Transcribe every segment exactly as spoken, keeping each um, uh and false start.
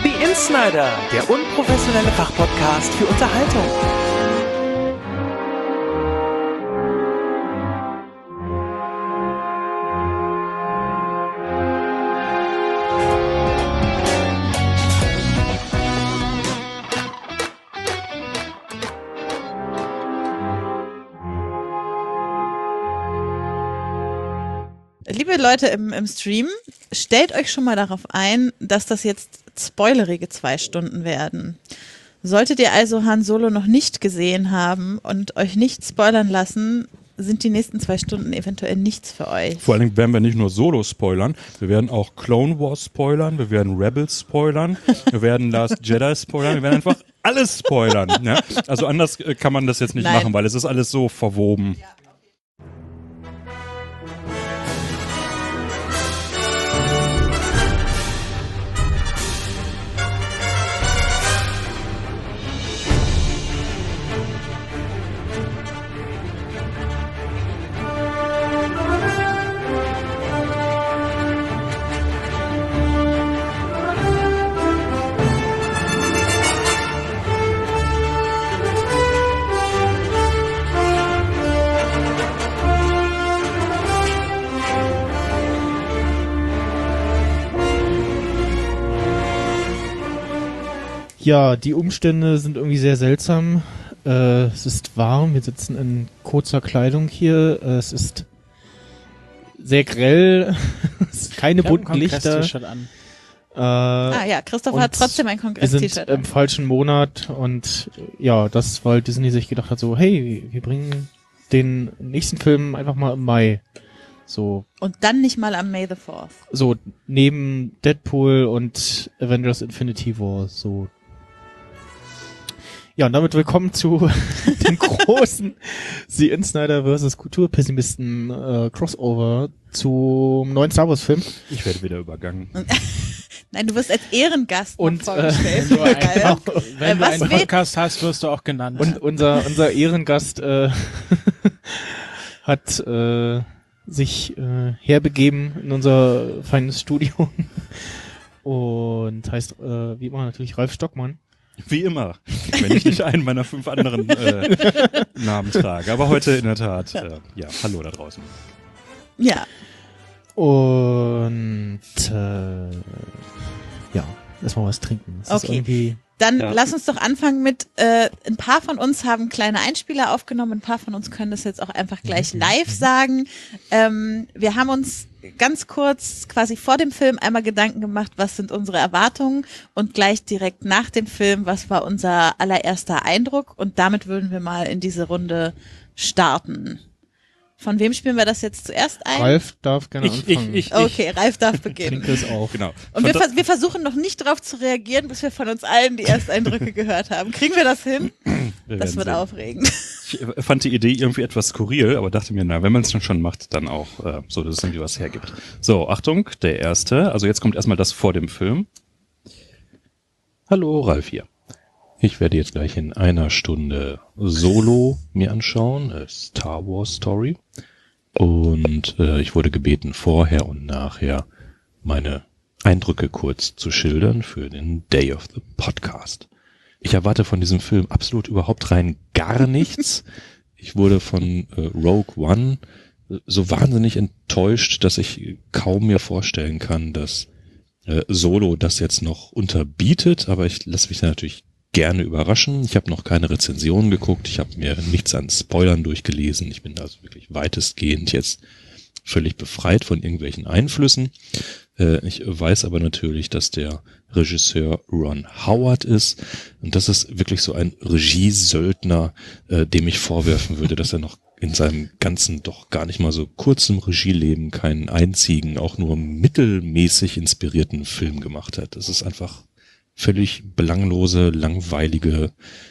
The Insnider, der unprofessionelle Fachpodcast für Unterhaltung. Liebe Leute im, im Stream, stellt euch schon mal darauf ein, dass das jetzt spoilerige zwei Stunden werden. Solltet ihr also Han Solo noch nicht gesehen haben und euch nicht spoilern lassen, sind die nächsten zwei Stunden eventuell nichts für euch. Vor allem werden wir nicht nur Solo spoilern, wir werden auch Clone Wars spoilern, wir werden Rebels spoilern, wir werden Last Jedi spoilern, wir werden einfach alles spoilern. Ne? Also anders kann man das jetzt nicht Nein. machen, weil es ist alles so verwoben. Ja. Ja, die Umstände sind irgendwie sehr seltsam. Äh, es ist warm, wir sitzen in kurzer Kleidung hier. Äh, es ist sehr grell, es ist keine bunten Lichter. An. Äh, ah ja, Christoph hat trotzdem ein Kongress-T-Shirt. Wir sind im falschen Monat und ja, das, weil Disney sich gedacht hat so, hey, wir bringen den nächsten Film einfach mal im Mai. So. Und dann nicht mal am May the fourth. So, neben Deadpool und Avengers Infinity War, so. Ja, und damit willkommen zu dem großen The Insnider versus Kulturpessimisten äh, Crossover zum neuen Star Wars Film. Ich werde wieder übergangen. Nein, du wirst als Ehrengast und, vorgestellt. Äh, wenn du, ein, auch, wenn äh, du einen Podcast hast, wirst du auch genannt. Und unser unser Ehrengast äh, hat äh, sich äh, herbegeben in unser feines Studio und heißt äh, wie immer natürlich Ralf Stockmann. Wie immer, wenn ich nicht einen meiner fünf anderen äh, Namen trage. Aber heute in der Tat, äh, ja, hallo da draußen. Ja. Und äh, ja, erstmal was trinken. Das okay. Ist irgendwie, Dann ja. lass uns doch anfangen mit, äh, ein paar von uns haben kleine Einspieler aufgenommen, ein paar von uns können das jetzt auch einfach gleich live sagen. Ähm, wir haben uns ganz kurz quasi vor dem Film einmal Gedanken gemacht, was sind unsere Erwartungen und gleich direkt nach dem Film, was war unser allererster Eindruck und damit würden wir mal in diese Runde starten. Von wem spielen wir das jetzt zuerst ein? Ralf darf gerne ich, anfangen. Ich, ich, okay, Ralf darf beginnen. Trinkt es auch. Genau. Und wir, vers- wir versuchen noch nicht darauf zu reagieren, bis wir von uns allen die Ersteindrücke gehört haben. Kriegen wir das hin? Wir das wird sehen. aufregend. Ich fand die Idee irgendwie etwas skurril, aber dachte mir, na, wenn man es schon macht, dann auch äh, so, dass es irgendwie was hergibt. So, Achtung, der erste. Also jetzt kommt erstmal das vor dem Film. Hallo, Ralf hier. Ich werde jetzt gleich in einer Stunde Solo mir anschauen, A Star Wars Story. Und äh, ich wurde gebeten, vorher und nachher meine Eindrücke kurz zu schildern für den Day of the Podcast. Ich erwarte von diesem Film absolut überhaupt rein gar nichts. Ich wurde von äh, Rogue One so wahnsinnig enttäuscht, dass ich kaum mir vorstellen kann, dass äh, Solo das jetzt noch unterbietet. Aber ich lasse mich da natürlich gerne überraschen. Ich habe noch keine Rezensionen geguckt. Ich habe mir nichts an Spoilern durchgelesen. Ich bin also wirklich weitestgehend jetzt völlig befreit von irgendwelchen Einflüssen. Äh, ich weiß aber natürlich, dass der Regisseur Ron Howard ist. Und das ist wirklich so ein Regiesöldner, äh, dem ich vorwerfen würde, dass er noch in seinem ganzen doch gar nicht mal so kurzen Regieleben keinen einzigen, auch nur mittelmäßig inspirierten Film gemacht hat. Das ist einfach völlig belanglose, langweilige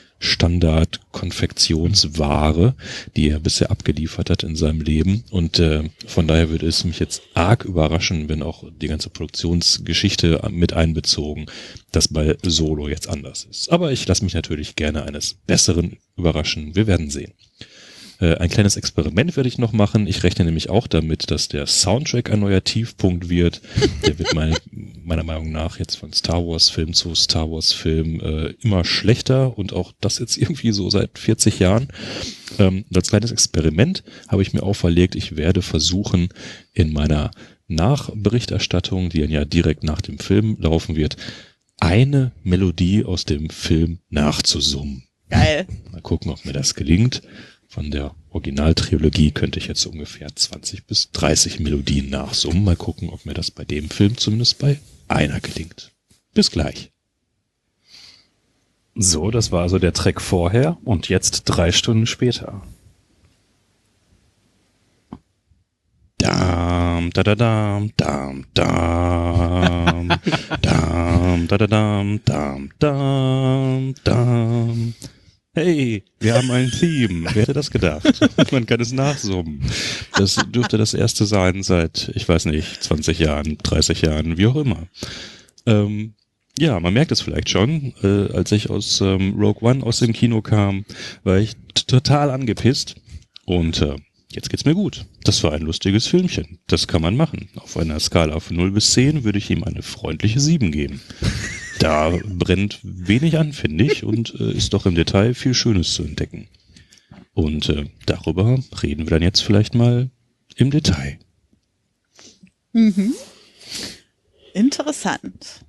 Standard-Konfektionsware, die er bisher abgeliefert hat in seinem Leben. Und äh, von daher würde es mich jetzt arg überraschen, wenn auch die ganze Produktionsgeschichte mit einbezogen, dass bei Solo jetzt anders ist. Aber ich lasse mich natürlich gerne eines Besseren überraschen. Wir werden sehen. Äh, ein kleines Experiment werde ich noch machen. Ich rechne nämlich auch damit, dass der Soundtrack ein neuer Tiefpunkt wird. Der wird meine, meiner Meinung nach jetzt von Star Wars Film zu Star Wars Film äh, immer schlechter und auch das jetzt irgendwie so seit vierzig Jahren. Ähm, als kleines Experiment habe ich mir auferlegt, ich werde versuchen, in meiner Nachberichterstattung, die dann ja direkt nach dem Film laufen wird, eine Melodie aus dem Film nachzusummen. Geil. Mal gucken, ob mir das gelingt. Von der Originaltrilogie könnte ich jetzt ungefähr zwanzig bis dreißig Melodien nachsummen. Mal gucken, ob mir das bei dem Film zumindest bei einer gelingt. Bis gleich. So, das war also der Track vorher und jetzt drei Stunden später. Dam, da da dam, dam, dam, dam, da da dam, dam, dam, dam. Hey, wir haben ein Theme. Wer hätte das gedacht? Man kann es nachsummen. Das dürfte das erste sein seit, ich weiß nicht, zwanzig Jahren, dreißig Jahren, wie auch immer. Ähm, ja, man merkt es vielleicht schon. Äh, als ich aus ähm, Rogue One aus dem Kino kam, war ich t- total angepisst. Und äh, jetzt geht's mir gut. Das war ein lustiges Filmchen. Das kann man machen. Auf einer Skala von null bis zehn würde ich ihm eine freundliche sieben geben. Da brennt wenig an, finde ich, und äh, ist doch im Detail viel Schönes zu entdecken. Und äh, darüber reden wir dann jetzt vielleicht mal im Detail. Mhm. Interessant.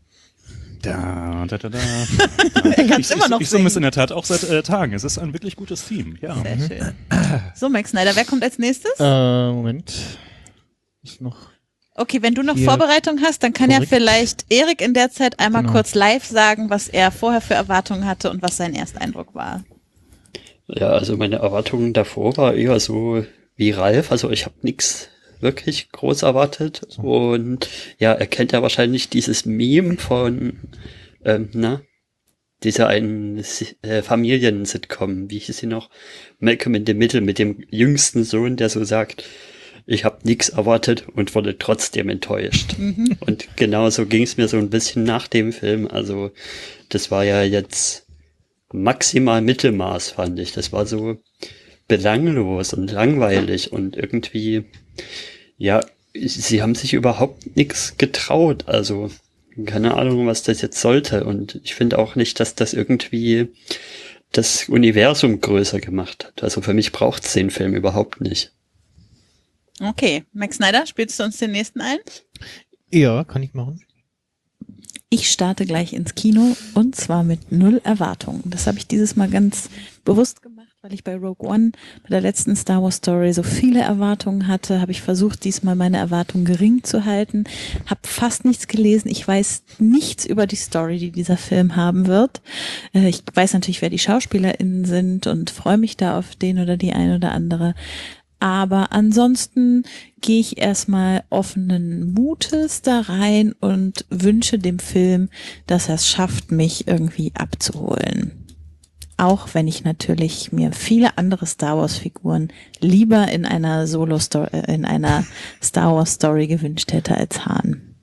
Da, da, da, da. Er kann es immer noch Ich summe es singen. in der Tat auch seit äh, Tagen. Es ist ein wirklich gutes Theme, ja. Sehr schön. So, Max Snyder, wer kommt als nächstes? Äh, Moment. Ist noch. Okay, wenn du noch Hier. Vorbereitung hast, dann kann ja Korrekt. vielleicht Erik in der Zeit einmal Genau. kurz live sagen, was er vorher für Erwartungen hatte und was sein Ersteindruck war. Ja, also meine Erwartungen davor war eher so wie Ralf. Also ich habe nichts wirklich groß erwartet. Und ja, er kennt ja wahrscheinlich dieses Meme von, ähm, na, dieser einen äh, Familien-Sitcom, wie hieß sie noch? Malcolm in the Middle mit dem jüngsten Sohn, der so sagt, ich habe nichts erwartet und wurde trotzdem enttäuscht. Mhm. Und genauso ging es mir so ein bisschen nach dem Film. Also das war ja jetzt maximal Mittelmaß, fand ich. Das war so belanglos und langweilig und irgendwie, ja, sie haben sich überhaupt nichts getraut. Also keine Ahnung, was das jetzt sollte. Und ich finde auch nicht, dass das irgendwie das Universum größer gemacht hat. Also für mich braucht es den Film überhaupt nicht. Okay, Max Snyder, spielst du uns den nächsten ein? Ja, kann ich machen. Ich starte gleich ins Kino und zwar mit null Erwartungen. Das habe ich dieses Mal ganz bewusst gemacht, weil ich bei Rogue One, bei der letzten Star Wars Story, so viele Erwartungen hatte, habe ich versucht, diesmal meine Erwartungen gering zu halten, habe fast nichts gelesen. Ich weiß nichts über die Story, die dieser Film haben wird. Äh, ich weiß natürlich, wer die SchauspielerInnen sind und freue mich da auf den oder die eine oder andere. Aber ansonsten gehe ich erstmal offenen Mutes da rein und wünsche dem Film, dass er es schafft, mich irgendwie abzuholen. Auch wenn ich natürlich mir viele andere Star Wars Figuren lieber in einer Solo-Story, äh, in einer Star Wars Story gewünscht hätte als Han.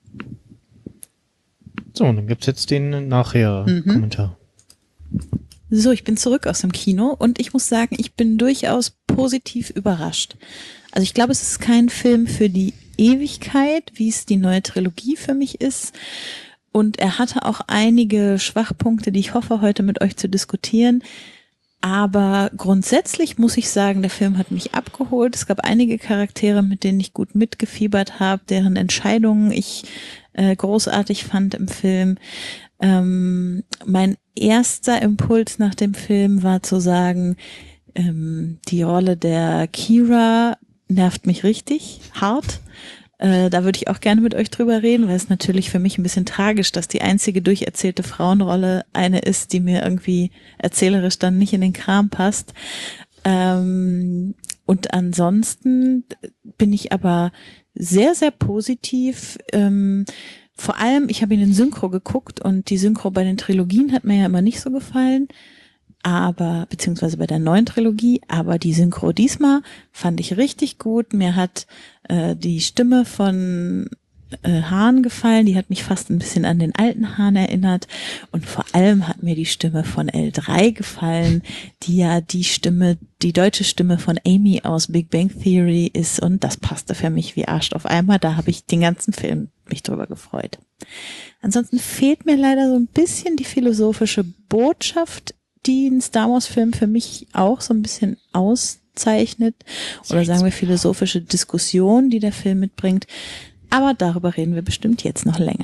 So, dann gibt's jetzt den Nachher-Kommentar. So, ich bin zurück aus dem Kino und ich muss sagen, ich bin durchaus positiv überrascht. Also ich glaube, es ist kein Film für die Ewigkeit, wie es die neue Trilogie für mich ist. Und er hatte auch einige Schwachpunkte, die ich hoffe, heute mit euch zu diskutieren. Aber grundsätzlich muss ich sagen, der Film hat mich abgeholt. Es gab einige Charaktere, mit denen ich gut mitgefiebert habe, deren Entscheidungen ich äh, großartig fand im Film. Ähm, mein erster Impuls nach dem Film war zu sagen, ähm, die Rolle der Qi'ra nervt mich richtig hart. Äh, da würde ich auch gerne mit euch drüber reden, weil es natürlich für mich ein bisschen tragisch, dass die einzige durcherzählte Frauenrolle eine ist, die mir irgendwie erzählerisch dann nicht in den Kram passt. Ähm, und ansonsten bin ich aber sehr, sehr positiv. Ähm, vor allem, ich habe ihn in Synchro geguckt und die Synchro bei den Trilogien hat mir ja immer nicht so gefallen. Aber, beziehungsweise bei der neuen Trilogie, aber die Synchro diesmal fand ich richtig gut. Mir hat äh, die Stimme von äh, Hahn gefallen. Die hat mich fast ein bisschen an den alten Hahn erinnert. Und vor allem hat mir die Stimme von L drei gefallen, die ja die Stimme, die deutsche Stimme von Amy aus Big Bang Theory ist. Und das passte für mich wie Arsch auf Eimer. Da habe ich den ganzen Film mich drüber gefreut. Ansonsten fehlt mir leider so ein bisschen die philosophische Botschaft, die ein Star Wars Film für mich auch so ein bisschen auszeichnet. Oder sagen wir philosophische Diskussion, die der Film mitbringt. Aber darüber reden wir bestimmt jetzt noch länger.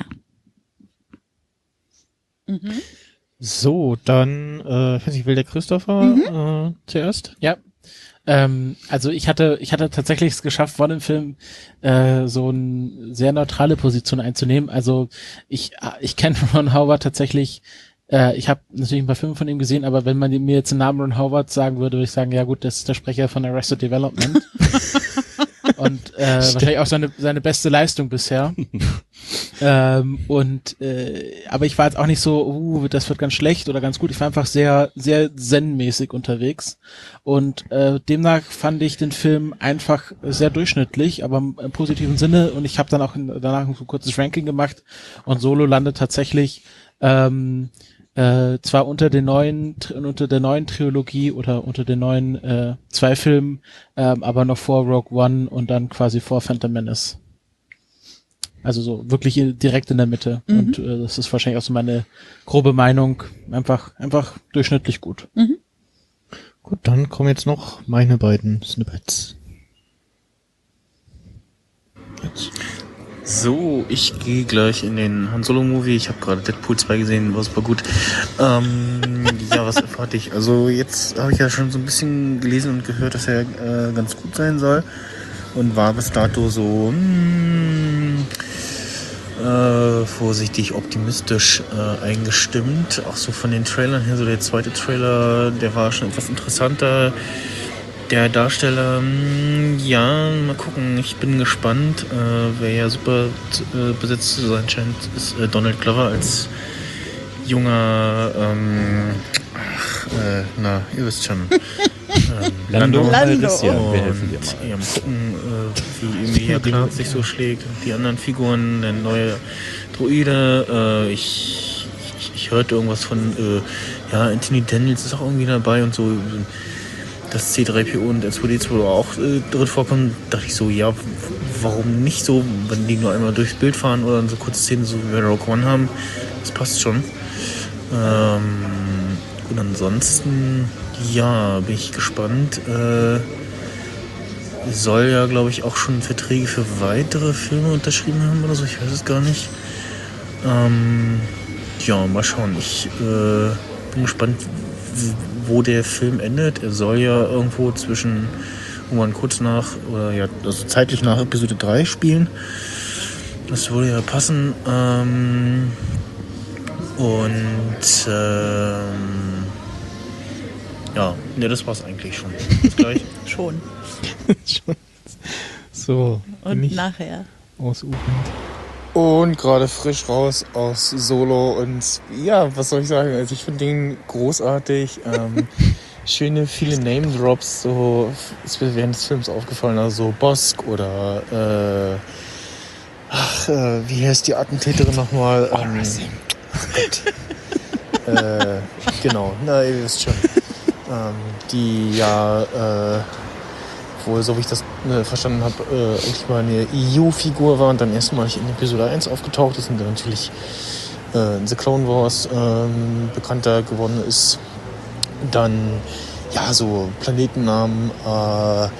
Mhm. So, dann, äh, ich weiß nicht, will der Christopher mhm. äh, zuerst? Ja. Ähm, also ich hatte, ich hatte tatsächlich es geschafft, vor dem Film äh, so eine sehr neutrale Position einzunehmen. Also ich, ich kenne Ron Howard tatsächlich. Äh, ich habe natürlich ein paar Filme von ihm gesehen, aber wenn man mir jetzt den Namen Ron Howard sagen würde, würde ich sagen, ja gut, das ist der Sprecher von Arrested Development. Und äh, wahrscheinlich auch seine seine beste Leistung bisher. ähm, und äh, aber ich war jetzt auch nicht so, uh, das wird ganz schlecht oder ganz gut. Ich war einfach sehr sehr zen-mäßig unterwegs und äh, demnach fand ich den Film einfach sehr durchschnittlich, aber im, im positiven Sinne. Und ich habe dann auch in, danach ein kurzes Ranking gemacht und Solo landet tatsächlich ähm, Äh, zwar unter den neuen, unter der neuen Trilogie oder unter den neuen äh, zwei Filmen, ähm, aber noch vor Rogue One und dann quasi vor Phantom Menace. Also so wirklich direkt in der Mitte. Mhm. Und äh, das ist wahrscheinlich auch so meine grobe Meinung. Einfach, einfach durchschnittlich gut. Mhm. Gut, dann kommen jetzt noch meine beiden Snippets. Jetzt. So, ich gehe gleich in den Han Solo Movie. Ich habe gerade Deadpool zwei gesehen, war super gut. Ähm, ja, was erfahrt ich? Also jetzt habe ich ja schon so ein bisschen gelesen und gehört, dass er äh, ganz gut sein soll. Und war bis dato so mh, äh, vorsichtig optimistisch äh, eingestimmt. Auch so von den Trailern her, so der zweite Trailer, der war schon etwas interessanter. Der Darsteller, ja, mal gucken, ich bin gespannt. Äh, wer ja super äh, besetzt zu sein scheint, ist äh, Donald Glover als junger, ähm, ach, äh, na, ihr wisst schon. Ähm, Lando. Lando. Calrissian, Oh. wir helfen dir mal. Ja, mal gucken, äh, wie Emilia Clarke sich so schlägt. Die anderen Figuren, der neue Droide, äh, ich, ich, ich hörte irgendwas von, äh, ja, Anthony Daniels ist auch irgendwie dabei und so. Dass C drei P O und R zwei D zwei auch äh, drin vorkommen, dachte ich so, ja, warum nicht so, wenn die nur einmal durchs Bild fahren oder so kurze Szenen, so wie wir Rogue One haben, das passt schon. Ähm, und ansonsten, ja, bin ich gespannt. Äh, soll ja, glaube ich, auch schon Verträge für weitere Filme unterschrieben haben oder so, ich weiß es gar nicht. Ähm, ja, mal schauen. Ich äh, bin gespannt, wo der Film endet. Er soll ja irgendwo zwischen, irgendwann kurz nach, oder ja, also zeitlich nach Episode drei spielen. Das würde ja passen. Ähm, und ähm, ja, ne, das war's eigentlich schon. Bis gleich. Schon. Schon. So. Und nachher. Ausufernd. Und gerade frisch raus aus Solo und ja, was soll ich sagen, also ich finde den großartig, ähm, schöne, viele Name-Drops, so, ist mir während des Films aufgefallen, also Bosk oder, äh, ach, äh, wie heißt die Attentäterin nochmal? Ähm, ach Gott. äh, genau, na, ihr wisst schon, ähm, die ja, äh, wohl, so wie ich das äh, verstanden habe, äh, eigentlich mal eine E U-Figur war und dann erstmalig in Episode eins aufgetaucht ist und dann natürlich äh, in The Clone Wars ähm, bekannter geworden ist. Dann, ja, so Planetennamen, äh,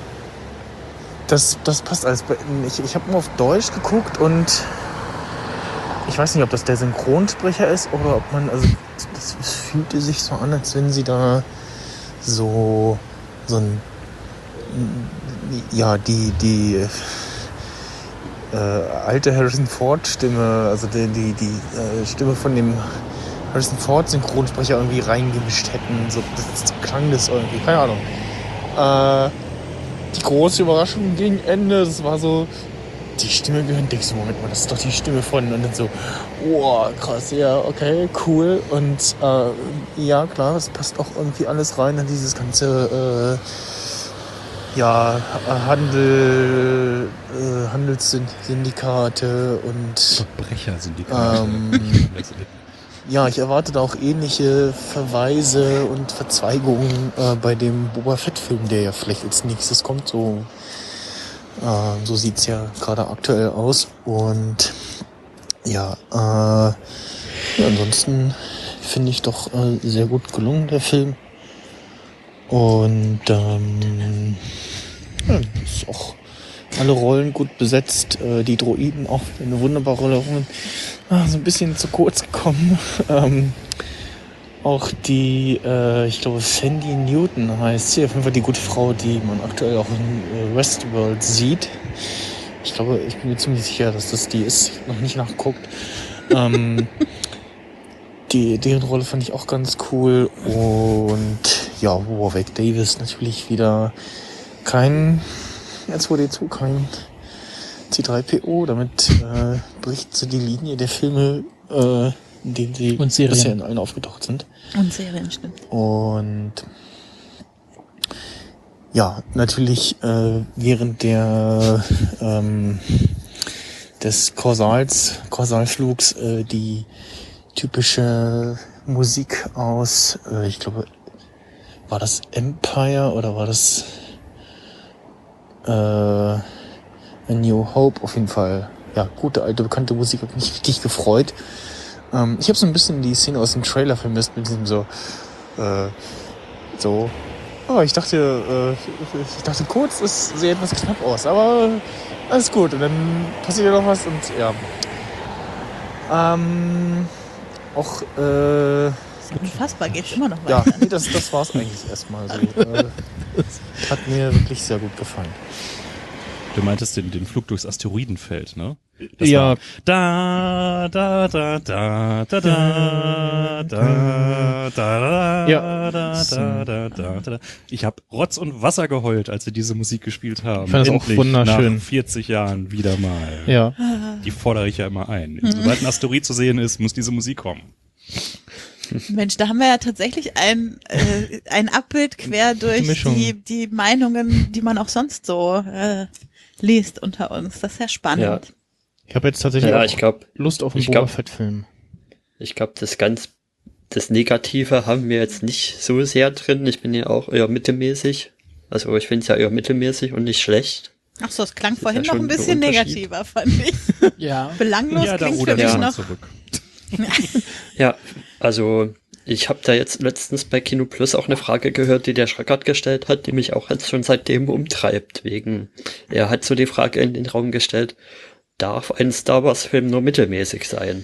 das, das passt alles. Ich, ich habe nur auf Deutsch geguckt und ich weiß nicht, ob das der Synchronsprecher ist oder ob man, also das, das fühlte sich so an, als wenn sie da so, so ein ja, die, die äh, alte Harrison Ford Stimme, also die, die, die äh, Stimme von dem Harrison Ford Synchronsprecher irgendwie reingemischt hätten. So, das klang das irgendwie, keine Ahnung. Äh, die große Überraschung gegen Ende, das war so, die Stimme gehört, denkst du, Moment mal, das ist doch die Stimme von, und dann so, wow, krass, ja, okay, cool. Und äh, ja, klar, es passt auch irgendwie alles rein in dieses ganze äh, ja, Handel, äh, Handelssyndikate und Verbrechersyndikate. ähm, ja, ich erwarte da auch ähnliche Verweise und Verzweigungen äh, bei dem Boba Fett-Film, der ja vielleicht als nächstes kommt. So, äh, so sieht's ja gerade aktuell aus. Und ja, äh, ja ansonsten finde ich doch äh, sehr gut gelungen, der Film. Und ähm, ja, ist auch alle Rollen gut besetzt. Äh, die Droiden auch eine wunderbare Rolle. Ah, so ein bisschen zu kurz gekommen. ähm, auch die, äh, ich glaube, Sandy Newton heißt sie. Auf jeden Fall die gute Frau, die man aktuell auch in äh, Westworld sieht. Ich glaube, ich bin mir ziemlich sicher, dass das die ist. Ich habe noch nicht nachgeguckt. ähm, die, deren Rolle fand ich auch ganz cool. Und ja, Warwick Davis natürlich wieder kein R zwei D zwei, kein C drei P O. Damit äh, bricht sie die Linie der Filme, äh, in denen sie Und Serien. bisher in allen aufgetaucht sind. Und Serien, stimmt. Und ja, natürlich äh, während der ähm, des Korsals, Korsalflugs äh, die typische Musik aus, äh, ich glaube, war das Empire oder war das äh, A New Hope? Auf jeden Fall, ja, gute alte bekannte Musik, hat mich richtig gefreut. Ähm, ich habe so ein bisschen die Szene aus dem Trailer vermisst mit diesem so, äh, so, oh, ich dachte, äh, ich dachte kurz, es sähe etwas knapp aus, aber alles gut. Und dann passiert ja noch was und ja. Ähm, auch, äh, Unfassbar, geht's immer noch ja, weiter. nee, das, das war's eigentlich erstmal so. Äh, hat mir wirklich sehr gut gefallen. Du meintest den, den Flug durchs Asteroidenfeld, ne? Das Ja. war da, da, da, da, da, da, da, da, da, Ja. da, da, da, da, da. Ich habe Rotz und Wasser geheult, als sie diese Musik gespielt haben. Ich fand das auch Endlich wunderschön. Nach vierzig Jahren wieder mal. Ja. Die fordere ich ja immer ein. Sobald ein Asteroid zu sehen ist, muss diese Musik kommen. Mensch, da haben wir ja tatsächlich ein, äh, ein Abbild quer durch Mischung. die, die Meinungen, die man auch sonst so äh, liest unter uns. Das ist ja spannend. Ja. Ich habe jetzt tatsächlich Ja, auch ich glaube, Lust auf einen ich Boba glaub- Fett-Film. ich glaube, das ganz, das Negative haben wir jetzt nicht so sehr drin. Ich bin ja auch eher mittelmäßig. Also ich finde es ja eher mittelmäßig und nicht schlecht. Ach so, es klang ist vorhin ja noch schon ein bisschen ein Unterschied. negativer, fand ich. Ja. Belanglos Ja, da klingt für rudern mich wir Ja. mal noch. zurück. Ja, also ich habe da jetzt letztens bei Kino Plus auch eine Frage gehört, die der Schreckert gestellt hat, die mich auch jetzt schon seitdem umtreibt. Wegen, er hat so die Frage in den Raum gestellt, darf ein Star Wars Film nur mittelmäßig sein?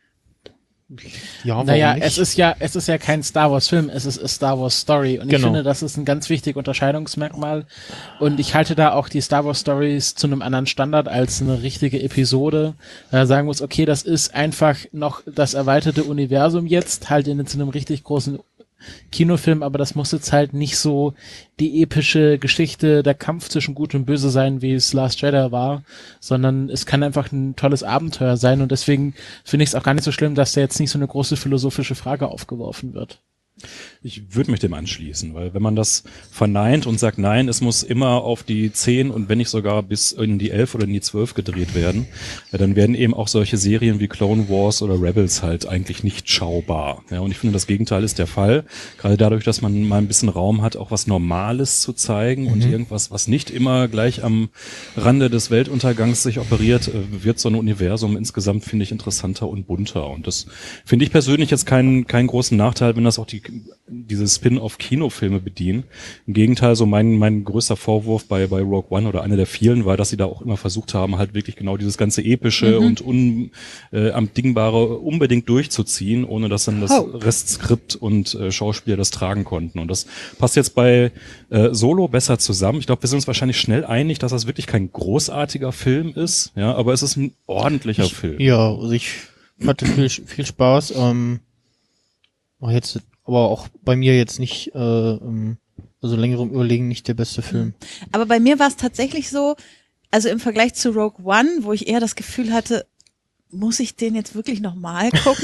Ja, warum Naja, nicht? es ist ja, es ist ja kein Star Wars Film, es ist a Star Wars Story. Und ich Genau. finde, das ist ein ganz wichtiges Unterscheidungsmerkmal. Und ich halte da auch die Star Wars Stories zu einem anderen Standard als eine richtige Episode. Da sagen muss, okay, das ist einfach noch das erweiterte Universum jetzt, halt in zu einem richtig großen Kinofilm, aber das muss jetzt halt nicht so die epische Geschichte, der Kampf zwischen Gut und Böse sein, wie es Last Jedi war, sondern es kann einfach ein tolles Abenteuer sein und deswegen finde ich es auch gar nicht so schlimm, dass da jetzt nicht so eine große philosophische Frage aufgeworfen wird. Ich würde mich dem anschließen, weil wenn man das verneint und sagt, nein, es muss immer auf die zehn und wenn nicht sogar bis in die elf oder in die zwölf gedreht werden, ja, dann werden eben auch solche Serien wie Clone Wars oder Rebels halt eigentlich nicht schaubar. Ja, und ich finde, das Gegenteil ist der Fall. Gerade dadurch, dass man mal ein bisschen Raum hat, auch was Normales zu zeigen mhm. und irgendwas, was nicht immer gleich am Rande des Weltuntergangs sich operiert, wird so ein Universum insgesamt, finde ich, interessanter und bunter. Und das finde ich persönlich jetzt keinen keinen großen Nachteil, wenn das auch die diese Spin-off-Kinofilme bedienen. Im Gegenteil, so mein mein größter Vorwurf bei bei Rogue One oder einer der vielen war, dass sie da auch immer versucht haben, halt wirklich genau dieses ganze epische mhm. und unabdingbare äh, unbedingt durchzuziehen, ohne dass dann das oh. Restskript und äh, Schauspieler das tragen konnten. Und das passt jetzt bei äh, Solo besser zusammen. Ich glaube, wir sind uns wahrscheinlich schnell einig, dass das wirklich kein großartiger Film ist, ja, aber es ist ein ordentlicher ich, Film. Ja, also ich hatte viel viel Spaß. Ähm, war jetzt aber auch bei mir jetzt nicht, äh, also längerem Überlegen nicht der beste Film. Aber bei mir war es tatsächlich so, also im Vergleich zu Rogue One, wo ich eher das Gefühl hatte, muss ich den jetzt wirklich nochmal gucken?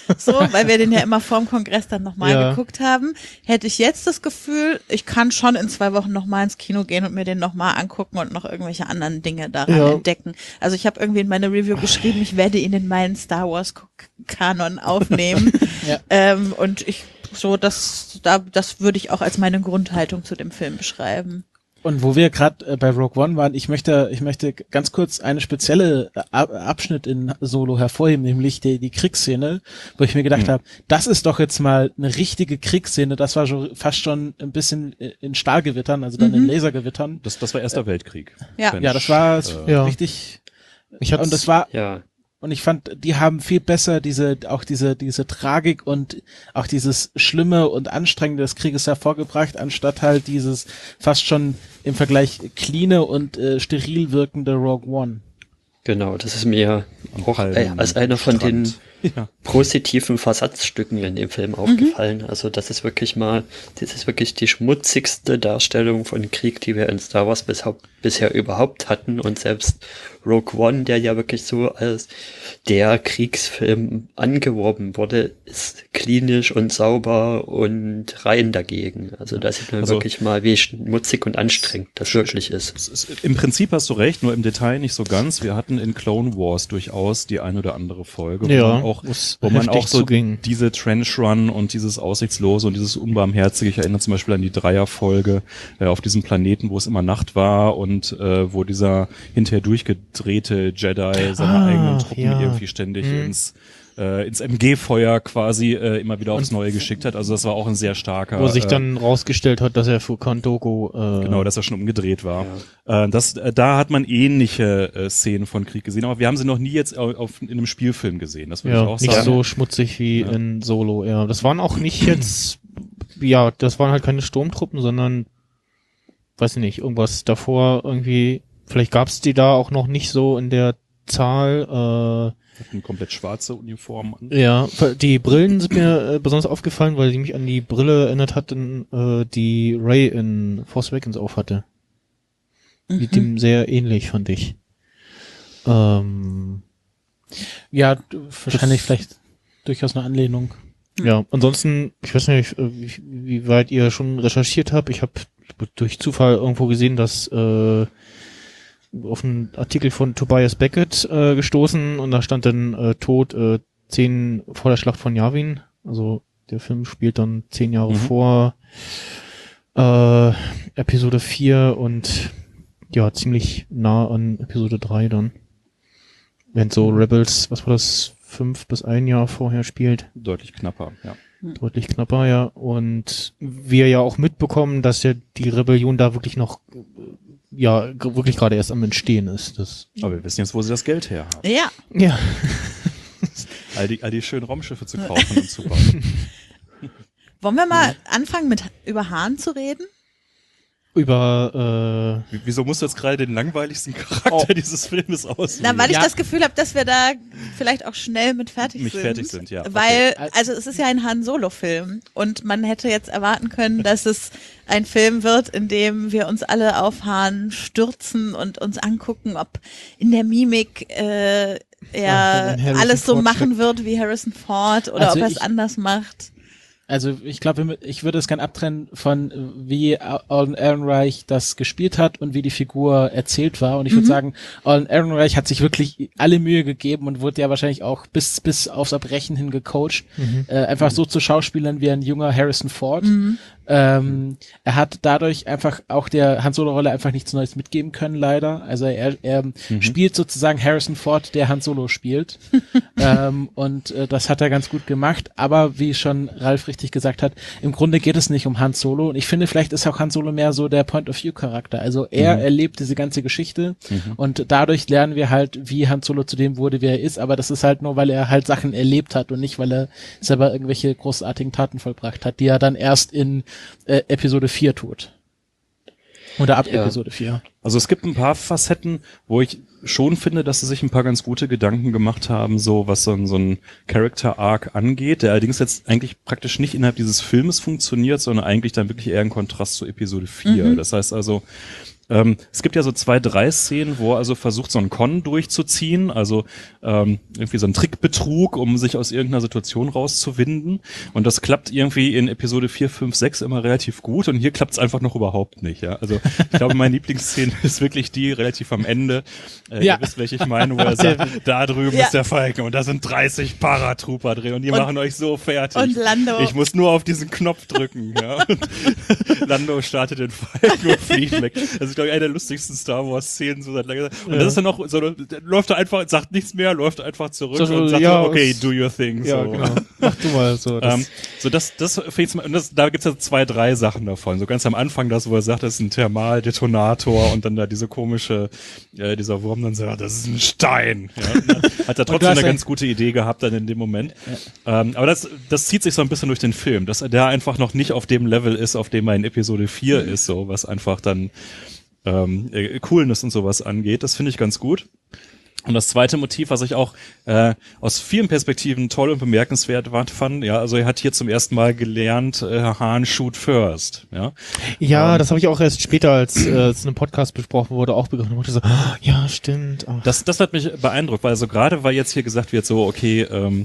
so, weil wir den ja immer vorm Kongress dann nochmal Ja. geguckt haben, hätte ich jetzt das Gefühl, ich kann schon in zwei Wochen nochmal ins Kino gehen und mir den nochmal angucken und noch irgendwelche anderen Dinge daran Ja. entdecken. Also ich habe irgendwie in meiner Review geschrieben, ich werde ihn in meinen Star Wars Kanon aufnehmen. Ja. ähm, und ich so, das, da, das würde ich auch als meine Grundhaltung zu dem Film beschreiben. Und wo wir gerade äh, bei Rogue One waren, ich möchte, ich möchte ganz kurz eine spezielle Ab Abschnitt in Solo hervorheben, nämlich die, die Kriegsszene, wo ich mir gedacht Mhm. habe, das ist doch jetzt mal eine richtige Kriegsszene. Das war schon fast schon ein bisschen in Stahlgewittern, also dann Mhm. in Lasergewittern. Das, das war Erster Weltkrieg. Ja. French, Ja, das war äh, Ja. richtig. Ich hatte Und das war Ja, Und ich fand, die haben viel besser diese, auch diese, diese Tragik und auch dieses Schlimme und Anstrengende des Krieges hervorgebracht, anstatt halt dieses fast schon im Vergleich cleane und äh, steril wirkende Rogue One. genau, das ist mir auch Palmen, äh, als einer von den Strand. Ja. positiven Versatzstücken in dem Film aufgefallen. Also das ist wirklich mal, das ist wirklich die schmutzigste Darstellung von Krieg, die wir in Star Wars bis, bisher überhaupt hatten. Und selbst Rogue One, der ja wirklich so als der Kriegsfilm angeworben wurde, ist klinisch und sauber und rein dagegen. Also da sieht man Also- wirklich mal, wie schmutzig und anstrengend das wirklich ist. Es ist, im Prinzip hast du recht, nur im Detail nicht so ganz. Wir hatten in Clone Wars durchaus die ein oder andere Folge, wo Ja, man auch, wo's wo man heftig auch so zuging. diese Trench Run und dieses Aussichtslose und dieses Unbarmherzige, ich erinnere zum Beispiel an die Dreierfolge äh, auf diesem Planeten, wo es immer Nacht war und äh, wo dieser hinterher durchgedrehte Jedi seine Ah, eigenen Truppen ja. irgendwie ständig Hm. ins äh, ins M G-Feuer quasi äh, immer wieder aufs Und- Neue geschickt hat. Also das war auch ein sehr starker. Wo sich äh, dann rausgestellt hat, dass er für Kandoko äh, Genau, dass er schon umgedreht war. Äh, das, äh, da hat man ähnliche äh, Szenen von Krieg gesehen, aber wir haben sie noch nie jetzt auf, auf, in einem Spielfilm gesehen. Das würde ja, ich auch nicht sagen. so schmutzig wie Ja. in Solo, ja. Das waren auch nicht jetzt, ja, das waren halt keine Sturmtruppen, sondern, weiß ich nicht, irgendwas davor irgendwie, vielleicht gab's die da auch noch nicht so in der Zahl, Hatten komplett schwarze Uniformen an. äh, ja, die Brillen sind mir äh, besonders aufgefallen, weil die mich an die Brille erinnert hatten, äh, die Rey in Force Awakens auf hatte. Die dem sehr ähnlich, fand ich. Ähm, Ja, d- wahrscheinlich Das- vielleicht durchaus eine Anlehnung. Ja, ansonsten, ich weiß nicht, äh, wie, wie weit ihr schon recherchiert habt. Ich habe durch Zufall irgendwo gesehen, dass äh, auf einen Artikel von Tobias Beckett äh, gestoßen und da stand dann äh, Tod äh, zehn vor der Schlacht von Yavin. Also der Film spielt dann zehn Jahre Mhm. vor äh, Episode vier und ja, ziemlich nah an Episode drei dann. Während so Rebels, was war das, fünf bis ein Jahr vorher spielt. Deutlich knapper, ja. Deutlich knapper, ja. Und wir ja auch mitbekommen, dass ja die Rebellion da wirklich noch, äh, ja, g- wirklich gerade erst am Entstehen ist. Das, Aber wir wissen jetzt, wo sie das Geld her haben. Ja, ja. All die, all die schönen Raumschiffe zu kaufen und zu bauen. wollen wir mal anfangen mit über Hahn zu reden? Über, Wie- Wieso musst du jetzt gerade den langweiligsten Charakter dieses Filmes auswählen? Na, weil ich Ja. das Gefühl habe, dass wir da vielleicht auch schnell mit fertig Nicht sind. fertig sind, ja, okay. Weil, also es ist ja ein Han Solo-Film und man hätte jetzt erwarten können, dass es ein Film wird, in dem wir uns alle auf Han stürzen und uns angucken, ob in der Mimik äh, er wenn Harrison alles so Ford machen steckt. wird wie Harrison Ford oder Also ob er es ich- anders macht. Also ich glaube, ich würde es gern abtrennen von äh, wie Alden Ehrenreich das gespielt hat und wie die Figur erzählt war. Und ich würde sagen, Alden Ehrenreich hat sich wirklich alle Mühe gegeben und wurde ja wahrscheinlich auch bis bis aufs Erbrechen hin gecoacht, äh, einfach so zu Schauspielern wie ein junger Harrison Ford. Ähm, er hat dadurch einfach auch der Han Solo-Rolle einfach nichts Neues mitgeben können, leider. Also er, er spielt sozusagen Harrison Ford, der Han Solo spielt. ähm, und äh, das hat er ganz gut gemacht. Aber wie schon Ralf richtig gesagt hat, im Grunde geht es nicht um Han Solo. Und ich finde, vielleicht ist auch Han Solo mehr so der Point-of-View-Charakter. Also er erlebt diese ganze Geschichte und dadurch lernen wir halt, wie Han Solo zu dem wurde, wie er ist. Aber das ist halt nur, weil er halt Sachen erlebt hat und nicht, weil er selber irgendwelche großartigen Taten vollbracht hat, die er dann erst in äh, Episode vier tut. Oder ab Ja. Episode vier. Also es gibt ein paar Facetten, wo ich schon finde, dass sie sich ein paar ganz gute Gedanken gemacht haben, so was so ein, so ein Character-Arc angeht, der allerdings jetzt eigentlich praktisch nicht innerhalb dieses Filmes funktioniert, sondern eigentlich dann wirklich eher ein Kontrast zu Episode vier. Mhm. Das heißt also, Ähm, es gibt ja so zwei, drei Szenen, wo er also versucht, so einen Con durchzuziehen, also ähm, irgendwie so einen Trickbetrug, um sich aus irgendeiner Situation rauszuwinden. Und das klappt irgendwie in Episode vier, fünf, sechs immer relativ gut und hier klappt es einfach noch überhaupt nicht. Ja? Also ich glaube, meine Lieblingsszene ist wirklich die relativ am Ende. Äh, ja. Ihr wisst, welche ich meine, wo er sagt, da drüben ja. ist der Falken und da sind dreißig Paratrooper drin und die und, machen euch so fertig. Und Lando. Ich muss nur auf diesen Knopf drücken. Ja? Und Lando startet den Falken und fliegt weg. Das ist, glaube ich, eine der lustigsten Star Wars Szenen so seit langer Zeit. Und ja. das ist dann auch so, läuft er einfach, sagt nichts mehr, läuft einfach zurück so, und sagt, ja, okay, do your thing. Ja, so. Genau. Mach du mal so. Das, ähm, so das, das finde ich, und das, da gibt's ja zwei, drei Sachen davon. So ganz am Anfang das, wo er sagt, das ist ein Thermaldetonator und dann da diese komische, äh, dieser Wurm dann sagt, das ist ein Stein. Ja, und dann hat er trotzdem eine ganz gute Idee gehabt dann in dem Moment. Ja. Ähm, aber das, das zieht sich so ein bisschen durch den Film, dass er da einfach noch nicht auf dem Level ist, auf dem er in Episode vier mhm. ist, so, was einfach dann ähm, äh, Coolness und sowas angeht. Das finde ich ganz gut. Und das zweite Motiv, was ich auch äh, aus vielen Perspektiven toll und bemerkenswert fand, ja, also er hat hier zum ersten Mal gelernt, äh, Han shoot first, ja. Ja, ähm, das habe ich auch erst später, als äh, es in einem Podcast besprochen wurde, auch begriffen. Und so, oh, ja, stimmt. Oh. Das, das hat mich beeindruckt, weil also gerade weil jetzt hier gesagt wird, so okay, ähm,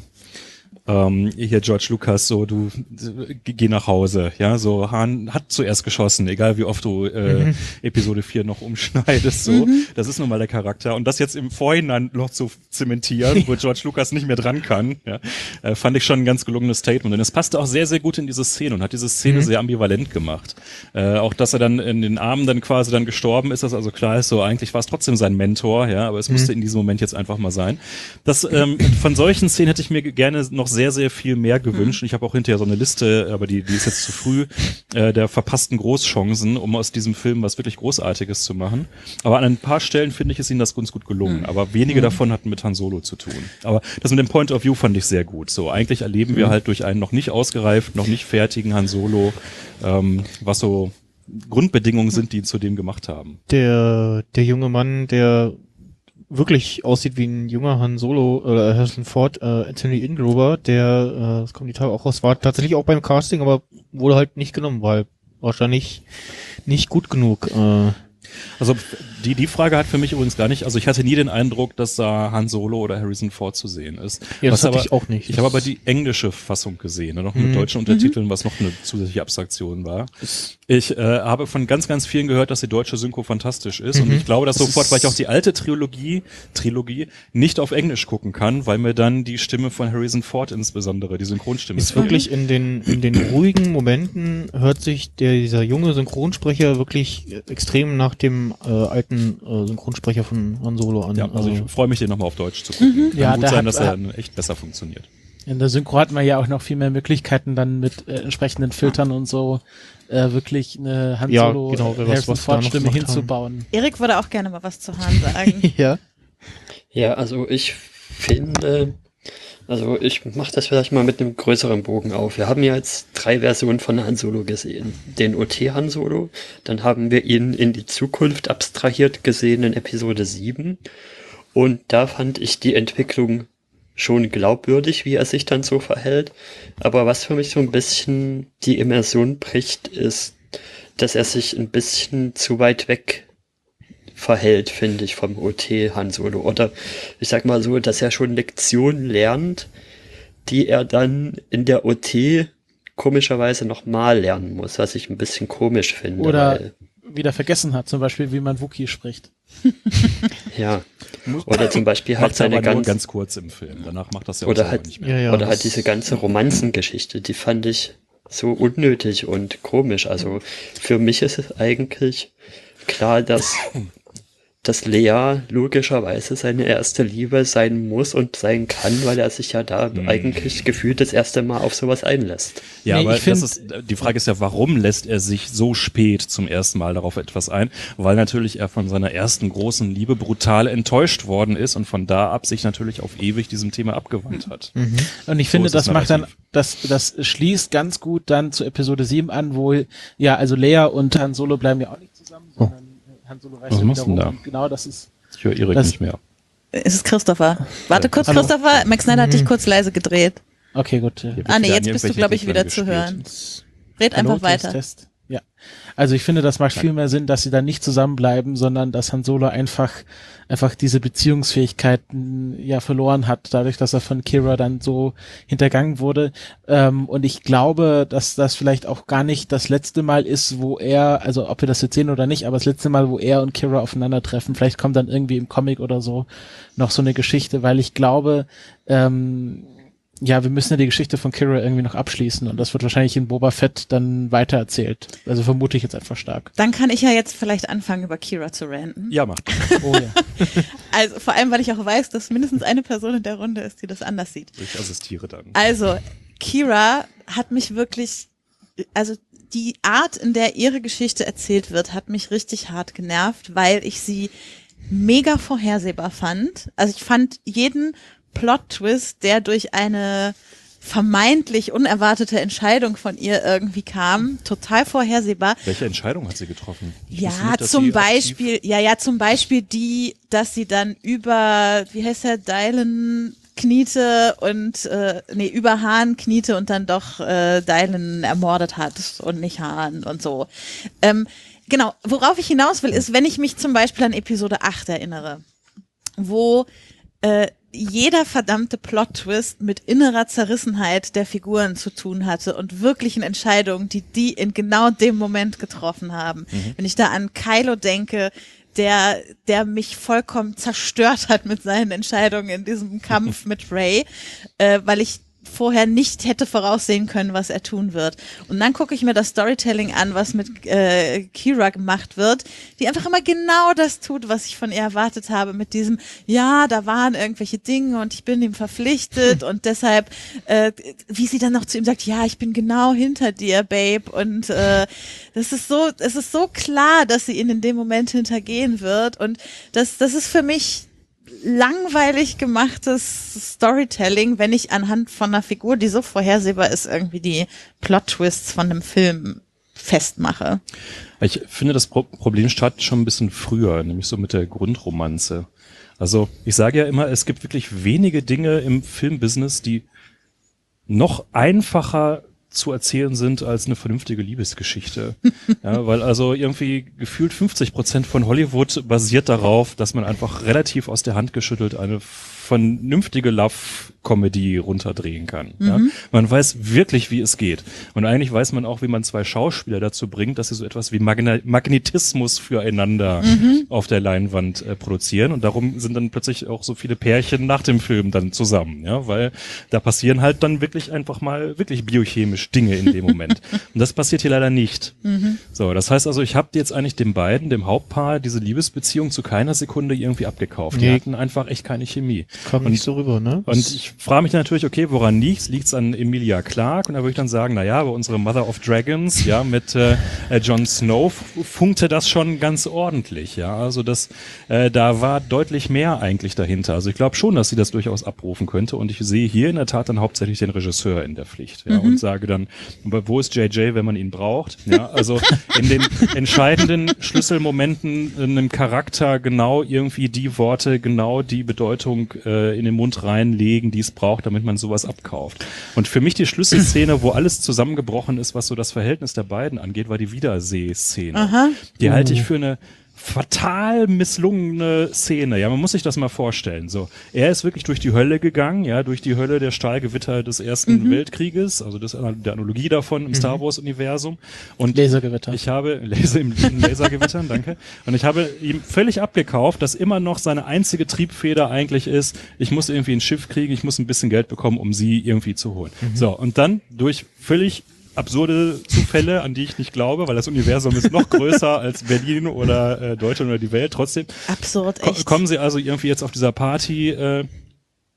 ähm, hier George Lucas, so du geh nach Hause, ja, so Han hat zuerst geschossen, egal wie oft du äh, mhm. Episode vier noch umschneidest, so, mhm. das ist nun mal der Charakter und das jetzt im Vorhinein noch zu zementieren, wo George Lucas nicht mehr dran kann, ja, äh, fand ich schon ein ganz gelungenes Statement und es passte auch sehr, sehr gut in diese Szene und hat diese Szene mhm. sehr ambivalent gemacht, äh, auch dass er dann in den Armen dann quasi dann gestorben ist, dass also klar ist, so eigentlich war es trotzdem sein Mentor, ja, aber es mhm. musste in diesem Moment jetzt einfach mal sein. Das ähm, von solchen Szenen hätte ich mir gerne noch sehr, sehr viel mehr gewünscht. Mhm. Ich habe auch hinterher so eine Liste, aber die, die ist jetzt zu früh, äh, der verpassten Großchancen, um aus diesem Film was wirklich Großartiges zu machen. Aber an ein paar Stellen finde ich, ist ihnen das ganz gut gelungen. Mhm. Aber wenige mhm. davon hatten mit Han Solo zu tun. Aber das mit dem Point of View fand ich sehr gut. So, eigentlich erleben mhm. wir halt durch einen noch nicht ausgereift, noch nicht fertigen Han Solo, ähm, was so Grundbedingungen sind, die ihn zu dem gemacht haben. Der, der junge Mann, der wirklich aussieht wie ein junger Han Solo oder Harrison Ford, äh, Anthony Ingruber, der, äh, das kommt die Tage auch raus, war tatsächlich auch beim Casting, aber wurde halt nicht genommen, weil wahrscheinlich nicht gut genug. Äh. Also die die Frage hat für mich übrigens gar nicht, also ich hatte nie den Eindruck, dass da Han Solo oder Harrison Ford zu sehen ist. Ja, das was hatte aber, ich auch nicht. Ich habe aber die englische Fassung gesehen, noch mit mhm. deutschen Untertiteln, was noch eine zusätzliche Abstraktion war. Ich äh, habe von ganz, ganz vielen gehört, dass die deutsche Synchro fantastisch ist mhm. und ich glaube das sofort, weil ich auch die alte Trilogie, Trilogie nicht auf Englisch gucken kann, weil mir dann die Stimme von Harrison Ford insbesondere, die Synchronstimme ist wirklich in den in den ruhigen Momenten hört sich der dieser junge Synchronsprecher wirklich extrem nach dem äh, alten äh, Synchronsprecher von Han Solo an. Ja, also ich freue mich, den nochmal auf Deutsch zu gucken. Mhm. Kann ja, gut da sein, hat, dass er dann echt besser funktioniert. In der Synchro hat man ja auch noch viel mehr Möglichkeiten, dann mit äh, entsprechenden Filtern und so äh, wirklich eine Han Solo ja, genau, Harrison Ford Stimme hinzubauen. Haben. Erik würde auch gerne mal was zu Han sagen. ja. Ja, also ich finde, also ich mache das vielleicht mal mit einem größeren Bogen auf. Wir haben ja jetzt drei Versionen von Han Solo gesehen. Den O T Han Solo, dann haben wir ihn in die Zukunft abstrahiert gesehen in Episode sieben. Und da fand ich die Entwicklung schon glaubwürdig, wie er sich dann so verhält. Aber was für mich so ein bisschen die Immersion bricht, ist, dass er sich ein bisschen zu weit weg verhält, finde ich, vom O T Han Solo. Oder ich sag mal so, dass er schon Lektionen lernt, die er dann in der O T komischerweise nochmal lernen muss, was ich ein bisschen komisch finde. Oder weil, wieder vergessen hat, zum Beispiel, wie man Wookiee spricht. Ja. Oder zum Beispiel halt seine ganz, ganz kurz im Film. Danach macht das ja auch oder halt, nicht mehr. Ja, ja, oder halt diese ganze Romanzengeschichte, die fand ich so unnötig und komisch. Also für mich ist es eigentlich klar, dass dass Lea logischerweise seine erste Liebe sein muss und sein kann, weil er sich ja da hm. eigentlich gefühlt das erste Mal auf sowas einlässt. Ja, nee, aber ich find, das ist, die Frage ist ja, warum lässt er sich so spät zum ersten Mal darauf etwas ein? Weil natürlich er von seiner ersten großen Liebe brutal enttäuscht worden ist und von da ab sich natürlich auf ewig diesem Thema abgewandt hat. Mhm. Und ich so finde, das macht dann, das, das schließt ganz gut dann zu Episode sieben an, wo, ja, also Lea und Han Solo bleiben ja auch nicht zusammen, sondern Han Solo weiß Was ja machst du wieder denn rum. da? Und genau das ist. Ich höre Erik Das- nicht mehr. Es ist Christopher. Warte kurz, Hallo. Christopher. Max Snyder hat dich kurz leise gedreht. Okay, gut. Hier wird Ah, nee, wieder jetzt an bist du, irgendwelchen glaube ich, wieder Entwicklern zu gespielt. hören. Red einfach Hallo, weiter. Test, Test. Ja. Also ich finde, das macht viel mehr Sinn, dass sie dann nicht zusammenbleiben, sondern dass Han Solo einfach, einfach diese Beziehungsfähigkeiten ja verloren hat, dadurch, dass er von Kira dann so hintergangen wurde. Ähm, und ich glaube, dass das vielleicht auch gar nicht das letzte Mal ist, wo er, also ob wir das jetzt sehen oder nicht, aber das letzte Mal, wo er und Kira aufeinandertreffen. Vielleicht kommt dann irgendwie im Comic oder so noch so eine Geschichte, weil ich glaube, ähm, ja, wir müssen ja die Geschichte von Kira irgendwie noch abschließen und das wird wahrscheinlich in Boba Fett dann weitererzählt. Also vermute ich jetzt einfach stark. Dann kann ich ja jetzt vielleicht anfangen, über Kira zu ranten. Ja, macht. Oh ja. Also vor allem, weil ich auch weiß, dass mindestens eine Person in der Runde ist, die das anders sieht. Ich assistiere dann. Also, Kira hat mich wirklich, also die Art, in der ihre Geschichte erzählt wird, hat mich richtig hart genervt, weil ich sie mega vorhersehbar fand. Also ich fand jeden Plot-Twist, der durch eine vermeintlich unerwartete Entscheidung von ihr irgendwie kam, total vorhersehbar. Welche Entscheidung hat sie getroffen? Ich wusste Ja, nicht, dass zum sie Beispiel, ja, ja, zum Beispiel die, dass sie dann über, wie heißt der, Dylan kniete und, äh, nee, über Hahn kniete und dann doch äh, Dylan ermordet hat und nicht Hahn und so. Ähm, genau, worauf ich hinaus will, ist, wenn ich mich zum Beispiel an Episode acht erinnere, wo äh, jeder verdammte Plot-Twist mit innerer Zerrissenheit der Figuren zu tun hatte und wirklichen Entscheidungen, die die in genau dem Moment getroffen haben. Mhm. Wenn ich da an Kylo denke, der, der mich vollkommen zerstört hat mit seinen Entscheidungen in diesem Kampf mit Rey, äh, weil ich vorher nicht hätte voraussehen können, was er tun wird. Und dann gucke ich mir das Storytelling an, was mit äh, Kira gemacht wird, die einfach immer genau das tut, was ich von ihr erwartet habe, mit diesem, ja, da waren irgendwelche Dinge und ich bin ihm verpflichtet und deshalb, äh, wie sie dann noch zu ihm sagt, ja, ich bin genau hinter dir, Babe, und äh, das ist so, es ist so klar, dass sie ihn in dem Moment hintergehen wird und das, das ist für mich langweilig gemachtes Storytelling, wenn ich anhand von einer Figur, die so vorhersehbar ist, irgendwie die Plot-Twists von einem Film festmache. Ich finde, das Pro- Problem startet schon ein bisschen früher, nämlich so mit der Grundromanze. Also ich sage ja immer, es gibt wirklich wenige Dinge im Filmbusiness, die noch einfacher zu erzählen sind als eine vernünftige Liebesgeschichte. Ja, weil also irgendwie gefühlt fünfzig Prozent von Hollywood basiert darauf, dass man einfach relativ aus der Hand geschüttelt eine vernünftige Love-Comedy runterdrehen kann. Mhm. Ja? Man weiß wirklich, wie es geht. Und eigentlich weiß man auch, wie man zwei Schauspieler dazu bringt, dass sie so etwas wie Magna- Magnetismus füreinander mhm. auf der Leinwand äh, produzieren. Und darum sind dann plötzlich auch so viele Pärchen nach dem Film dann zusammen. Ja, weil da passieren halt dann wirklich einfach mal wirklich biochemisch Dinge in dem Moment. Und das passiert hier leider nicht. Mhm. So, das heißt also, ich habe jetzt eigentlich den beiden, dem Hauptpaar, diese Liebesbeziehung zu keiner Sekunde irgendwie abgekauft. Die Nee. hatten einfach echt keine Chemie. Kam Und- nicht so rüber, ne? Und ich frage mich natürlich, okay, woran liegt's? Liegt's an Emilia Clarke? Und da würde ich dann sagen, na ja, bei unserer Mother of Dragons, ja, mit äh, äh, Jon Snow f- funkte das schon ganz ordentlich, ja. Also das, äh, da war deutlich mehr eigentlich dahinter. Also ich glaube schon, dass sie das durchaus abrufen könnte. Und ich sehe hier in der Tat dann hauptsächlich den Regisseur in der Pflicht, ja, und sage dann, aber wo ist J J, wenn man ihn braucht? Ja, also in den entscheidenden Schlüsselmomenten einem Charakter genau irgendwie die Worte, genau die Bedeutung äh, in den Mund reinlegen, die es braucht, damit man sowas abkauft. Und für mich die Schlüsselszene, wo alles zusammengebrochen ist, was so das Verhältnis der beiden angeht, war die Wiederseh-Szene. Aha. Die halte ich für eine fatal misslungene Szene. Ja, man muss sich das mal vorstellen. So, er ist wirklich durch die Hölle gegangen, ja, durch die Hölle der Stahlgewitter des Ersten Mhm. Weltkrieges, also das, der Analogie davon im Star Wars Universum. Und Lasergewitter. ich habe Laser im Lasergewittern, danke. Und ich habe ihm völlig abgekauft, dass immer noch seine einzige Triebfeder eigentlich ist, ich muss irgendwie ein Schiff kriegen, ich muss ein bisschen Geld bekommen, um sie irgendwie zu holen. So, und dann durch völlig absurde Zufälle, an die ich nicht glaube, weil das Universum ist noch größer als Berlin oder äh, Deutschland oder die Welt. Trotzdem Absurd, ko- echt. kommen sie also irgendwie jetzt auf dieser Party äh,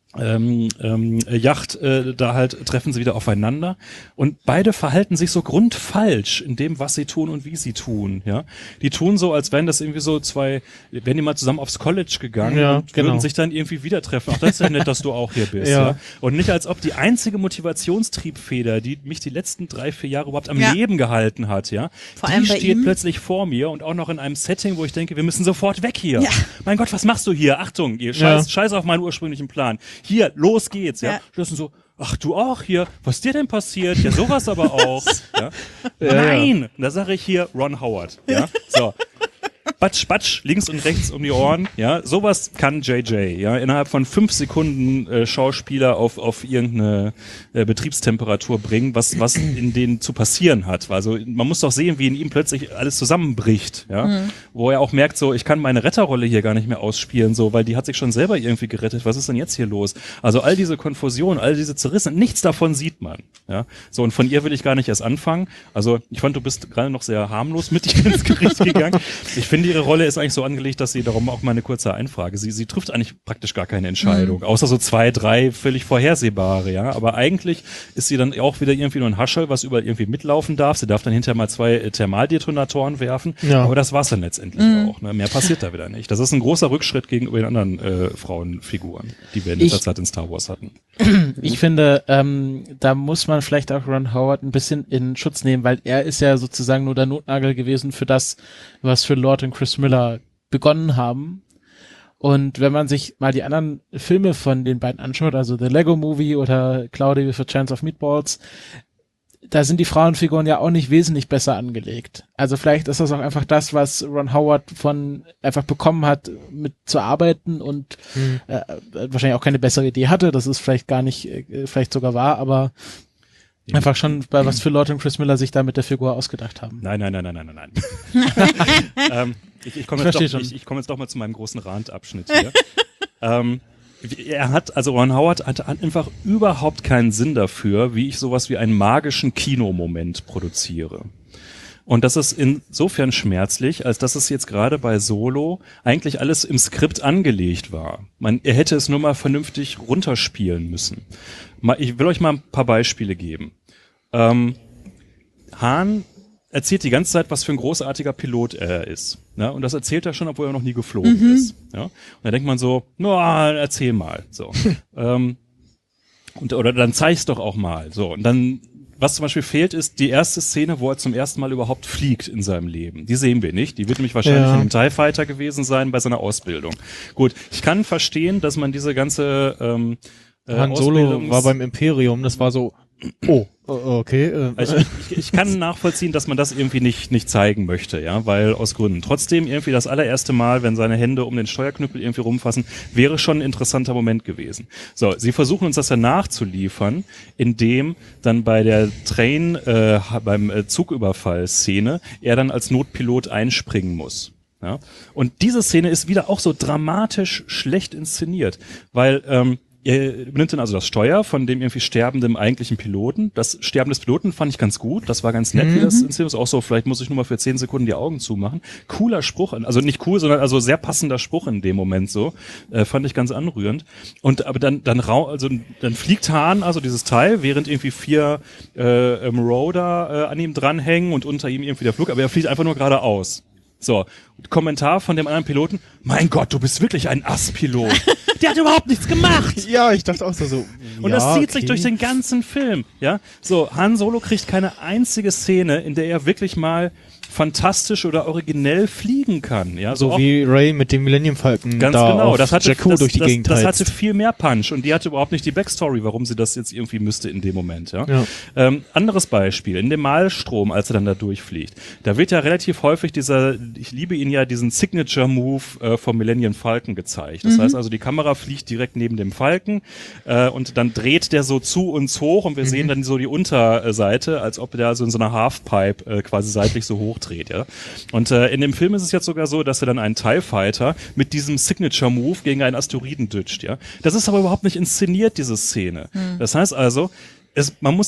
ähm, ähm, Yacht, äh, da halt treffen sie wieder aufeinander und beide verhalten sich so grundfalsch in dem, was sie tun und wie sie tun, ja. Die tun so, als wären das irgendwie so zwei, wären die mal zusammen aufs College gegangen Ja, und genau. würden sich dann irgendwie wieder treffen. Ach, das ist ja nett, dass du auch hier bist, ja. Ja. Und nicht als ob die einzige Motivationstriebfeder, die mich die letzten drei, vier Jahre überhaupt am Ja. Leben gehalten hat, ja. Vor die allem bei steht ihm. plötzlich vor mir und auch noch in einem Setting, wo ich denke, wir müssen sofort weg hier. Ja. Mein Gott, was machst du hier? Achtung, ihr scheiß, Ja. scheiß auf meinen ursprünglichen Plan. Hier, los geht's, ja. Ja. Das sind so, ach du auch hier, was ist dir denn passiert? Ja, sowas aber auch. Ja. Ja, Nein! Und da sage ich hier Ron Howard. Ja. So. Batsch, batsch, links und rechts um die Ohren, ja, sowas kann J J, ja, innerhalb von fünf Sekunden äh, Schauspieler auf auf irgendeine äh, Betriebstemperatur bringen, was was in denen zu passieren hat. Also man muss doch sehen, wie in ihm plötzlich alles zusammenbricht, ja, mhm. wo er auch merkt, so, ich kann meine Retterrolle hier gar nicht mehr ausspielen, so, weil die hat sich schon selber irgendwie gerettet. Was ist denn jetzt hier los? Also all diese Konfusion, all diese Zerrissen, nichts davon sieht man, ja. So, und von ihr will ich gar nicht erst anfangen. Also ich fand, du bist gerade noch sehr harmlos mit ihr ins Gericht gegangen. Ich finde, ihre Rolle ist eigentlich so angelegt, dass sie, darum auch mal eine kurze Einfrage, sie, sie trifft eigentlich praktisch gar keine Entscheidung, mhm. außer so zwei, drei völlig vorhersehbare, ja, aber eigentlich ist sie dann auch wieder irgendwie nur ein Hascherl, was überall irgendwie mitlaufen darf, sie darf dann hinterher mal zwei äh, Thermaldetonatoren werfen, ja. aber das war's dann letztendlich mhm. auch, ne? Mehr passiert da wieder nicht. Das ist ein großer Rückschritt gegenüber den anderen äh, Frauenfiguren, die wir in letzter Ich- Zeit in Star Wars hatten. Ich finde, ähm, da muss man vielleicht auch Ron Howard ein bisschen in Schutz nehmen, weil er ist ja sozusagen nur der Notnagel gewesen für das, was für Lord und Chris Miller begonnen haben. Und wenn man sich mal die anderen Filme von den beiden anschaut, also The Lego Movie oder Cloudy with a Chance of Meatballs, da sind die Frauenfiguren ja auch nicht wesentlich besser angelegt. Also vielleicht ist das auch einfach das, was Ron Howard von einfach bekommen hat, mit zu arbeiten und Mhm. äh, wahrscheinlich auch keine bessere Idee hatte. Das ist vielleicht gar nicht, äh, vielleicht sogar wahr, aber Ja. einfach schon bei was für Lord und Chris Miller sich da mit der Figur ausgedacht haben. Nein, nein, nein, nein, nein, nein, nein. ähm, ich ich komme Ich jetzt, versteh doch- schon. ich, ich komm jetzt doch mal zu meinem großen Randabschnitt hier. ähm, er hat, also Ron Howard hat einfach überhaupt keinen Sinn dafür, wie ich sowas wie einen magischen Kinomoment produziere. Und das ist insofern schmerzlich, als dass es jetzt gerade bei Solo eigentlich alles im Skript angelegt war. Man, er hätte es nur mal vernünftig runterspielen müssen. Mal, ich will euch mal ein paar Beispiele geben. Ähm, Han erzählt die ganze Zeit, was für ein großartiger Pilot er ist. Ne? Und das erzählt er schon, obwohl er noch nie geflogen Mhm. ist. Ja? Und da denkt man so, na, erzähl mal. So. ähm, und, oder dann zeig's doch auch mal. So. Und dann, was zum Beispiel fehlt, ist die erste Szene, wo er zum ersten Mal überhaupt fliegt in seinem Leben. Die sehen wir nicht. Die wird nämlich wahrscheinlich Ja. in einem TIE Fighter gewesen sein bei seiner Ausbildung. Gut, ich kann verstehen, dass man diese ganze ähm, äh, Han Solo Ausbildungs- war beim Imperium, das war so, oh, okay. Äh, Also ich, ich, ich kann nachvollziehen, dass man das irgendwie nicht nicht zeigen möchte, ja, weil aus Gründen. Trotzdem irgendwie das allererste Mal, wenn seine Hände um den Steuerknüppel irgendwie rumfassen, wäre schon ein interessanter Moment gewesen. So, sie versuchen uns das dann nachzuliefern, indem dann bei der Train, äh, beim äh, Zugüberfall-Szene er dann als Notpilot einspringen muss. Ja? Und diese Szene ist wieder auch so dramatisch schlecht inszeniert, weil ähm, er nimmt dann also das Steuer von dem irgendwie sterbenden eigentlichen Piloten. Das Sterben des Piloten fand ich ganz gut. Das war ganz nett, wie das inszeniert ist. Auch so, vielleicht muss ich nur mal für zehn Sekunden die Augen zumachen. Cooler Spruch, also nicht cool, sondern also sehr passender Spruch in dem Moment so. Äh, fand ich ganz anrührend. Und aber dann dann rau, also dann fliegt Han, also dieses Teil, während irgendwie vier äh, ähm, Marauder äh, an ihm dranhängen und unter ihm irgendwie der Flug, aber er fliegt einfach nur geradeaus. So, Kommentar von dem anderen Piloten: Mein Gott, du bist wirklich ein Asspilot. Der hat überhaupt nichts gemacht. ja, ich dachte auch so, so Und ja, das zieht okay. sich durch den ganzen Film, ja. So, Han Solo kriegt keine einzige Szene, in der er wirklich mal fantastisch oder originell fliegen kann, ja. So auch wie Ray mit dem Millennium Falcon Ganz da genau, auf das hatte, Jakku das, durch die das, Gegend das heizt. hatte viel mehr Punch und die hatte überhaupt nicht die Backstory, warum sie das jetzt irgendwie müsste in dem Moment, ja. Ja. Ähm, anderes Beispiel, in dem Malstrom, als er dann da durchfliegt, da wird ja relativ häufig dieser, ich liebe ihn ja, diesen Signature-Move äh, vom Millennium Falcon gezeigt. Das heißt also, die Kamera fliegt direkt neben dem Falcon äh, und dann dreht der so zu uns hoch und wir sehen dann so die Unterseite, als ob der so in so einer Halfpipe äh, quasi seitlich so hochdreht, ja. Und äh, in dem Film ist es jetzt sogar so, dass er dann einen TIE Fighter mit diesem Signature-Move gegen einen Asteroiden ditcht, ja. Das ist aber überhaupt nicht inszeniert, diese Szene. Das heißt also, es, man muss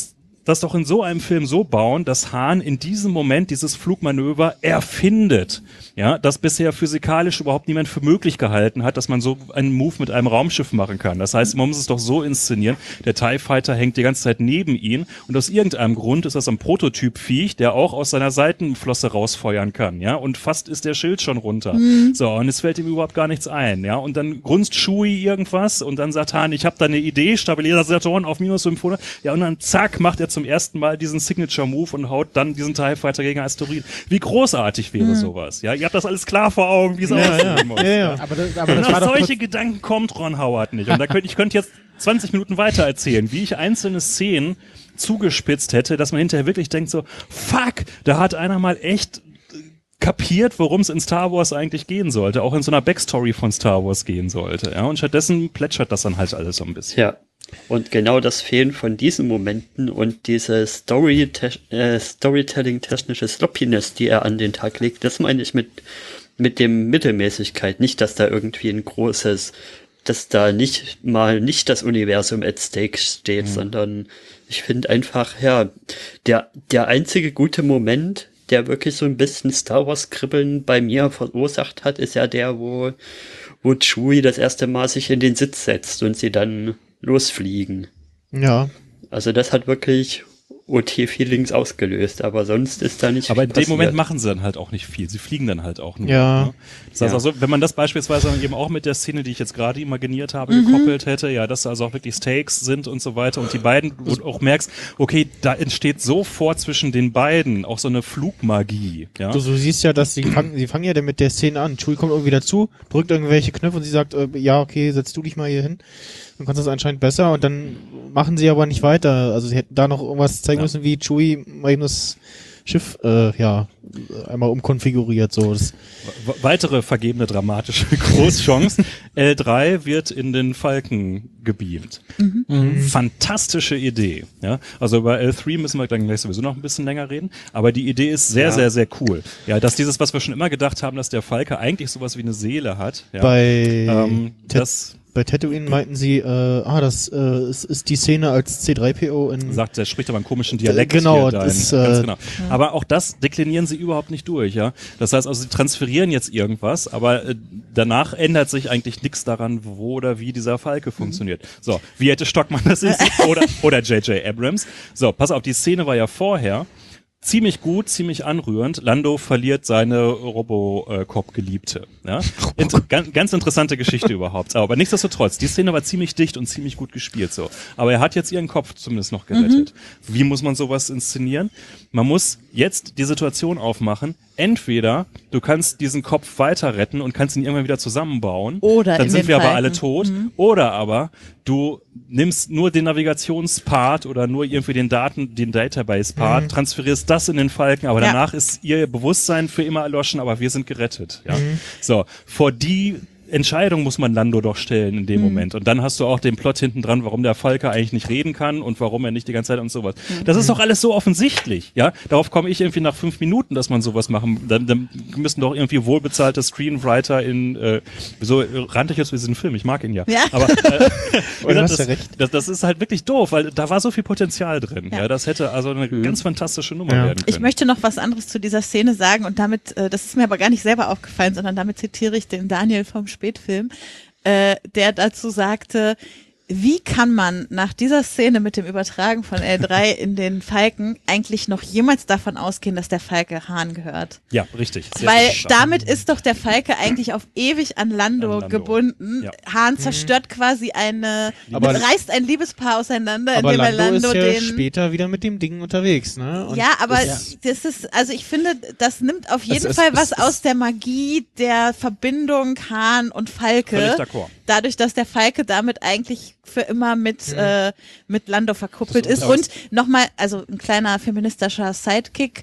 das doch in so einem Film so bauen, dass Hahn in diesem Moment dieses Flugmanöver erfindet. Ja, das bisher physikalisch überhaupt niemand für möglich gehalten hat, dass man so einen Move mit einem Raumschiff machen kann. Das heißt, man muss es doch so inszenieren, der TIE Fighter hängt die ganze Zeit neben ihn und aus irgendeinem Grund ist das ein Prototyp-Viech, der auch aus seiner Seitenflosse rausfeuern kann, ja, und fast ist der Schild schon runter. Mhm. So, und es fällt ihm überhaupt gar nichts ein, ja, und dann grunzt Chewie irgendwas und dann sagt Hahn, ich habe da eine Idee, Stabilisatoren auf minus fünfhundert, ja, und dann zack, macht er zum ersten Mal diesen Signature-Move und haut dann diesen TIE Fighter gegen Asteroiden. Wie großartig wäre mhm. sowas, ja, ihr habt das alles klar vor Augen, wie es ja, aussehen ja. muss. Ja, ja. Aber das, aber das war solche Gedanken kommt Ron Howard nicht. Und da könnt, ich könnte jetzt zwanzig Minuten weiter erzählen, wie ich einzelne Szenen zugespitzt hätte, dass man hinterher wirklich denkt so, fuck, da hat einer mal echt kapiert, worum es in Star Wars eigentlich gehen sollte, auch in so einer Backstory von Star Wars gehen sollte. Ja, und stattdessen plätschert das dann halt alles so ein bisschen. Ja. Und genau das Fehlen von diesen Momenten und diese Story äh, Storytelling-technische Sloppiness, die er an den Tag legt, das meine ich mit, mit dem Mittelmäßigkeit. Nicht, dass da irgendwie ein großes, dass da nicht mal nicht das Universum at stake steht, mhm. sondern ich finde einfach, ja, der, der einzige gute Moment, der wirklich so ein bisschen Star Wars Kribbeln bei mir verursacht hat, ist ja der, wo, wo Chewie das erste Mal sich in den Sitz setzt und sie dann losfliegen. Ja. Also das hat wirklich O T-Feelings ausgelöst, aber sonst ist da nicht aber viel in dem passiert. Moment machen sie dann halt auch nicht viel. Sie fliegen dann halt auch nur. Ja. Ne? Das heißt Ja. also, wenn man das beispielsweise eben auch mit der Szene, die ich jetzt gerade imaginiert habe, Mhm. gekoppelt hätte, ja, dass da also auch wirklich Stakes sind und so weiter und die beiden, wo du auch merkst, okay, da entsteht sofort zwischen den beiden auch so eine Flugmagie. Ja? Du, du siehst ja, dass sie fangen, sie fangen ja dann mit der Szene an. Chewie kommt irgendwie dazu, drückt irgendwelche Knöpfe und sie sagt, äh, ja, okay, setz du dich mal hier hin. Dann kannst du das anscheinend besser und dann machen sie aber nicht weiter. Also sie hätten da noch irgendwas zeigen Ja. müssen, wie Chewie mal eben das Schiff, äh, ja, einmal umkonfiguriert, so. Das, We- weitere vergebene dramatische Großchance. L drei wird in den Falken gebeamt. Mhm. Fantastische Idee. Ja? Also über L drei müssen wir dann gleich sowieso noch ein bisschen länger reden. Aber die Idee ist sehr, Ja. sehr, sehr cool. Ja, dass dieses, was wir schon immer gedacht haben, dass der Falke eigentlich sowas wie eine Seele hat. Ja? bei, ähm, Tat- das bei Tatooine meinten sie, äh, ah, das äh, ist, ist die Szene als C drei P O in... sagt, der spricht aber einen komischen Dialekt. Genau, hier, dein, das, ganz äh, genau. Aber auch das deklinieren sie überhaupt nicht durch, ja. Das heißt also, sie transferieren jetzt irgendwas, aber äh, danach ändert sich eigentlich nichts daran, wo oder wie dieser Falke funktioniert. So, wie hätte Stockmann das ist oder oder J J Abrams. So, pass auf, die Szene war ja vorher ziemlich gut, ziemlich anrührend. Lando verliert seine Robocop-Geliebte. Ja? Int- ganz, ganz interessante Geschichte überhaupt. Aber nichtsdestotrotz, die Szene war ziemlich dicht und ziemlich gut gespielt. So. Aber er hat jetzt ihren Kopf zumindest noch gerettet. Mhm. Wie muss man sowas inszenieren? Man muss jetzt die Situation aufmachen. Entweder du kannst diesen Kopf weiter retten und kannst ihn irgendwann wieder zusammenbauen. Oder Dann in sind den wir aber Falken. alle tot. Mhm. Oder aber du nimmst nur den Navigationspart oder nur irgendwie den Daten, den Database-Part, Mhm. transferierst das in den Falken, aber Ja. danach ist ihr Bewusstsein für immer erloschen, aber wir sind gerettet. Ja? Mhm. So, vor die Entscheidung muss man Lando doch stellen in dem Mhm. Moment. Und dann hast du auch den Plot hinten dran, warum der Falke eigentlich nicht reden kann und warum er nicht die ganze Zeit und sowas. Das ist doch alles so offensichtlich, ja. Darauf komme ich irgendwie nach fünf Minuten, dass man sowas machen. Dann, dann müssen doch irgendwie wohlbezahlte Screenwriter in, äh, wieso rannte ich jetzt für diesen Film? Ich mag ihn ja. Ja. Aber äh, Oder das, hast du recht. Das, das ist halt wirklich doof, weil da war so viel Potenzial drin. Ja, Ja. das hätte also eine ganz fantastische Nummer Ja. werden können. Ich möchte noch was anderes zu dieser Szene sagen und damit, äh, das ist mir aber gar nicht selber aufgefallen, sondern damit zitiere ich den Daniel vom Spätfilm, äh, der dazu sagte, wie kann man nach dieser Szene mit dem Übertragen von L drei in den Falken eigentlich noch jemals davon ausgehen, dass der Falke Hahn gehört? Ja, richtig. Sehr Weil gut. damit ist doch der Falke eigentlich auf ewig an Lando, An Lando. gebunden. Ja. Hahn zerstört quasi eine, Aber- reißt ein Liebespaar auseinander, aber indem er Lando, Lando ist ja den... später wieder mit dem Ding unterwegs, ne? Und Ja, aber das- das ist, also ich finde, das nimmt auf jeden es- Fall es- was es- aus der Magie der Verbindung Hahn und Falke. Völlig d'accord. Dadurch, dass der Falke damit eigentlich für immer mit, Mhm. äh, mit Lando verkuppelt ist. aber Und nochmal, also ein kleiner feministischer Sidekick.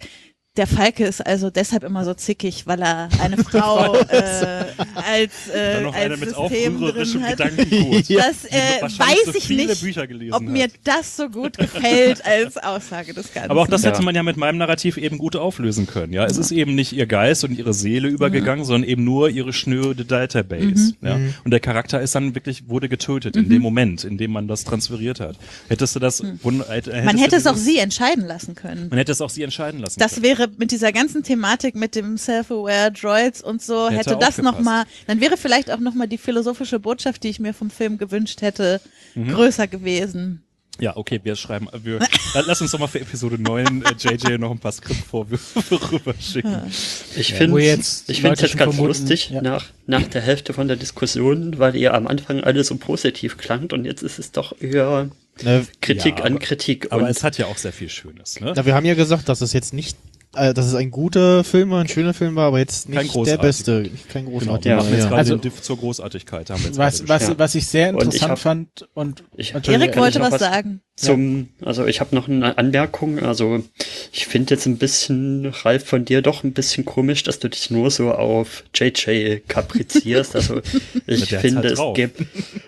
der Falke ist also deshalb immer so zickig, weil er eine Frau äh, als, äh, Dann noch eine als mit System aufrührerischem drin hat. Gedankengut. Das äh, wahrscheinlich weiß so ich viele nicht, Bücher gelesen ob mir hat. das so gut gefällt als Aussage des Ganzen. Aber auch das Ja. hätte man ja mit meinem Narrativ eben gut auflösen können. Ja, es ist eben nicht ihr Geist und ihre Seele übergegangen, sondern eben nur ihre schnöde Database. Ja, und der Charakter ist dann wirklich wurde getötet in dem Moment, in dem man das transferiert hat. Hättest du das? wund- hätt- Man hättest hätte du es auch dieses- sie entscheiden lassen können. Man hätte es auch sie entscheiden lassen Das können. wäre mit dieser ganzen Thematik mit dem Self-Aware Droids und so, Hätte hätte auch das gepasst. nochmal, dann wäre vielleicht auch nochmal die philosophische Botschaft, die ich mir vom Film gewünscht hätte, Mhm. größer gewesen. Ja, okay, wir schreiben, wir, lass uns doch mal für Episode neun äh, J J noch ein paar Skriptvorwürfe rüberschicken. Ich Wo finde jetzt ich finde Leute jetzt schon ganz vermuten, lustig ja. nach, nach der Hälfte von der Diskussion, weil ihr am Anfang alle so positiv klangt und jetzt ist es doch eher Ne, Kritik Ja, an aber- Kritik. Aber und es hat ja auch sehr viel Schönes, ne? na, wir haben ja gesagt, dass es jetzt nicht, äh, dass es ein guter Film war, ein schöner Film war, aber jetzt Kein nicht der großartiger. beste, kein Genau, großartiger. wir machen jetzt ja. gerade Also- den Diff zur Großartigkeit. Haben wir jetzt Was, gerade was, Ja. was ich sehr Und ich interessant hab- fand und Ich- Entschuldigung, Erik kann wollte ich noch was was- sagen. Zum, also ich habe noch eine Anmerkung. Also ich finde jetzt ein bisschen, Ralf, von dir doch ein bisschen komisch, dass du dich nur so auf J J kaprizierst. Also ich der hat's finde, halt es drauf. gibt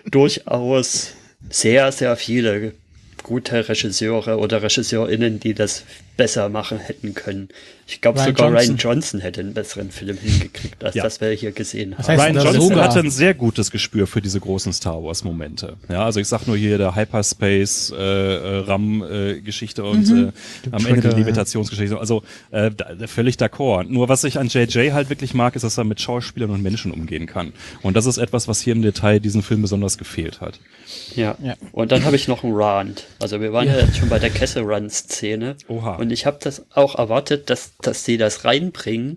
durchaus sehr, sehr viele gute Regisseure oder RegisseurInnen, die das besser machen hätten können. Ich glaube Ryan sogar Johnson. Ryan Johnson hätte einen besseren Film hingekriegt, als Ja. das wir hier gesehen Das haben. heißt, Ryan das Johnson sogar. hatte ein sehr gutes Gespür für diese großen Star Wars Momente. Ja, also ich sag nur hier der Hyperspace äh, äh, RAM äh, Geschichte und äh, am Ende Trigger, die ja. Levitationsgeschichte. Also äh, da, völlig d'accord. Nur was ich an J J halt wirklich mag, ist, dass er mit Schauspielern und Menschen umgehen kann. Und das ist etwas, was hier im Detail diesem Film besonders gefehlt hat. Ja. Ja. Und dann habe ich noch einen Rant. Also wir waren ja, jetzt schon bei der Kessel Run Szene. Oha. Und ich habe das auch erwartet, dass, dass sie das reinbringen.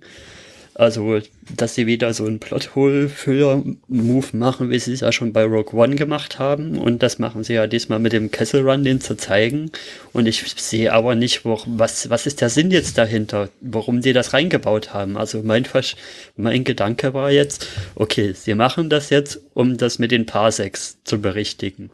Also, dass sie wieder so einen Plothole-Füller-Move machen, wie sie es ja schon bei Rogue One gemacht haben. Und das machen sie ja diesmal mit dem Kessel Run, den zu zeigen. Und ich sehe aber nicht, wo, was, was ist der Sinn jetzt dahinter, warum die das reingebaut haben. Also mein, Versch mein Gedanke war jetzt, okay, sie machen das jetzt, um das mit den Parsecs zu berichtigen.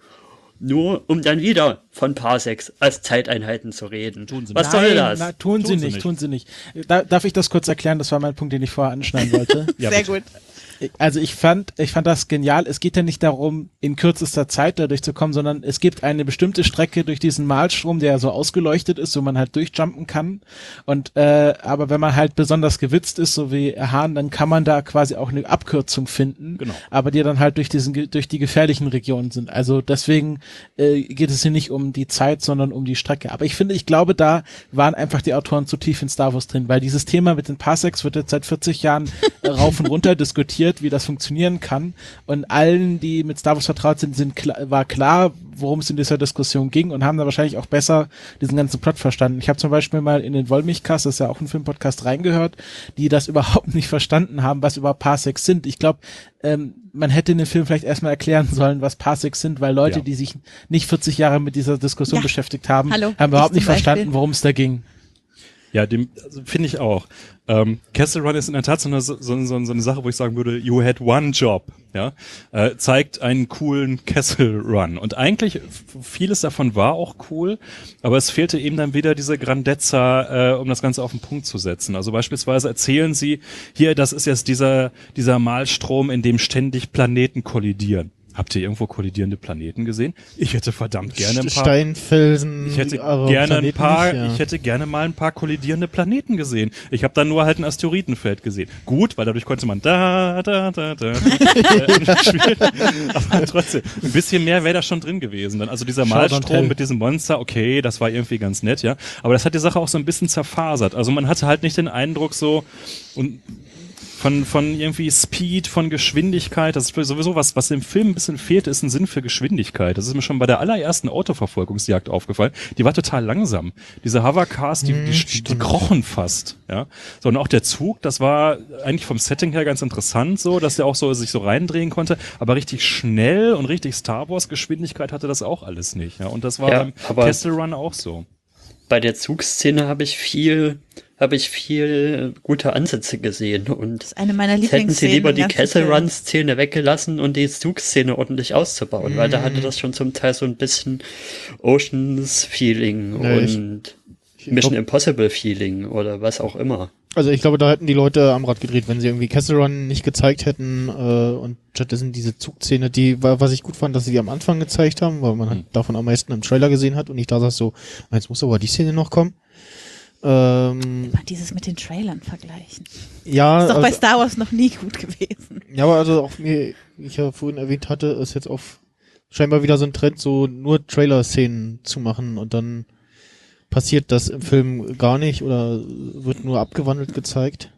Nur um dann wieder von Parsecs als Zeiteinheiten zu reden. Tun sie Was nicht. soll Nein, das? Na, tun, sie Tun sie nicht, nicht. tun sie nicht. Da, darf ich das kurz erklären? Das war mein Punkt, den ich vorher anschneiden wollte. Ja, Sehr bitte. gut. Also ich fand, ich fand das genial. Es geht ja nicht darum, in kürzester Zeit da durchzukommen, sondern es gibt eine bestimmte Strecke durch diesen Malstrom, der so ausgeleuchtet ist, wo man halt durchjumpen kann. Und äh, aber wenn man halt besonders gewitzt ist, so wie Hahn, dann kann man da quasi auch eine Abkürzung finden. Genau. Aber die dann halt durch diesen ge- durch die gefährlichen Regionen sind. Also deswegen äh, geht es hier nicht um die Zeit, sondern um die Strecke. Aber ich finde, ich glaube, da waren einfach die Autoren zu tief in Star Wars drin, weil dieses Thema mit den Parsecs wird jetzt seit vierzig Jahren äh, rauf und runter diskutiert, wie das funktionieren kann. Und allen, die mit Star Wars vertraut sind, sind klar, war klar, worum es in dieser Diskussion ging und haben da wahrscheinlich auch besser diesen ganzen Plot verstanden. Ich habe zum Beispiel mal in den Wollmilchcast, das ist ja auch ein Filmpodcast, reingehört, die das überhaupt nicht verstanden haben, was überhaupt Parsecs sind. Ich glaube, ähm, man hätte in dem Film vielleicht erstmal erklären sollen, was Parsecs sind, weil Leute, Ja. die sich nicht vierzig Jahre mit dieser Diskussion Ja. beschäftigt haben, Hallo, haben überhaupt ich nicht zum Beispiel. verstanden, worum es da ging. Ja, dem also finde ich auch. Ähm, Kessel Run ist in der Tat so eine, so, so, so eine Sache, wo ich sagen würde, you had one job. Ja, äh, zeigt einen coolen Kessel Run. Und eigentlich f- vieles davon war auch cool, aber es fehlte eben dann wieder diese Grandezza, äh, um das Ganze auf den Punkt zu setzen. Also beispielsweise erzählen sie hier, das ist jetzt dieser dieser Malstrom, in dem ständig Planeten kollidieren. Habt ihr irgendwo kollidierende Planeten gesehen? Ich hätte verdammt gerne ein paar. Steinfelsen. Ich hätte aber gerne ein Planeten paar, nicht, ja. ich hätte gerne mal ein paar kollidierende Planeten gesehen. Ich habe dann nur halt ein Asteroidenfeld gesehen. Gut, weil dadurch konnte man da, da, da, da, äh, spielen. Aber trotzdem, ein bisschen mehr wäre da schon drin gewesen. Dann, also dieser Shout and Malstrom tell. mit diesem Monster, okay, das war irgendwie ganz nett, ja. Aber das hat die Sache auch so ein bisschen zerfasert. Also man hatte halt nicht den Eindruck so, und von, von irgendwie Speed, von Geschwindigkeit, das ist sowieso was, was im Film ein bisschen fehlt, ist ein Sinn für Geschwindigkeit. Das ist mir schon bei der allerersten Autoverfolgungsjagd aufgefallen. Die war total langsam. Diese Hovercars, die, die, die, die krochen fast, ja. So, und auch der Zug, das war eigentlich vom Setting her ganz interessant, so, dass der auch so sich so reindrehen konnte, aber richtig schnell und richtig Star Wars Geschwindigkeit hatte das auch alles nicht, ja. Und das war Ja, beim aber- Kessel Run auch so. Bei der Zugszene habe ich viel, habe ich viel gute Ansätze gesehen und Das ist eine meiner hätten sie Lieblingsszenen. lieber im die ganzen Kessel Film. Run Szene weggelassen und die Zugszene ordentlich auszubauen, weil da Mhm. hatte das schon zum Teil so ein bisschen Oceans Feeling Ja, ich- und Mission Impossible Feeling oder was auch immer. Also ich glaube, da hätten die Leute am Rad gedreht, wenn sie irgendwie Castle Run nicht gezeigt hätten äh, und stattdessen diese Zugszene, die war, was ich gut fand, dass sie die am Anfang gezeigt haben, weil man halt davon am meisten im Trailer gesehen hat und ich da saß so, jetzt muss aber die Szene noch kommen. Ähm, Immer dieses mit den Trailern vergleichen. ja, Ist doch also, bei Star Wars noch nie gut gewesen. ja, aber also auch mir, wie ich ja vorhin erwähnt hatte, ist jetzt auf scheinbar wieder so ein Trend, so nur Trailer-Szenen zu machen und dann passiert das im Film gar nicht oder wird nur abgewandelt gezeigt.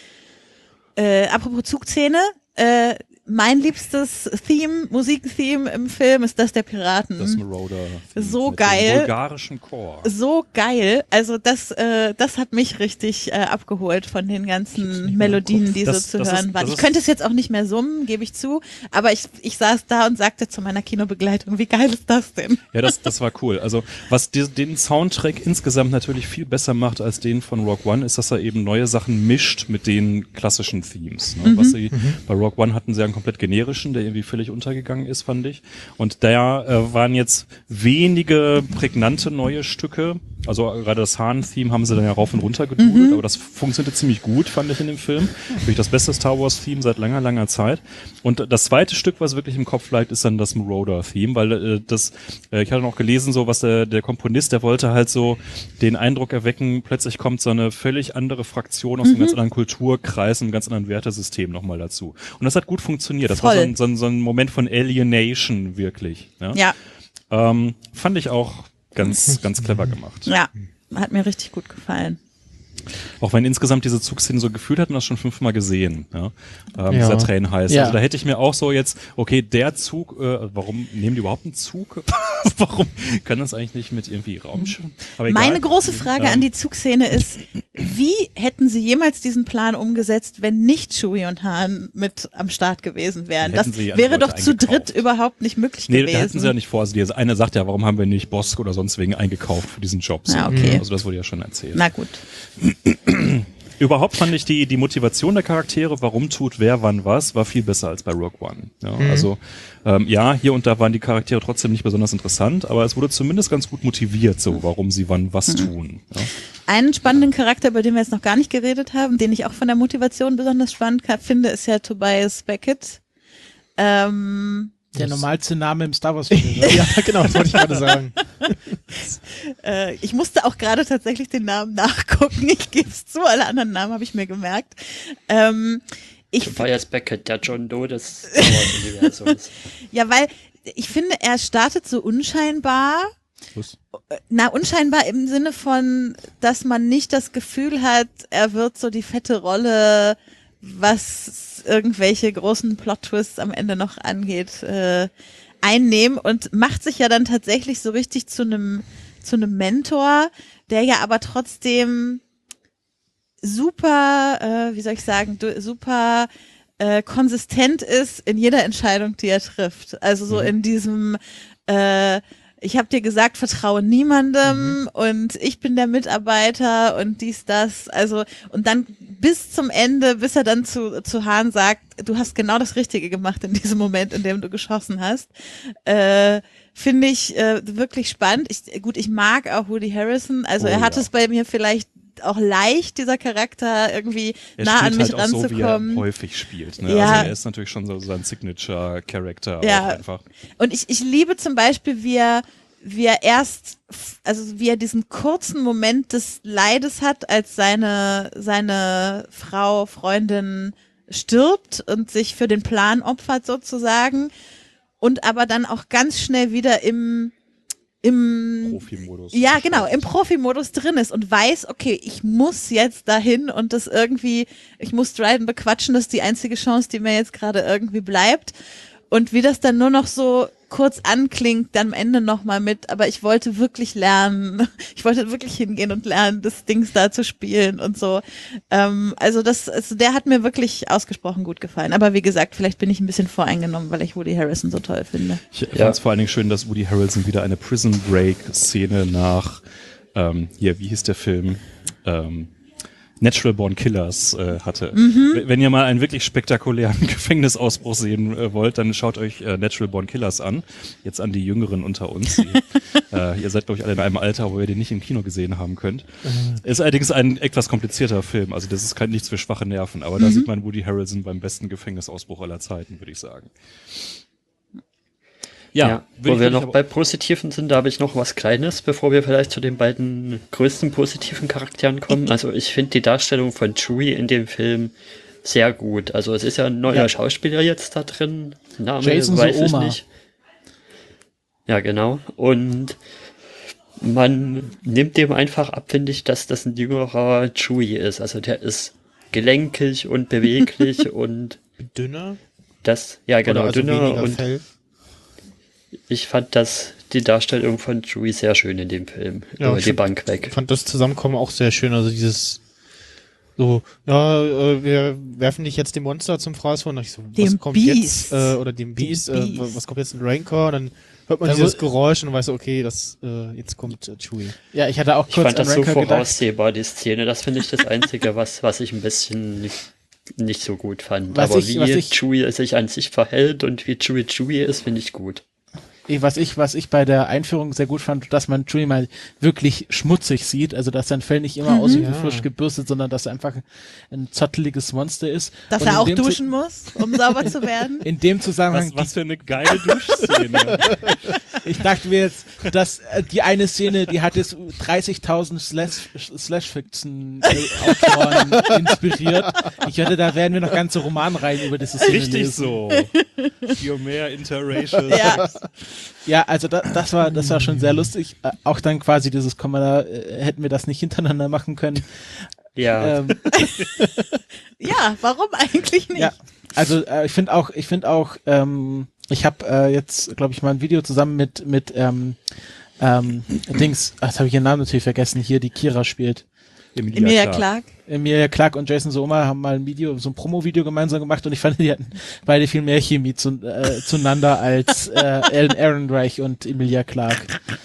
Äh, apropos Zugszene, äh, mein liebstes Theme, Musiktheme im Film ist das der Piraten. Das Marauder. So mit geil. dem bulgarischen Chor. So geil. Also das, äh, das hat mich richtig äh, abgeholt von den ganzen Melodien, die Das- so zu das hören ist- waren. das Ich ist- könnte es jetzt auch nicht mehr summen, gebe ich zu, aber ich, ich saß da und sagte zu meiner Kinobegleitung, wie geil ist das denn? Ja, das, das war cool. Also was die, den Soundtrack insgesamt natürlich viel besser macht als den von Rogue One, ist, dass er eben neue Sachen mischt mit den klassischen Themes. Ne? Was sie bei Rogue One hatten, sie einen komplett generischen, der irgendwie völlig untergegangen ist, fand ich. Und da äh, waren jetzt wenige prägnante neue Stücke. Also gerade das Hahn-Theme haben sie dann ja rauf und runter gedudelt, aber das funktionierte ziemlich gut, fand ich in dem Film. Wirklich das beste Star Wars-Theme seit langer, langer Zeit. Und das zweite Stück, was wirklich im Kopf bleibt, ist dann das Marauder-Theme, weil äh, das, äh, ich hatte noch gelesen, so was der, der Komponist, der wollte halt so den Eindruck erwecken, plötzlich kommt so eine völlig andere Fraktion aus einem ganz anderen Kulturkreis, einem ganz anderen Wertesystem nochmal dazu. Und das hat gut funktioniert. Das war so ein, so, ein, so ein Moment von Alienation, wirklich. Ja. Ja, Ähm, fand ich auch ganz, ganz clever gemacht. ja, hat mir richtig gut gefallen. Auch wenn insgesamt diese Zugszenen so gefühlt hatten, das schon fünfmal gesehen, ja. Ähm, Ja. Dieser Train heißt. Ja. Also da hätte ich mir auch so jetzt, okay, der Zug, äh, warum nehmen die überhaupt einen Zug? Warum kann das eigentlich nicht mit irgendwie Raumschiffen? Aber egal. Meine große Frage Ähm, an die Zugszene ist, wie hätten sie jemals diesen Plan umgesetzt, wenn nicht Chewie und Han mit am Start gewesen wären? Dann Das hätten sie die wäre Leute doch zu eingekauft. dritt überhaupt nicht möglich Nee, gewesen. da hätten sie ja nicht vor. Also die eine sagt ja, warum haben wir nicht Bosk oder sonst wegen eingekauft für diesen Job? So. Ja, okay. Also das wurde ja schon erzählt. Na gut. Überhaupt fand ich die, die Motivation der Charaktere, warum tut wer wann was, war viel besser als bei Rogue One. Ja, also ähm, ja, hier und da waren die Charaktere trotzdem nicht besonders interessant, aber es wurde zumindest ganz gut motiviert, so warum sie wann was tun. Ja. Einen spannenden Charakter, über den wir jetzt noch gar nicht geredet haben, den ich auch von der Motivation besonders spannend finde, ist ja Tobias Beckett. Ähm, Der normalste Name im Star Wars Film. Ja, genau, das wollte ich gerade sagen. äh, ich musste auch gerade tatsächlich den Namen nachgucken. Ich gebe es zu, alle anderen Namen habe ich mir gemerkt. Ähm, ich Tobias Beckett, der John Doe des Star Wars-Universums. Ja, weil ich finde, er startet so unscheinbar. Was? Na, unscheinbar im Sinne von, dass man nicht das Gefühl hat, er wird so die fette Rolle, was irgendwelche großen Plot-Twists am Ende noch angeht, äh, einnehmen und macht sich ja dann tatsächlich so richtig zu einem zu einem Mentor, der ja aber trotzdem super, äh, wie soll ich sagen, du, super äh, konsistent ist in jeder Entscheidung, die er trifft. Also so in diesem äh, ich habe dir gesagt, vertraue niemandem mhm. und ich bin der Mitarbeiter und dies, das. Also, und dann bis zum Ende, bis er dann zu, zu Han sagt, du hast genau das Richtige gemacht in diesem Moment, in dem du geschossen hast, äh, finde ich äh, wirklich spannend. Ich, gut, ich mag auch Woody Harrelson. Also, Oh, er hat ja. es bei mir vielleicht auch leicht, dieser Charakter irgendwie Er nah an spielt mich halt auch so, wie er ranzukommen. häufig spielt. Ne? Ja. Also er ist natürlich schon so sein Signature-Character Ja. auch einfach. Und ich, ich liebe zum Beispiel, wie er, wie er erst, also wie er diesen kurzen Moment des Leides hat, als seine, seine Frau, Freundin stirbt und sich für den Plan opfert sozusagen und aber dann auch ganz schnell wieder im, im Profi-Modus. Ja, genau, im Profi-Modus drin ist und weiß, okay, ich muss jetzt dahin und das irgendwie, ich muss Dryden bequatschen, das ist die einzige Chance, die mir jetzt gerade irgendwie bleibt. Und wie das dann nur noch so kurz anklingt, dann am Ende nochmal mit, aber ich wollte wirklich lernen, ich wollte wirklich hingehen und lernen, das Dings da zu spielen und so. Ähm, also das, also der hat mir wirklich ausgesprochen gut gefallen. Aber wie gesagt, vielleicht bin ich ein bisschen voreingenommen, weil ich Woody Harrelson so toll finde. Ich Ja. fand es vor allen Dingen schön, dass Woody Harrelson wieder eine Prison Break Szene nach, ähm, hier, wie hieß der Film? Ähm, Natural Born Killers äh, hatte. Mhm. Wenn ihr mal einen wirklich spektakulären Gefängnisausbruch sehen äh, wollt, dann schaut euch äh, Natural Born Killers an. Jetzt an die Jüngeren unter uns. Die, äh, ihr seid, glaube ich, alle in einem Alter, wo ihr den nicht im Kino gesehen haben könnt. Mhm. Ist allerdings ein etwas komplizierter Film. Also das ist kein nichts für schwache Nerven. Aber mhm. da sieht man Woody Harrelson beim besten Gefängnisausbruch aller Zeiten, würde ich sagen. Ja, ja wo wir noch bei Positiven sind, da habe ich noch was Kleines, bevor wir vielleicht zu den beiden größten positiven Charakteren kommen. Also ich finde die Darstellung von Chewie in dem Film sehr gut. Also es ist ja ein neuer ja. Schauspieler jetzt da drin. Name Jason weiß so ich nicht. Ja, genau. Und man nimmt dem einfach ab, finde ich, dass das ein jüngerer Chewie ist. Also der ist gelenkig und beweglich und dünner. Das, ja genau, also dünner und Fell. Ich fand das, die Darstellung von Chewie sehr schön in dem Film. Ja, über die Bank weg. Ich fand das Zusammenkommen auch sehr schön. Also dieses, so, ja, äh, wir werfen dich jetzt dem Monster zum Fraß vor. Und ich so, dem was kommt Beast. jetzt? Äh, oder dem Beast, dem äh, Beast. Was kommt jetzt in Rancor? Und dann hört man da dieses Geräusch und dann weißt du, okay, das, äh, jetzt kommt äh, Chewie. Ja, ich hatte auch ich kurz fand an das so Rancor voraussehbar, die Szene. Das finde ich das Einzige, was, was ich ein bisschen nicht so gut fand. Was Aber ich, wie was ich, Chewie sich an sich verhält und wie Chewie Chewie ist, finde ich gut. Was ich, was ich bei der Einführung sehr gut fand, dass man Chewie mal wirklich schmutzig sieht, also dass sein Fell nicht immer Mhm. aussieht wie Ja. frisch gebürstet, sondern dass er einfach ein zotteliges Monster ist. Dass Und er in auch dem duschen muss, um sauber zu werden. In dem Zusammenhang, Was, was für eine geile Duschszene. ich dachte mir jetzt, dass äh, die eine Szene, die hat jetzt dreißigtausend Slash, Slash-Fiction-Autoren inspiriert. Ich hörte, da werden wir noch ganze Romanreihen über diese Szene Richtig lesen. so. Für mehr Interracial Ja. Sex. Ja, also da, das war das war schon sehr lustig. Äh, auch dann quasi dieses Kommentar, äh, hätten wir das nicht hintereinander machen können. Ja. Ähm, Ja, warum eigentlich nicht? ja, also äh, ich finde auch, ich finde auch, ähm, ich habe äh, jetzt, glaube ich, mal ein Video zusammen mit mit ähm, ähm, Dings, ach, jetzt habe ich ihren Namen natürlich vergessen, hier die Kira spielt. Emilia Clarke. Emilia Clarke und Jason Soma haben mal ein Video, so ein Promo-Video gemeinsam gemacht und ich fand, die hatten beide viel mehr Chemie zu, äh, zueinander als äh, Alan Ehrenreich und Emilia Clarke.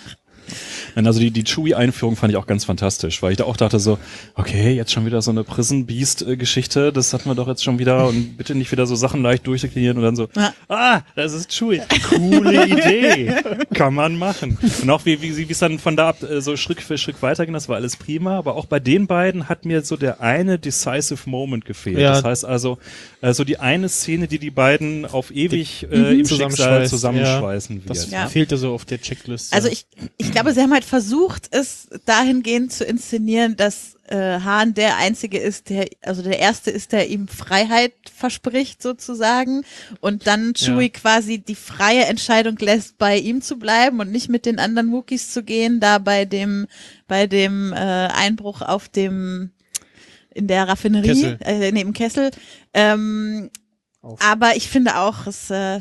Also die, die Chewie-Einführung fand ich auch ganz fantastisch, weil ich da auch dachte so, okay, jetzt schon wieder so eine Prison Beast-Geschichte, das hatten wir doch jetzt schon wieder und bitte nicht wieder so Sachen leicht durchdeklinieren und dann so, Ja. ah, das ist Chewie, coole Idee, kann man machen. Und auch wie wie wie es dann von da ab äh, so Schritt für Schritt weiterging, das war alles prima, aber auch bei den beiden hat mir so der eine decisive Moment gefehlt. Ja. Das heißt also, äh, so die eine Szene, die die beiden auf ewig äh, Mhm. im Schicksal Zusammenschweißt, zusammenschweißen wird. Das Ja. fehlte so auf der Checkliste. Also ich, ich glaube, sie haben halt versucht, es dahingehend zu inszenieren, dass äh, Hahn der Einzige ist, der, also der Erste ist, der ihm Freiheit verspricht sozusagen und dann Chewie Ja. quasi die freie Entscheidung lässt, bei ihm zu bleiben und nicht mit den anderen Wookiees zu gehen, da bei dem, bei dem äh, Einbruch auf dem, in der Raffinerie, Kessel. äh, neben Kessel. Ähm, Auf. aber ich finde auch, es äh,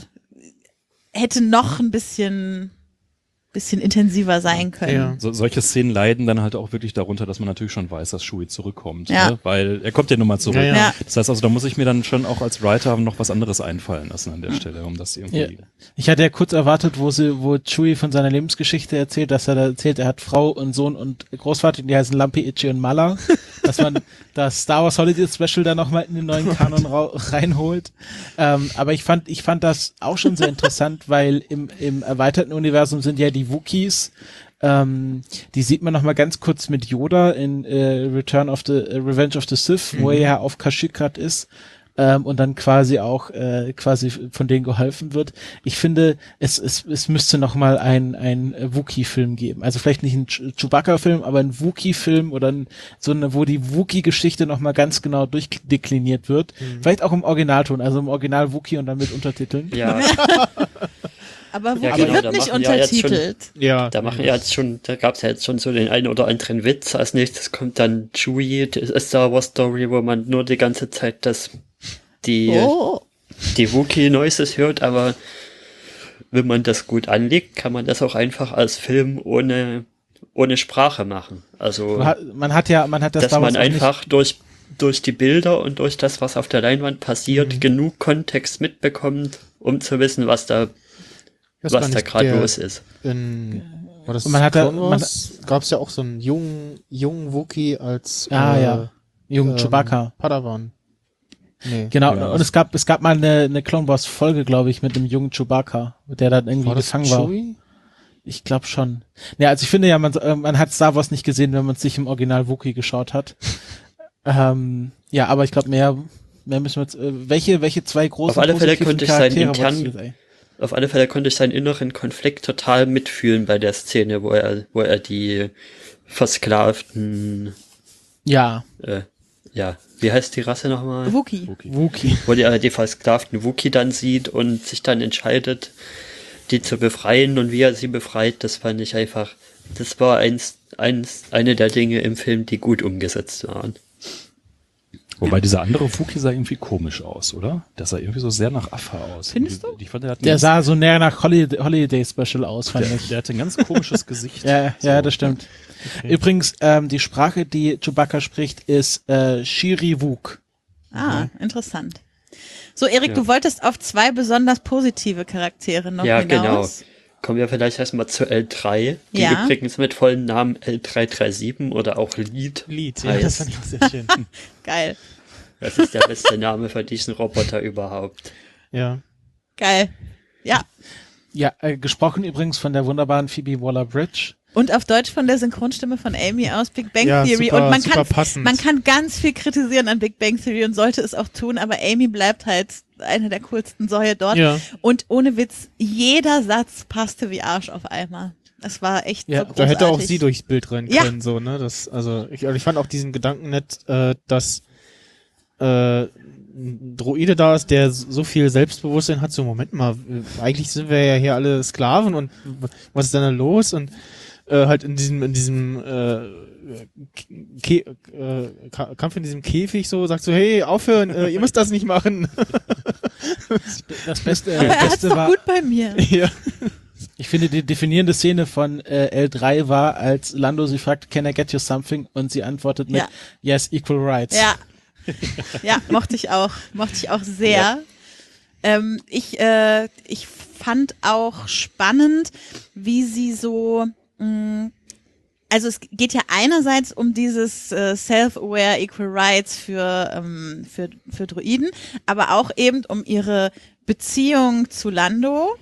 hätte noch ein bisschen bisschen intensiver sein können. Ja. So, solche Szenen leiden dann halt auch wirklich darunter, dass man natürlich schon weiß, dass Chewie zurückkommt. Ja. Ne? Weil er kommt ja nun mal zurück. Ja, ja. Ja. Das heißt also, da muss ich mir dann schon auch als Writer noch was anderes einfallen lassen an der Stelle, um das irgendwie... Ja. Ich hatte ja kurz erwartet, wo sie, wo Chewie von seiner Lebensgeschichte erzählt, dass er da erzählt, er hat Frau und Sohn und Großvater, die heißen Lampi, Itchy und Mala, dass man das Star Wars Holiday Special da nochmal in den neuen Kanon ra- reinholt. Ähm, aber ich fand, ich fand das auch schon sehr interessant, weil im, im erweiterten Universum sind ja die Wookiees, ähm, die sieht man nochmal ganz kurz mit Yoda in äh, Return of the äh, Revenge of the Sith, mhm. wo er ja auf Kashyyyk grad ist. Ähm, und dann quasi auch äh, quasi von denen geholfen wird. Ich finde, es es, es müsste noch mal ein ein Wookiee-Film geben. Also vielleicht nicht ein Ch- Chewbacca-Film, aber ein Wookiee-Film oder ein, so eine, wo die Wookiee-Geschichte noch mal ganz genau durchdekliniert wird. Mhm. Vielleicht auch im Originalton, also im Original Wookiee und dann mit Untertiteln. Ja, Aber Wookiee Ja, genau, da wird nicht machen ja jetzt schon- untertitelt. ja. da machen ja jetzt schon, da gab's ja jetzt schon so den einen oder anderen Witz. Als nächstes kommt dann Chewie, die Star Wars Story, wo man nur die ganze Zeit das die Oh. die Wookiee Noises hört, aber wenn man das gut anlegt, kann man das auch einfach als Film ohne ohne Sprache machen. Also Man hat, man hat ja, man hat das dass Star Wars man auch nicht- einfach durch durch die Bilder und durch das, was auf der Leinwand passiert, Mhm. genug Kontext mitbekommt, um zu wissen, was da Das was war da nicht gerade der- los ist. In, war das Und man hat ja- Clone man- Wars? Gab's ja auch so einen jungen, jungen Wookiee als Ah, äh, ja. Jungen ähm, Chewbacca. Padawan. Nee. Genau, Ja. und es gab es gab mal eine, eine Clone Wars Folge, glaube ich, mit dem jungen Chewbacca, der dann irgendwie War das gefangen war. Chewie? Ich glaube schon. Ja, also ich finde ja, man, äh, man hat Star Wars nicht gesehen, wenn man es sich im Original Wookiee geschaut hat. ähm, ja, aber ich glaube, mehr, mehr müssen wir jetzt, äh, welche, welche zwei großen Auf alle Fälle positiven könnte ich seinen Charaktere wolltest du internen, jetzt, ey? auf alle Fälle konnte ich seinen inneren Konflikt total mitfühlen bei der Szene, wo er, wo er die versklavten, Ja, äh, ja, wie heißt die Rasse nochmal? Wookie. Wookiee. Wo er die versklavten Wookie dann sieht und sich dann entscheidet, die zu befreien und wie er sie befreit, das fand ich einfach, das war eins, eins, eine der Dinge im Film, die gut umgesetzt waren. Wobei dieser andere Wookie sah irgendwie komisch aus, oder? Der sah irgendwie so sehr nach Affe aus. Findest du? Ich fand, der, hat ein Der ganz, sah so näher nach Holiday, Holiday Special aus, fand der, ich. der hatte ein ganz komisches Gesicht. Ja, So. ja, das stimmt. Übrigens, ähm, die Sprache, die Chewbacca spricht, ist äh, Shiri-Wook. Ah, interessant. So, Erik, Ja. du wolltest auf zwei besonders positive Charaktere noch Ja, hinaus. genau. Kommen wir vielleicht erstmal zu L drei, die Ja. übrigens mit vollen Namen L drei drei sieben oder auch Lead Lied, ja, das heißt. fand ich auch sehr schön. Geil, Das ist der beste Name für diesen Roboter überhaupt. Ja. geil. Ja, Ja, äh, gesprochen übrigens von der wunderbaren Phoebe Waller-Bridge. und auf Deutsch von der Synchronstimme von Amy aus Big Bang Ja, Theory. super- und man super kann, passend. man kann ganz viel kritisieren an Big Bang Theory und sollte es auch tun, aber Amy bleibt halt eine der coolsten Säue dort. Ja. Und ohne Witz, jeder Satz passte wie Arsch auf einmal. Es war echt Ja, so da großartig. Da hätte auch sie durchs Bild rennen Ja. können, so, ne? Das, also, ich, ich fand auch diesen Gedanken nett, äh, dass äh, ein Droide da ist, der so viel Selbstbewusstsein hat, so, Moment mal, äh, eigentlich sind wir ja hier alle Sklaven und was ist denn da los? Und äh, halt in diesem, in diesem äh, Ke äh, Ka- Kampf in diesem Käfig so, sagt so, hey, aufhören, äh, ihr müsst das nicht machen. Das Beste, äh, Aber das er hat's Beste doch war, gut bei mir. ja. ich finde, die definierende Szene von äh, L drei war, als Lando sie fragt, can I get you something? Und sie antwortet mit, Ja. yes, equal rights. Ja. Ja, mochte ich auch. Mochte ich auch sehr. Ja. Ähm, ich, äh, ich fand auch spannend, wie sie so, mh, also es geht ja einerseits um dieses äh, Self-Aware Equal Rights für, ähm, für, für Droiden, aber auch eben um ihre Beziehung zu Lando.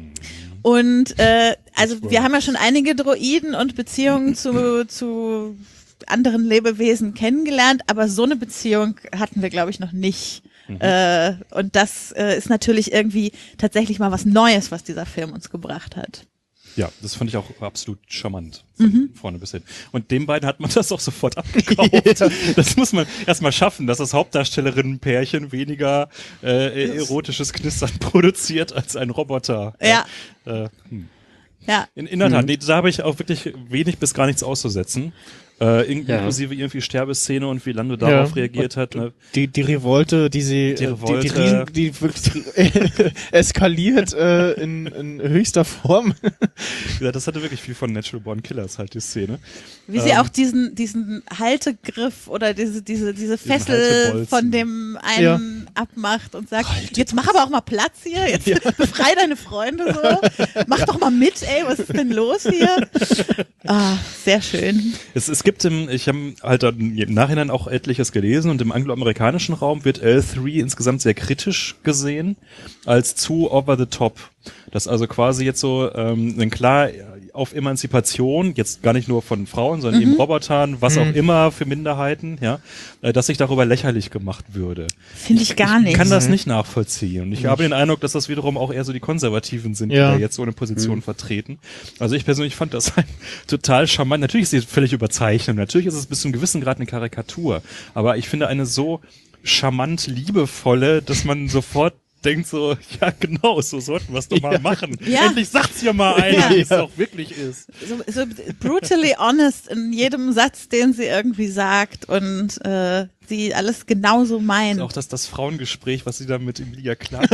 Und äh, also wir haben ja schon einige Droiden und Beziehungen zu, zu anderen Lebewesen kennengelernt, aber so eine Beziehung hatten wir, glaube ich, noch nicht. Mhm. Äh, und das äh, ist natürlich irgendwie tatsächlich mal was Neues, was dieser Film uns gebracht hat. Ja, das fand ich auch absolut charmant. Von vorne bis hin. Und den beiden hat man das auch sofort abgekauft. Das muss man erstmal schaffen, dass das Hauptdarstellerinnenpärchen weniger äh, erotisches Knistern produziert als ein Roboter. Ja. Äh, hm. Ja, In, in der Tat, nee, da habe ich auch wirklich wenig bis gar nichts auszusetzen. Äh, in, Ja. Inklusive irgendwie Sterbeszene und wie Lando darauf Ja. reagiert hat. Ne? Die, die Revolte, die sie, Die äh, Revolte. die, die, Riesen, die wirklich eskaliert äh, in, in höchster Form. Ja, das hatte wirklich viel von Natural Born Killers halt, die Szene. wie sie Ähm. auch diesen, diesen Haltegriff oder diese, diese, diese Diesen Fessel Haltebolzen. von dem einen abmacht und sagt, Haltebolzen. jetzt mach aber auch mal Platz hier, jetzt befrei deine Freunde so, mach doch mal mit, ey, was ist denn los hier? Ah, sehr schön. Es, es gibt im, ich habe halt dann im Nachhinein auch etliches gelesen und im angloamerikanischen Raum wird L drei insgesamt sehr kritisch gesehen als zu over the top. Das also quasi jetzt so ähm, ein klar auf Emanzipation, jetzt gar nicht nur von Frauen, sondern eben Robotern, was auch immer für Minderheiten, ja, äh, dass sich darüber lächerlich gemacht würde. Finde ich gar nicht. Ich kann das nicht nachvollziehen. Und ich habe den Eindruck, dass das wiederum auch eher so die Konservativen sind, Ja. die da jetzt so eine Position vertreten. Also ich persönlich fand das ein total charmant. Natürlich ist sie völlig überzeichnet. Natürlich ist es bis zu einem gewissen Grad eine Karikatur. Aber ich finde eine so charmant liebevolle, dass man sofort denkt so, ja genau, so sollten wir es doch mal machen. Ja. Endlich sagt's ja mal einer, Ja. wie es auch wirklich ist. so, so brutally honest in jedem Satz, den sie irgendwie sagt und äh, sie alles genauso meint. Auch das, das Frauengespräch, was sie da mit Emilia Clarke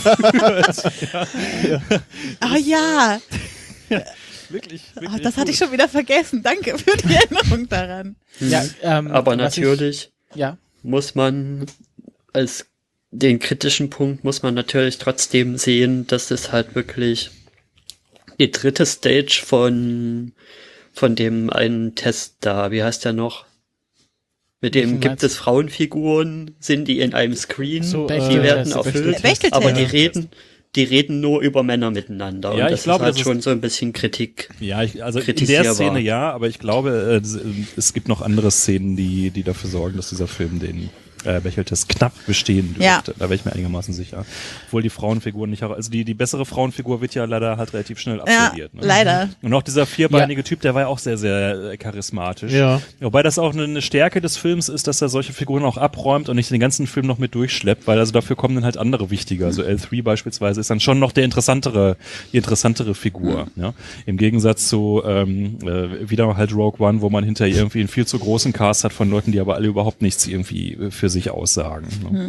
Ah ja, wirklich, oh, wirklich das hatte ich gut. schon wieder vergessen. Danke für die Erinnerung daran. Ja, ähm, Aber was natürlich Ich, ja. muss man als den kritischen Punkt muss man natürlich trotzdem sehen, dass es halt wirklich die dritte Stage von von dem einen Test da, wie heißt der noch? Mit dem Welchen gibt meinst es Frauenfiguren, sind die in einem Screen, So, die äh, werden Bechteltest, erfüllt, Bechteltest. aber die reden, die reden nur über Männer miteinander. Ja, und ich das glaube, ist halt das ist- schon so ein bisschen Kritik. Ja, ich, also in der Kritisierbar. Szene ja, aber ich glaube, äh, es gibt noch andere Szenen, die, die dafür sorgen, dass dieser Film den äh, Bechteltest knapp bestehen dürfte. Ja. Da wäre ich mir einigermaßen sicher. Obwohl die Frauenfigur nicht, also die, die bessere Frauenfigur wird ja leider halt relativ schnell Ja, absolviert. Ne? leider. Und auch dieser vierbeinige Typ, der war ja auch sehr, sehr äh, charismatisch. Ja. Wobei das auch eine, eine Stärke des Films ist, dass er solche Figuren auch abräumt und nicht den ganzen Film noch mit durchschleppt, weil also dafür kommen dann halt andere wichtiger. Also L drei beispielsweise ist dann schon noch der interessantere, die interessantere Figur. Ja? Im Gegensatz zu ähm, äh, wieder halt Rogue One, wo man hinter irgendwie einen viel zu großen Cast hat von Leuten, die aber alle überhaupt nichts irgendwie äh, für sich aussagen. Ne?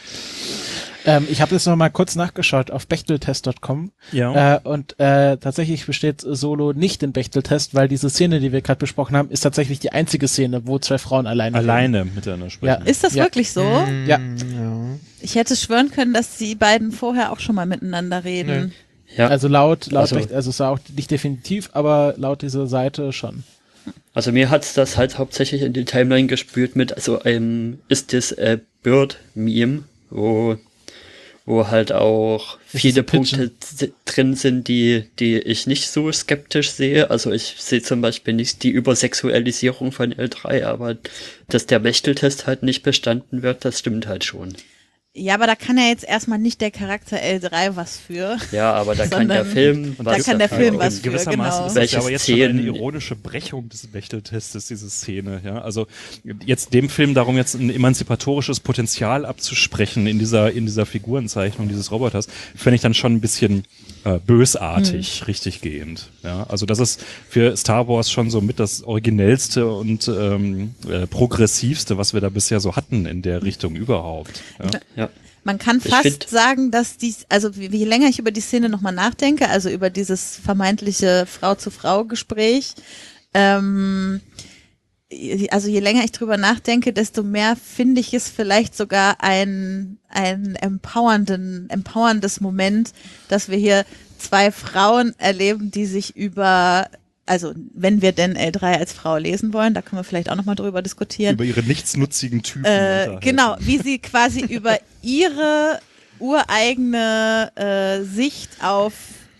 Ähm, ich habe jetzt noch mal kurz nachgeschaut auf bechteltest Punkt com Ja. äh, und äh, tatsächlich besteht Solo nicht den Bechteltest, weil diese Szene, die wir gerade besprochen haben, ist tatsächlich die einzige Szene, wo zwei Frauen alleine Alleine miteinander sprechen. Ja. Ist das Ja. wirklich so? reden. Ja, Ja. Ich hätte schwören können, dass die beiden vorher auch schon mal miteinander reden. Ja, also laut, laut Also- Becht- also es war auch nicht definitiv, aber laut dieser Seite schon. also mir hat's das halt hauptsächlich in die Timeline gespürt mit, also ähm, ist das äh, Bird-Meme, wo wo halt auch Ist viele das ein Pigeon? Punkte z- drin sind, die die ich nicht so skeptisch sehe. Also ich sehe zum Beispiel nicht die Übersexualisierung von L drei, aber dass der Bechteltest halt nicht bestanden wird, das stimmt halt schon. Ja, aber da kann ja jetzt erstmal nicht der Charakter L drei was für. Ja, aber da kann der Sondern Film Und da was kann der dafür. Film was Und für, gewissermaßen genau. ist das Welche ja aber jetzt schon eine Szenen- ironische Brechung des Bechteltestes, diese Szene. Ja, also jetzt dem Film darum jetzt ein emanzipatorisches Potenzial abzusprechen in dieser in dieser Figurenzeichnung dieses Roboters, fände ich dann schon ein bisschen äh, bösartig, richtig gehend. Ja, also das ist für Star Wars schon so mit das originellste und ähm, äh, progressivste, was wir da bisher so hatten in der Richtung überhaupt. Ja. Ja. Man kann Ich fast find- sagen, dass dies, also je je länger ich über die Szene nochmal nachdenke, also über dieses vermeintliche Frau-zu-Frau-Gespräch, ähm, also je länger ich drüber nachdenke, desto mehr finde ich es vielleicht sogar ein, ein empowernden, empowerndes Moment, dass wir hier zwei Frauen erleben, die sich über, also wenn wir denn L drei als Frau lesen wollen, da können wir vielleicht auch nochmal drüber diskutieren. Über ihre nichtsnutzigen Typen. Äh, unterhalten. genau, wie sie quasi über ihre ureigene äh, Sicht auf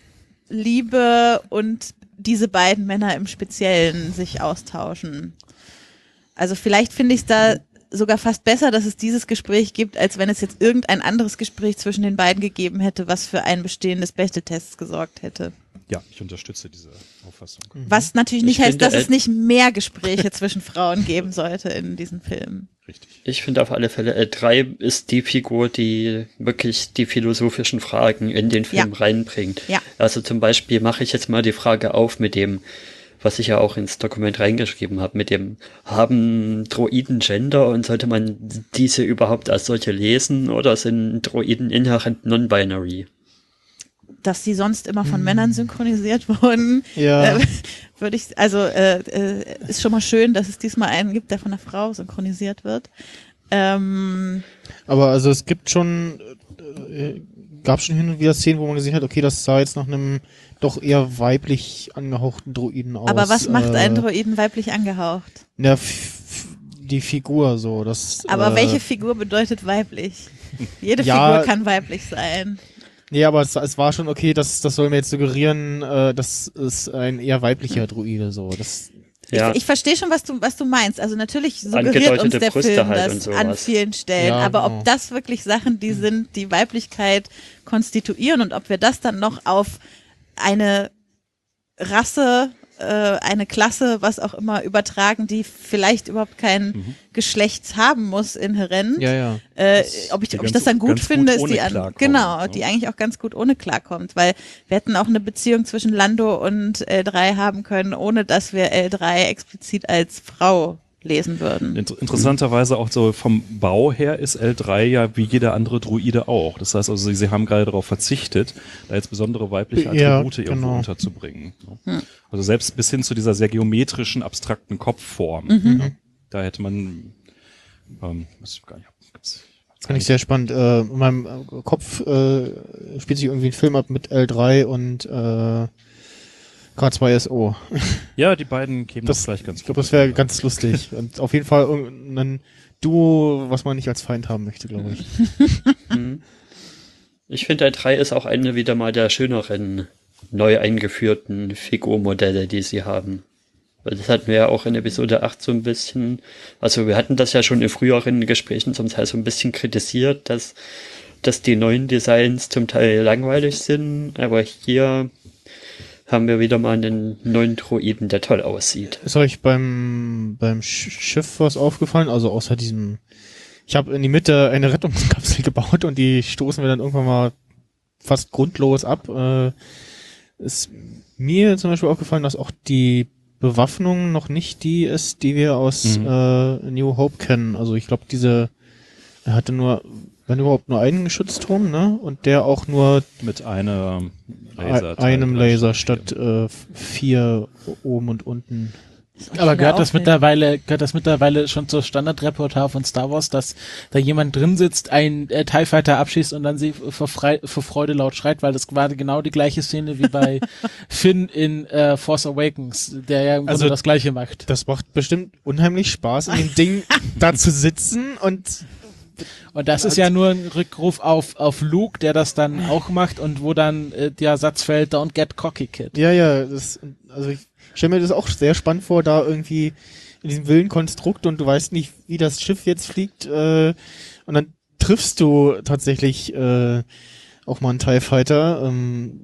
Liebe und diese beiden Männer im Speziellen sich austauschen. Also vielleicht finde ich es da sogar fast besser, dass es dieses Gespräch gibt, als wenn es jetzt irgendein anderes Gespräch zwischen den beiden gegeben hätte, was für ein Bestehen des Bechteltests gesorgt hätte. Ja, ich unterstütze diese Auffassung. Was natürlich nicht Ich heißt, finde, dass es äh, nicht mehr Gespräche zwischen Frauen geben sollte in diesen Filmen. Richtig. Ich finde auf alle Fälle, L drei ist die Figur, die wirklich die philosophischen Fragen in den Film Ja. reinbringt. Ja. Also zum Beispiel mache ich jetzt mal die Frage auf mit dem, was ich ja auch ins Dokument reingeschrieben habe, mit dem, haben Droiden Gender und sollte man diese überhaupt als solche lesen oder sind Droiden inhärent non-binary? Dass die sonst immer von Männern synchronisiert wurden, Ja. äh, würde ich, also äh, äh, ist schon mal schön, dass es diesmal einen gibt, der von einer Frau synchronisiert wird. Ähm, Aber also es gibt schon, äh, gab schon hin und wieder Szenen, wo man gesehen hat, okay, das sah jetzt nach einem doch eher weiblich angehauchten Droiden aus. aber was macht äh, einen Droiden weiblich angehaucht? Na, f- f- die Figur so, das. Aber äh, welche Figur bedeutet weiblich? Jede Ja. Figur kann weiblich sein. Nee, aber es, es war schon okay, das, das soll mir jetzt suggerieren, äh, das ist ein eher weiblicher Droide, so. Das, Ja. Ich, ich verstehe schon, was du, was du meinst. Also natürlich suggeriert uns Angedeutete der Brüste Film halt das und sowas. an vielen Stellen. Ja, aber genau. ob das wirklich Sachen, die sind, die Weiblichkeit konstituieren und ob wir das dann noch auf eine Rasse, äh, eine Klasse, was auch immer übertragen, die vielleicht überhaupt kein Mhm. Geschlecht haben muss inhärent. ja, ja. Äh, ob ich, die ob ich ganz- das dann gut ganz gut finde, ist ohne die an, klarkommt, genau, ne? die eigentlich auch ganz gut ohne klarkommt, weil wir hätten auch eine Beziehung zwischen Lando und L drei haben können, ohne dass wir L drei explizit als Frau lesen würden. Inter interessanterweise auch so vom Bau her ist L drei ja wie jeder andere Droide auch. Das heißt also, sie, sie haben gerade darauf verzichtet, da jetzt besondere weibliche Ja, Attribute irgendwo genau. unterzubringen. Hm. Also selbst bis hin zu dieser sehr geometrischen, abstrakten Kopfform. Mhm. Ja, da hätte man, ähm, weiß ich gar nicht, gibt's, Das fand ich sehr spannend. Äh, in meinem äh, Kopf äh, spielt sich irgendwie ein Film ab mit L drei und äh, K zwei S O. Ja, die beiden kämen das, Das- vielleicht ganz Ich glaube, das wäre ganz lustig. Und auf jeden Fall irgendein Duo, was man nicht als Feind haben möchte, glaube ich. Mhm. Ich finde, Teil drei ist auch eine wieder mal der schöneren, neu eingeführten Figurmodelle, die sie haben. Weil das hatten wir ja auch in Episode acht so ein bisschen, also wir hatten das ja schon in früheren Gesprächen zum Teil so ein bisschen kritisiert, dass, dass die neuen Designs zum Teil langweilig sind, aber hier haben wir wieder mal einen neuen Droiden, der toll aussieht. Ist euch beim, beim Sch- Schiff was aufgefallen? Also außer diesem, ich habe in die Mitte eine Rettungskapsel gebaut und die stoßen wir dann irgendwann mal fast grundlos ab. Äh, ist mir zum Beispiel aufgefallen, dass auch die Bewaffnung noch nicht die ist, die wir aus Mhm. äh, New Hope kennen. Also ich glaube, diese, er hatte nur, wenn überhaupt nur einen Geschützturm, ne? Und der auch nur Mit einer ein- Laser einem Laser statt äh, vier oben und unten. Aber gehört das Aufwand. mittlerweile, gehört das mittlerweile schon zur Standardrepertoire von Star Wars, dass da jemand drin sitzt, einen äh, TIE Fighter abschießt und dann sie vor, Frei, vor Freude laut schreit, weil das war genau die gleiche Szene wie bei Finn in äh, Force Awakens, der ja im Grunde Also- das Gleiche macht. Das macht bestimmt unheimlich Spaß, in dem Ding da zu sitzen und Und das ist ja nur ein Rückruf auf, auf Luke, der das dann auch macht und wo dann äh, der Satz fällt, don't get cocky, kid. ja, ja, das, also ich stelle mir das auch sehr spannend vor, da irgendwie in diesem wilden Konstrukt und du weißt nicht, wie das Schiff jetzt fliegt, äh, und dann triffst du tatsächlich äh, auch mal einen TIE Fighter. Ähm,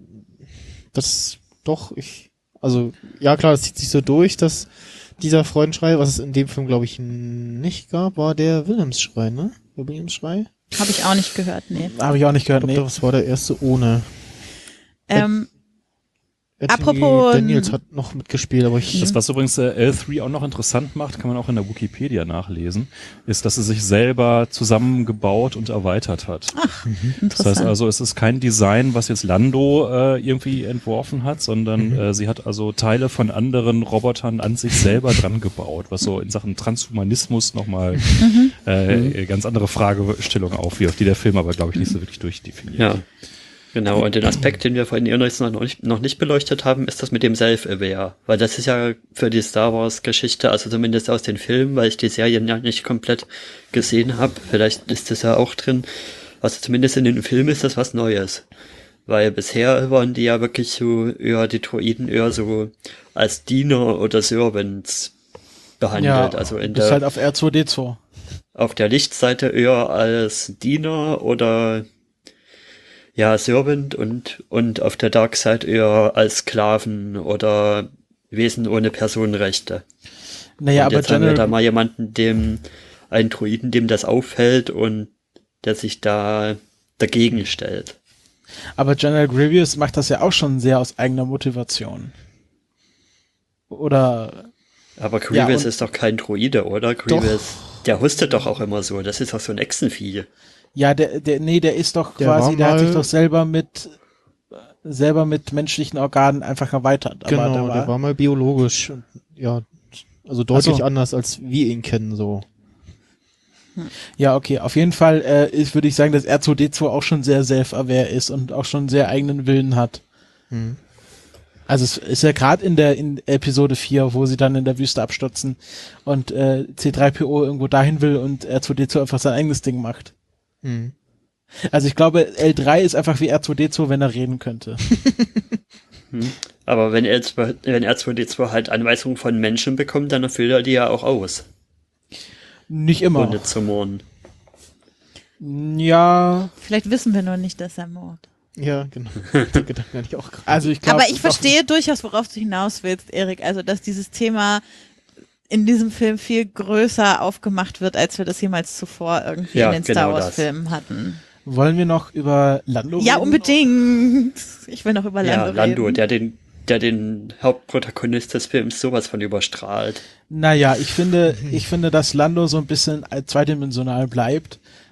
das doch, ich, also ja klar, es zieht sich so durch, dass dieser Freudenschrei, was es in dem Film glaube ich nicht gab, war der Wilhelmsschrei, ne? Der Wilhelmsschrei? Habe ich auch nicht gehört, nee. Habe ich auch nicht Ich gehört, glaube, nee. das war der erste ohne. Ähm, Anthony Apropos- Daniels hat noch mitgespielt, aber ich Das, was übrigens äh, L drei auch noch interessant macht, kann man auch in der Wikipedia nachlesen, ist, dass es sich selber zusammengebaut und erweitert hat. Das interessant. heißt also, es ist kein Design, was jetzt Lando äh, irgendwie entworfen hat, sondern äh, sie hat also Teile von anderen Robotern an sich selber dran gebaut, was so in Sachen Transhumanismus nochmal äh, ganz andere Fragestellung aufwirft, die der Film aber, glaube ich, nicht so wirklich durchdefiniert. Ja, genau. Und den Aspekt, den wir vorhin eher noch nicht, noch nicht beleuchtet haben, ist das mit dem Self-Aware. Weil das ist ja für die Star Wars-Geschichte, also zumindest aus den Filmen, weil ich die Serien ja nicht komplett gesehen habe, vielleicht ist das ja auch drin, also zumindest in den Filmen ist das was Neues. Weil bisher waren die ja wirklich so, eher die Droiden eher so als Diener oder Servants behandelt. Also in das ist der, halt auf R zwei D zwei. auf der Lichtseite eher als Diener oder ja, Servant und, und auf der Dark Side eher als Sklaven oder Wesen ohne Personenrechte. Naja, und aber jetzt haben wir da General, mal jemanden, dem, einen Druiden, dem das auffällt und der sich da dagegen stellt. aber General Grievous macht das ja auch schon sehr aus eigener Motivation. Oder, Aber Ja, Grievous und- ist doch kein Druide, oder? Grievous, der hustet doch auch immer so. Das ist doch so ein Echsenvieh. ja, der, der, nee, der ist doch Der quasi, war der hat sich mal- doch selber mit, selber mit menschlichen Organen einfach erweitert. Aber genau, der der war, war, mal biologisch, und, ja, also deutlich Ach so. anders als wir ihn kennen, so. ja, okay, auf jeden Fall äh, ist, würde ich sagen, dass R zwei D zwei auch schon sehr self-aware ist und auch schon sehr eigenen Willen hat. Hm. Also es ist ja gerade in der in Episode vier, wo sie dann in der Wüste abstürzen und äh, C drei P O irgendwo dahin will und R zwei D zwei einfach sein eigenes Ding macht. Hm. Also ich glaube, L drei ist einfach wie R zwei D zwei, wenn er reden könnte. Aber wenn R zwei, wenn R zwei D zwei halt Anweisungen von Menschen bekommt, dann füllt er die ja auch aus, Nicht immer. ohne zu murren. Ja, Vielleicht wissen wir nur nicht, dass er mordet. Ja, genau. Den Gedanken hatte ich auch gerade. also ich glaube. Aber ich verstehe durchaus, worauf du hinaus willst, Erik. Also, dass dieses Thema in diesem Film viel größer aufgemacht wird, als wir das jemals zuvor irgendwie Ja, in den genau Star Wars das. Filmen hatten. Wollen wir noch über Lando Ja, reden? unbedingt. Ich will noch über Lando Ja, Lando, reden. der den, der den Hauptprotagonist des Films sowas von überstrahlt. Naja, ich finde, ich finde, dass Lando so ein bisschen zweidimensional bleibt,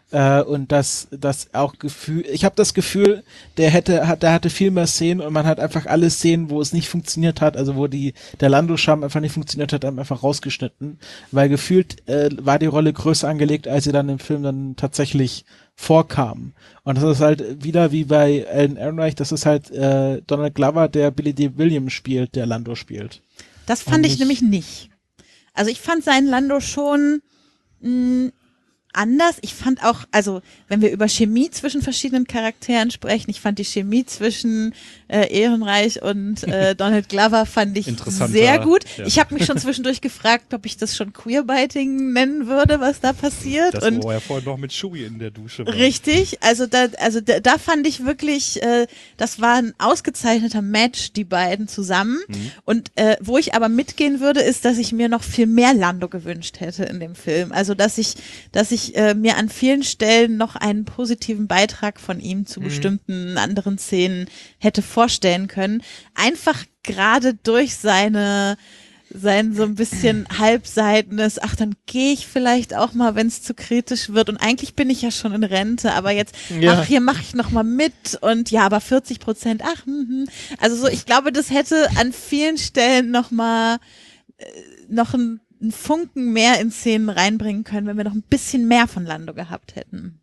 Äh, und das, das auch Gefühl, ich habe das Gefühl, der hätte, hat, der hatte viel mehr Szenen und man hat einfach alle Szenen, wo es nicht funktioniert hat, also wo die, der Lando-Charme einfach nicht funktioniert hat, einfach rausgeschnitten, weil gefühlt äh, war die Rolle größer angelegt, als sie dann im Film dann tatsächlich vorkam. Und das ist halt wieder wie bei Alan Ehrenreich, das ist halt äh, Donald Glover, der Billy D. Williams spielt, der Lando spielt. Das fand Und ich nicht- nämlich nicht. Also ich fand seinen Lando schon mh, anders. Ich fand auch, also wenn wir über Chemie zwischen verschiedenen Charakteren sprechen, ich fand die Chemie zwischen äh, Ehrenreich und äh, Donald Glover fand ich Interessanter, sehr gut. ja. Ich habe mich schon zwischendurch gefragt, ob ich das schon Queerbiting nennen würde, was da passiert. Das, und wo er vorhin noch mit Chewie in der Dusche war. Richtig, also da, also da, da fand ich wirklich, äh, das war ein ausgezeichneter Match, die beiden zusammen. Mhm. Und äh, wo ich aber mitgehen würde, ist, dass ich mir noch viel mehr Lando gewünscht hätte in dem Film. Also dass ich, dass ich äh, mir an vielen Stellen noch einen positiven Beitrag von ihm zu bestimmten anderen Szenen hätte vorstellen können. Einfach gerade durch seine sein so ein bisschen halbseitenes, ach, dann gehe ich vielleicht auch mal, wenn es zu kritisch wird. Und eigentlich bin ich ja schon in Rente, aber jetzt, Ja. ach, hier mache ich noch mal mit und ja, aber vierzig Prozent, ach, hm, hm. Also so, ich glaube, das hätte an vielen Stellen noch mal äh, noch ein, ein Funken mehr in Szenen reinbringen können, wenn wir noch ein bisschen mehr von Lando gehabt hätten.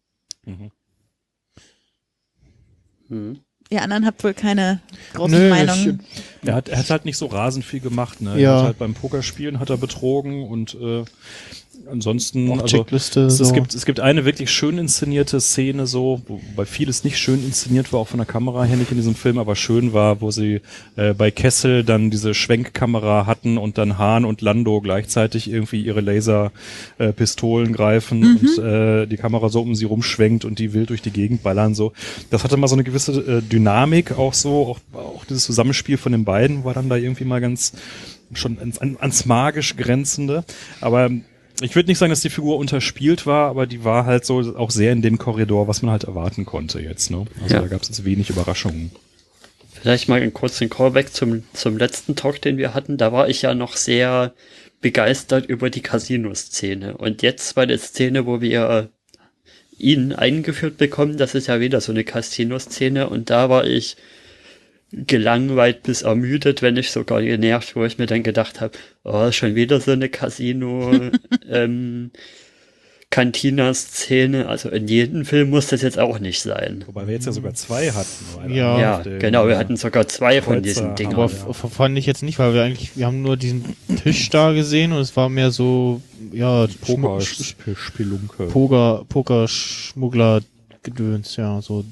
Hm. Ihr anderen habt wohl keine großen Nö, Meinungen. Er hat, er hat halt nicht so rasend viel gemacht, ne? Ja. Er hat halt beim Pokerspielen hat er betrogen und äh, ansonsten, Auch also Checkliste, es, es so. gibt es gibt eine wirklich schön inszenierte Szene so, wobei vieles nicht schön inszeniert war, auch von der Kamera her nicht in diesem Film, aber schön war, wo sie äh, bei Kessel dann diese Schwenkkamera hatten und dann Hahn und Lando gleichzeitig irgendwie ihre Laserpistolen äh, Pistolen greifen Mhm. und äh, die Kamera so um sie rumschwenkt und die wild durch die Gegend ballern so. Das hatte mal so eine gewisse äh, Dynamik auch so, auch, auch dieses Zusammenspiel von den beiden war dann da irgendwie mal ganz schon ans, ans magisch grenzende, aber ich würde nicht sagen, dass die Figur unterspielt war, aber die war halt so auch sehr in dem Korridor, was man halt erwarten konnte jetzt. Ne? Also Ja. da gab es jetzt wenig Überraschungen. Vielleicht mal einen kurzen Callback zum, zum letzten Talk, den wir hatten. Da war ich ja noch sehr begeistert über die Casino-Szene. Und jetzt bei der Szene, wo wir ihn eingeführt bekommen, das ist ja wieder so eine Casino-Szene. Und da war ich gelangweilt bis ermüdet, wenn nicht sogar genervt, wo ich mir dann gedacht habe, oh, schon wieder so eine Casino ähm, Cantina-Szene. Also in jedem Film muss das jetzt auch nicht sein. Wobei wir jetzt ja sogar zwei hatten. Einer Ja. Ja, auf dem, genau, wir äh, hatten sogar zwei von Kreuzer, diesen Dingern. Aber ja. f- fand ich jetzt nicht, weil wir eigentlich, wir haben nur diesen Tisch da gesehen und es war mehr so, ja, Poker, Schmu- Sch- Sp- Spelunke. Poker, Poker-Schmuggler-Gedöns, ja, so.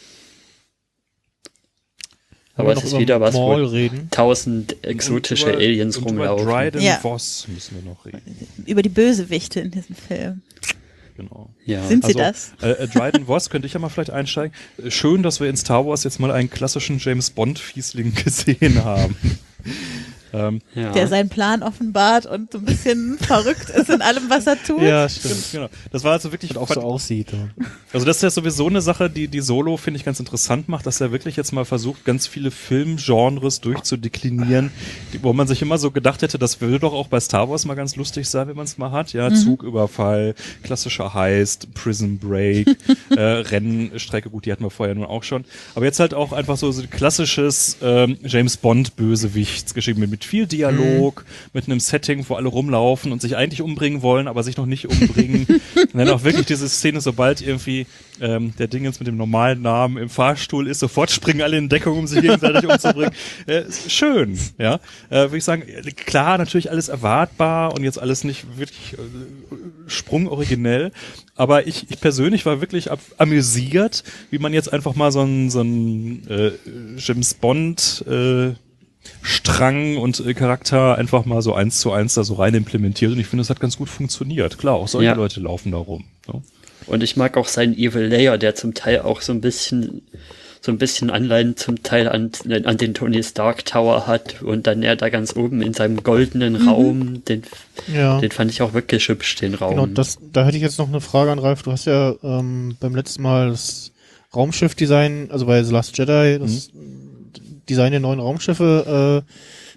Aber es ist wieder was, Maul wo reden. tausend exotische Und über- Aliens und rumlaufen. Über Dryden Ja. Voss müssen wir noch reden. Über die Bösewichte in diesem Film. Genau. Ja. Sind sie Also, das? Äh, äh, Dryden Voss könnte ich ja mal vielleicht einsteigen. Äh, Schön, dass wir in Star Wars jetzt mal einen klassischen James Bond-Fiesling gesehen haben. ähm, ja. Der seinen Plan offenbart und so ein bisschen verrückt ist in allem, was er tut. Ja, stimmt. genau. Das war also wirklich Und auch so aussieht. Ja. Also das ist ja sowieso eine Sache, die die Solo, finde ich, ganz interessant macht, dass er wirklich jetzt mal versucht, ganz viele Filmgenres durchzudeklinieren, die, wo man sich immer so gedacht hätte, das würde doch auch bei Star Wars mal ganz lustig sein, wenn man es mal hat. Ja, Zugüberfall, klassischer Heist, Prison Break, äh, Rennstrecke, gut, die hatten wir vorher nun auch schon. Aber jetzt halt auch einfach so, so ein klassisches ähm, James Bond-Bösewichtsgeschichte mit, mit viel Dialog, mit einem Setting, wo alle rumlaufen und sich eigentlich umbringen wollen, aber sich noch nicht umbringen. Und dann auch wirklich diese Szene, sobald irgendwie ähm, der Dingens mit dem normalen Namen im Fahrstuhl ist, sofort springen alle in Deckung, um sich gegenseitig umzubringen. Äh, ist schön, ja. Äh, Würde ich sagen, klar, natürlich alles erwartbar und jetzt alles nicht wirklich äh, sprungoriginell, aber ich, ich persönlich war wirklich ab, amüsiert, wie man jetzt einfach mal so einen so einen, äh, James Bond äh, Strang und äh, Charakter einfach mal so eins zu eins da so rein implementiert und ich finde, das hat ganz gut funktioniert. Klar, auch solche Ja. Leute laufen da rum. Ne? Und ich mag auch seinen Evil Layer, der zum Teil auch so ein bisschen so ein bisschen Anleihen zum Teil an, an den Tony Stark Tower hat und dann er da ganz oben in seinem goldenen Raum, den, Ja. den fand ich auch wirklich hübsch, den Raum. Genau, das, da hätte ich jetzt noch eine Frage an Ralf. Du hast ja ähm, beim letzten Mal das Raumschiff-Design, also bei The Last Jedi, das Design der neuen Raumschiffe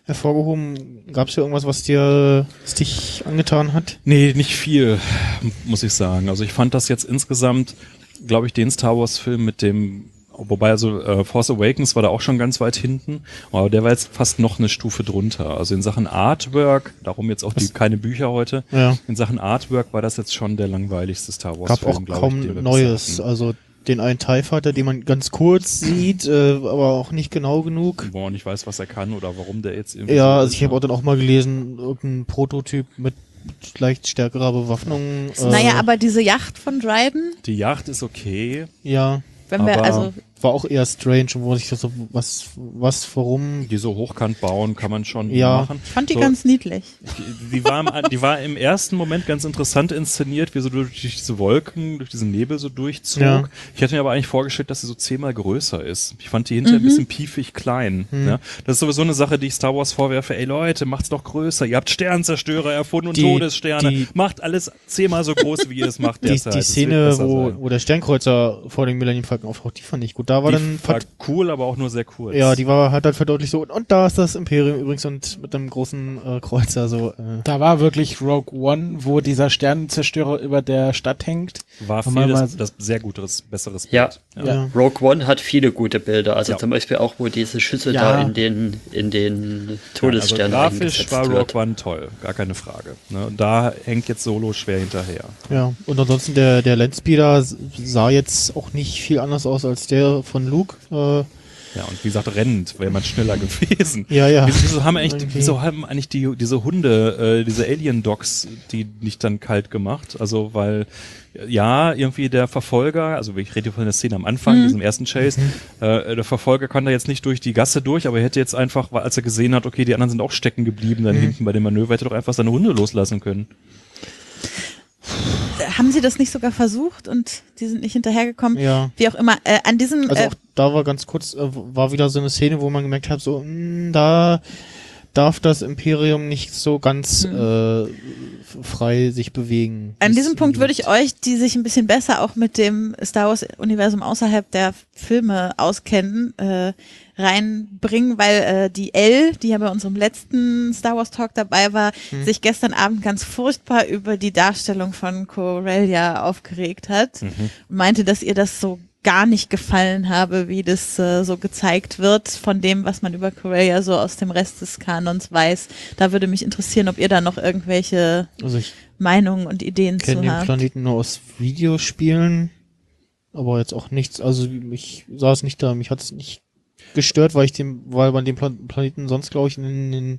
hervorgehoben? Gab es hier irgendwas, was dir, was dich angetan hat? Nee, nicht viel, muss ich sagen. Also ich fand das jetzt insgesamt, glaube ich, den Star Wars Film mit dem, wobei also äh, Force Awakens war da auch schon ganz weit hinten, aber der war jetzt fast noch eine Stufe drunter. Also in Sachen Artwork, darum jetzt auch die keine Bücher heute, Ja. in Sachen Artwork war das jetzt schon der langweiligste Star Wars Gab Film, auch glaube kaum ich. den wir Neues. bisher hatten. Also den einen TIE Fighter, den man ganz kurz sieht, äh, aber auch nicht genau genug. Wo man nicht weiß, was er kann oder warum der jetzt irgendwie Ja, so also ist, ich habe ne? auch dann auch mal gelesen, irgendein Prototyp mit leicht stärkerer Bewaffnung. Äh, Naja, aber diese Yacht von Dryden, Die Yacht ist okay. ja, wenn wir, Aber- also war auch eher strange, wo ich so, was, was, warum. Die so hochkant bauen kann man schon Ja. machen. ich fand die so, ganz niedlich. Die, die, war im, die war im ersten Moment ganz interessant inszeniert, wie so durch diese Wolken, durch diesen Nebel so durchzog. Ja. Ich hätte mir aber eigentlich vorgestellt, dass sie so zehnmal größer ist. Ich fand die hinterher Mhm. ein bisschen piefig klein. Mhm. Ja? Das ist sowieso eine Sache, die ich Star Wars vorwerfe. Ey Leute, macht's doch größer. Ihr habt Sternzerstörer erfunden und Die- Todessterne. die- Macht alles zehnmal so groß, wie ihr es macht Die, derzeit. die Es wird Szene, besser wo, sein. wo der Sternkreuzer vor dem Millennium Falcon auftaucht, die fand ich gut. Da war Die dann, war vert- cool, aber auch nur sehr kurz. ja, die war, hat dann verdeutlicht so, und, und da ist das Imperium übrigens und mit einem großen äh, Kreuzer so, äh, Da war wirklich Rogue One, wo dieser Sternenzerstörer über der Stadt hängt. war Haben viel wir das, mal- das sehr gutes, besseres Ja. Bild. ja. Rogue One hat viele gute Bilder, also Ja. zum Beispiel auch, wo diese Schüsse Ja. da in den, in den Todesstern also grafisch eingesetzt war wird. Rogue One toll, gar keine Frage. Ne? Und da hängt jetzt Solo schwer hinterher. Ja, und ansonsten der, der Landspeeder s- sah jetzt auch nicht viel anders aus als der von Luke. Äh, Ja, und wie gesagt, rennend, wäre man schneller gewesen. ja, ja. Wieso, wieso haben eigentlich, Irgendwie. wieso haben eigentlich die, diese Hunde, äh, diese Alien-Dogs, die nicht dann kalt gemacht? Also, weil, ja, irgendwie der Verfolger, also ich rede hier von der Szene am Anfang, Mhm. diesem ersten Chase, äh, der Verfolger kann da jetzt nicht durch die Gasse durch, aber er hätte jetzt einfach, weil- als er gesehen hat, okay, die anderen sind auch stecken geblieben, dann Mhm. hinten bei dem Manöver, hätte er doch einfach seine Hunde loslassen können. Haben sie das nicht sogar versucht und die sind nicht hinterhergekommen? Ja. Wie auch immer, äh, an diesem, Also äh, auch da war ganz kurz, äh, war wieder so eine Szene, wo man gemerkt hat, so, mh, da darf das Imperium nicht so ganz äh, f- frei sich bewegen. an Wie's diesem Punkt irgendwie würde ich euch, die sich ein bisschen besser auch mit dem Star Wars-Universum außerhalb der Filme auskennen, äh, reinbringen, weil äh, die Elle, die ja bei unserem letzten Star Wars Talk dabei war, Hm. sich gestern Abend ganz furchtbar über die Darstellung von Corellia aufgeregt hat und meinte, dass ihr das so gar nicht gefallen habe, wie das äh, so gezeigt wird von dem, was man über Corellia so aus dem Rest des Kanons weiß. Da würde mich interessieren, ob ihr da noch irgendwelche Also ich Meinungen und Ideen kenne zu den habt. Planeten nur aus Videospielen, aber jetzt auch nichts, also ich saß nicht da, mich hat es nicht gestört, weil ich den, weil man den Plan Planeten sonst, glaube ich, in den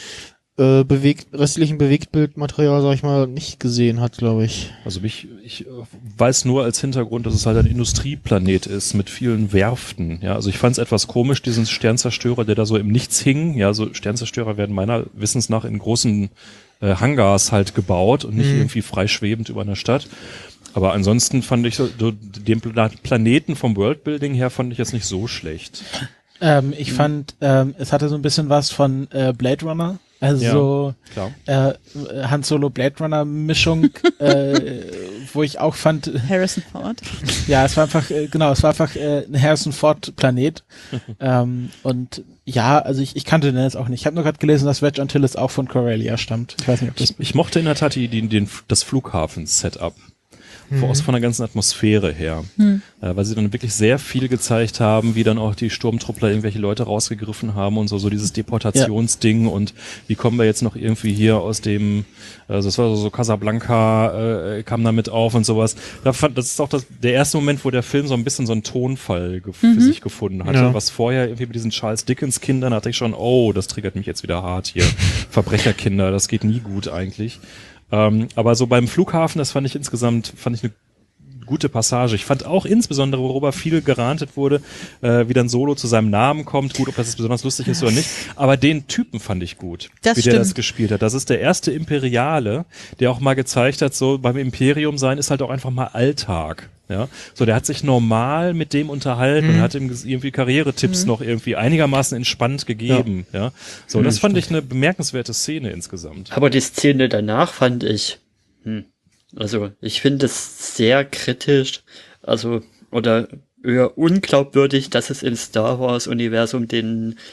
äh, bewegt, restlichen Bewegtbildmaterial, sag ich mal, nicht gesehen hat, glaube ich. Also mich, ich äh, weiß nur als Hintergrund, dass es halt ein Industrieplanet ist mit vielen Werften. Ja, also ich fand es etwas komisch, diesen Sternzerstörer, der da so im Nichts hing. Ja, so Sternzerstörer werden meiner Wissens nach in großen äh, Hangars halt gebaut und nicht Mhm. irgendwie freischwebend über einer Stadt. Aber ansonsten fand ich so, so den Pla- Planeten vom Worldbuilding her fand ich jetzt nicht so schlecht. Ähm, ich fand, ähm, es hatte so ein bisschen was von äh, Blade Runner. Also Klar. äh, Han Solo Blade Runner Mischung, äh, wo ich auch fand, Harrison Ford. ja, es war einfach, äh, genau, es war einfach äh, ein Harrison Ford Planet. ähm, und ja, also ich, ich kannte den jetzt auch nicht. Ich habe nur gerade gelesen, dass Wedge Antilles auch von Corellia stammt. Ich weiß nicht, ob das Ich, ich mochte in der Tat die, die, den, das Flughafen-Setup. Mhm. Aus von der ganzen Atmosphäre her. Hm. Äh, weil sie dann wirklich sehr viel gezeigt haben, wie dann auch die Sturmtruppler irgendwelche Leute rausgegriffen haben und so, so dieses Deportationsding und wie kommen wir jetzt noch irgendwie hier aus dem, also das war so, so Casablanca, äh, kam damit auf und sowas. Da fand, das ist auch das, der erste Moment, wo der Film so ein bisschen so einen Tonfall gef für sich gefunden hatte. Ja. Was vorher irgendwie mit diesen Charles Dickens Kindern hatte ich schon, oh, das triggert mich jetzt wieder hart hier. Verbrecherkinder, das geht nie gut eigentlich. Ähm, aber so beim Flughafen, das fand ich insgesamt, fand ich eine gute Passage. Ich fand auch insbesondere, worüber viel gerantet wurde, äh, wie dann Solo zu seinem Namen kommt. Gut, ob das jetzt besonders lustig ist oder nicht. Aber den Typen fand ich gut, Das wie der das stimmt. gespielt hat. Das ist der erste Imperiale, der auch mal gezeigt hat, so beim Imperium sein ist halt auch einfach mal Alltag. Ja, so der hat sich normal mit dem unterhalten und hat ihm ges- irgendwie Karrieretipps noch irgendwie einigermaßen entspannt gegeben. Ja, so das fand ich eine bemerkenswerte Szene insgesamt. Aber die Szene danach fand ich, hm, also ich finde es sehr kritisch, also oder eher unglaubwürdig, dass es im Star Wars Universum den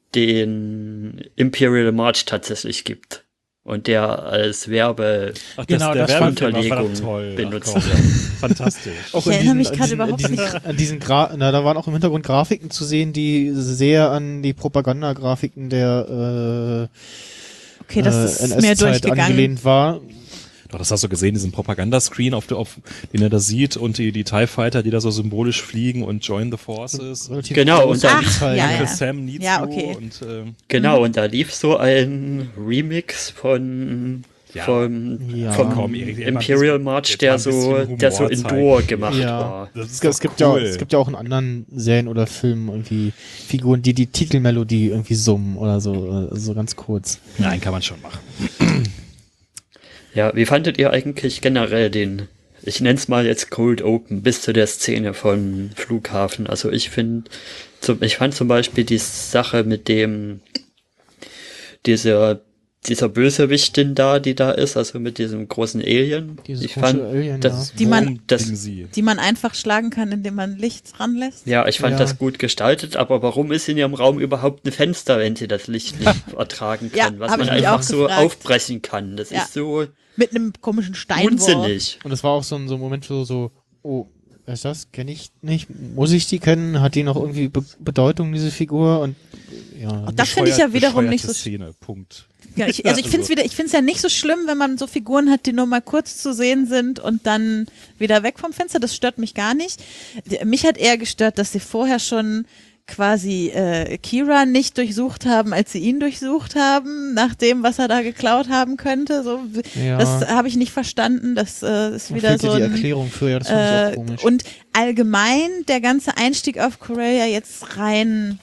den Imperial March tatsächlich gibt. Und der als Werbe Ach, Genau, der das fand- Werbeunterlegung Unterlegung toll. benutzt Ach, komm. Fantastisch. Auch Ich erinnere mich an gerade diesen, überhaupt an diesen, nicht. An diesen Gra na, da waren auch im Hintergrund Grafiken zu sehen, die sehr an die Propagandagrafiken der Okay, äh, das äh, ist mir N S-Zeit durchgegangen. angelehnt war. Doch, das hast du gesehen, diesen Propagandascreen, auf, der- auf den er da sieht und die, die TIE Fighter, die da so symbolisch fliegen und Join the Forces. Relativ Genau, große und dann- Anzahl. Ach, ja, Uncle ja. Sam needs Ja, you okay. und ähm, Genau, und da lief so ein Remix von Ja. vom, Ja. vom Komm, Erik, der macht Imperial das- March, jetzt der mal ein so, bisschen der so Humor in zeigen. Dur gemacht Ja. war. das ist Es, doch es, gibt cool. ja, es gibt ja auch in anderen Serien oder Filmen irgendwie Figuren, die die Titelmelodie irgendwie summen oder so, so ganz kurz. Nein, kann man schon machen. Ja, wie fandet ihr eigentlich generell den, ich nenne es mal jetzt Cold Open, bis zu der Szene von Flughafen? Also ich finde, ich fand zum Beispiel die Sache mit dem, dieser, dieser Bösewichtin da, die da ist, also mit diesem großen Alien. Dieses ich komische fand, Alien, das, Die man- Worum das- ging sie? Die man einfach schlagen kann, indem man Licht ranlässt. ja, ich fand Ja. das gut gestaltet, aber warum ist in ihrem Raum überhaupt ein Fenster, wenn sie das Licht nicht ertragen Ja, kann, was hab man ich mich einfach auch so gefragt. aufbrechen kann? Das Ja. ist so Mit einem komischen Steinwurf. unsinnig. Und es war auch so ein, so ein Moment, wo so, oh, wer ist das? Kenne ich nicht? Muss ich die kennen? Hat die noch irgendwie Be Bedeutung, diese Figur? Und ja. Das finde ich ja wiederum nicht so Bescheuerte Szene, Punkt. Ja, ich, also ich finde es wieder, ich finde es ja nicht so schlimm, wenn man so Figuren hat, die nur mal kurz zu sehen sind und dann wieder weg vom Fenster. Das stört mich gar nicht. Die- Mich hat eher gestört, dass sie vorher schon quasi äh, Kira nicht durchsucht haben, als sie ihn durchsucht haben, nach dem, was er da geklaut haben könnte. So, Ja. das habe ich nicht verstanden. Das äh, ist Mir wieder fehlte so die ein, Erklärung für, ja, das fand ich äh, auch komisch. und allgemein der ganze Einstieg auf Corellia jetzt rein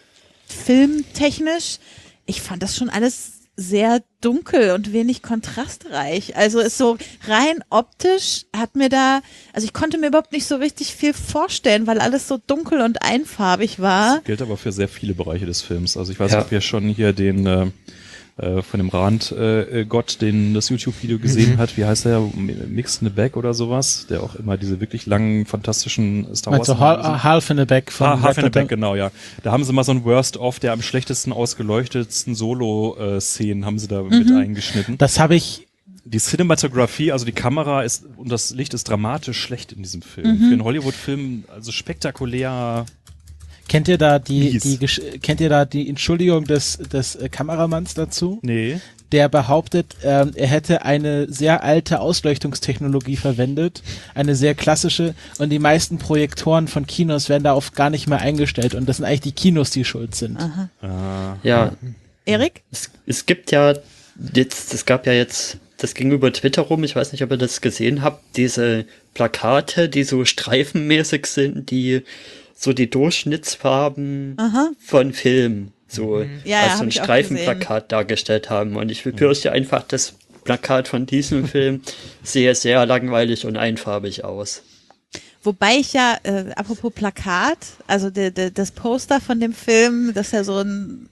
filmtechnisch, ich fand das schon alles sehr dunkel und wenig kontrastreich. Also ist so rein optisch hat mir da, also ich konnte mir überhaupt nicht so richtig viel vorstellen, weil alles so dunkel und einfarbig war. Gilt aber für sehr viele Bereiche des Films. Also ich weiß Ja. nicht, ob ihr schon hier den äh, äh, von dem Rand äh, Gott, den das YouTube-Video gesehen Mhm. hat. Wie heißt der? Mix in the Back oder sowas? Der auch immer diese wirklich langen, fantastischen Star Wars. Meinst du Hal- Half in the Back von Ah, Half in the Red Back, Dead? genau, ja. Da haben sie mal so einen Worst-of, der am schlechtesten ausgeleuchtetsten Solo-Szenen haben sie da mit eingeschnitten. Das habe ich, Die Cinematografie, also die Kamera ist und das Licht ist dramatisch schlecht in diesem Film. Mhm. Für einen Hollywood-Film, also spektakulär. kennt ihr da die, Mies. die, Gesch- kennt ihr da die Entschuldigung des, des äh, Kameramanns dazu? Nee. Der behauptet, ähm, er hätte eine sehr alte Ausleuchtungstechnologie verwendet, eine sehr klassische, und die meisten Projektoren von Kinos werden darauf gar nicht mehr eingestellt, und das sind eigentlich die Kinos, die schuld sind. Aha. Ah, Ja, Erik? es, es gibt ja jetzt, es gab ja jetzt, das ging über Twitter rum, ich weiß nicht, ob ihr das gesehen habt, diese Plakate, die so streifenmäßig sind, die so die Durchschnittsfarben Aha. von Film so Ja, ja, als hab so ein ich auch Streifenplakat dargestellt haben. Und ich befürchte einfach, das Plakat von diesem Film sehe sehr langweilig und einfarbig aus. Wobei ich ja, äh, apropos Plakat, also de, de, das Poster von dem Film, das ist ja so ein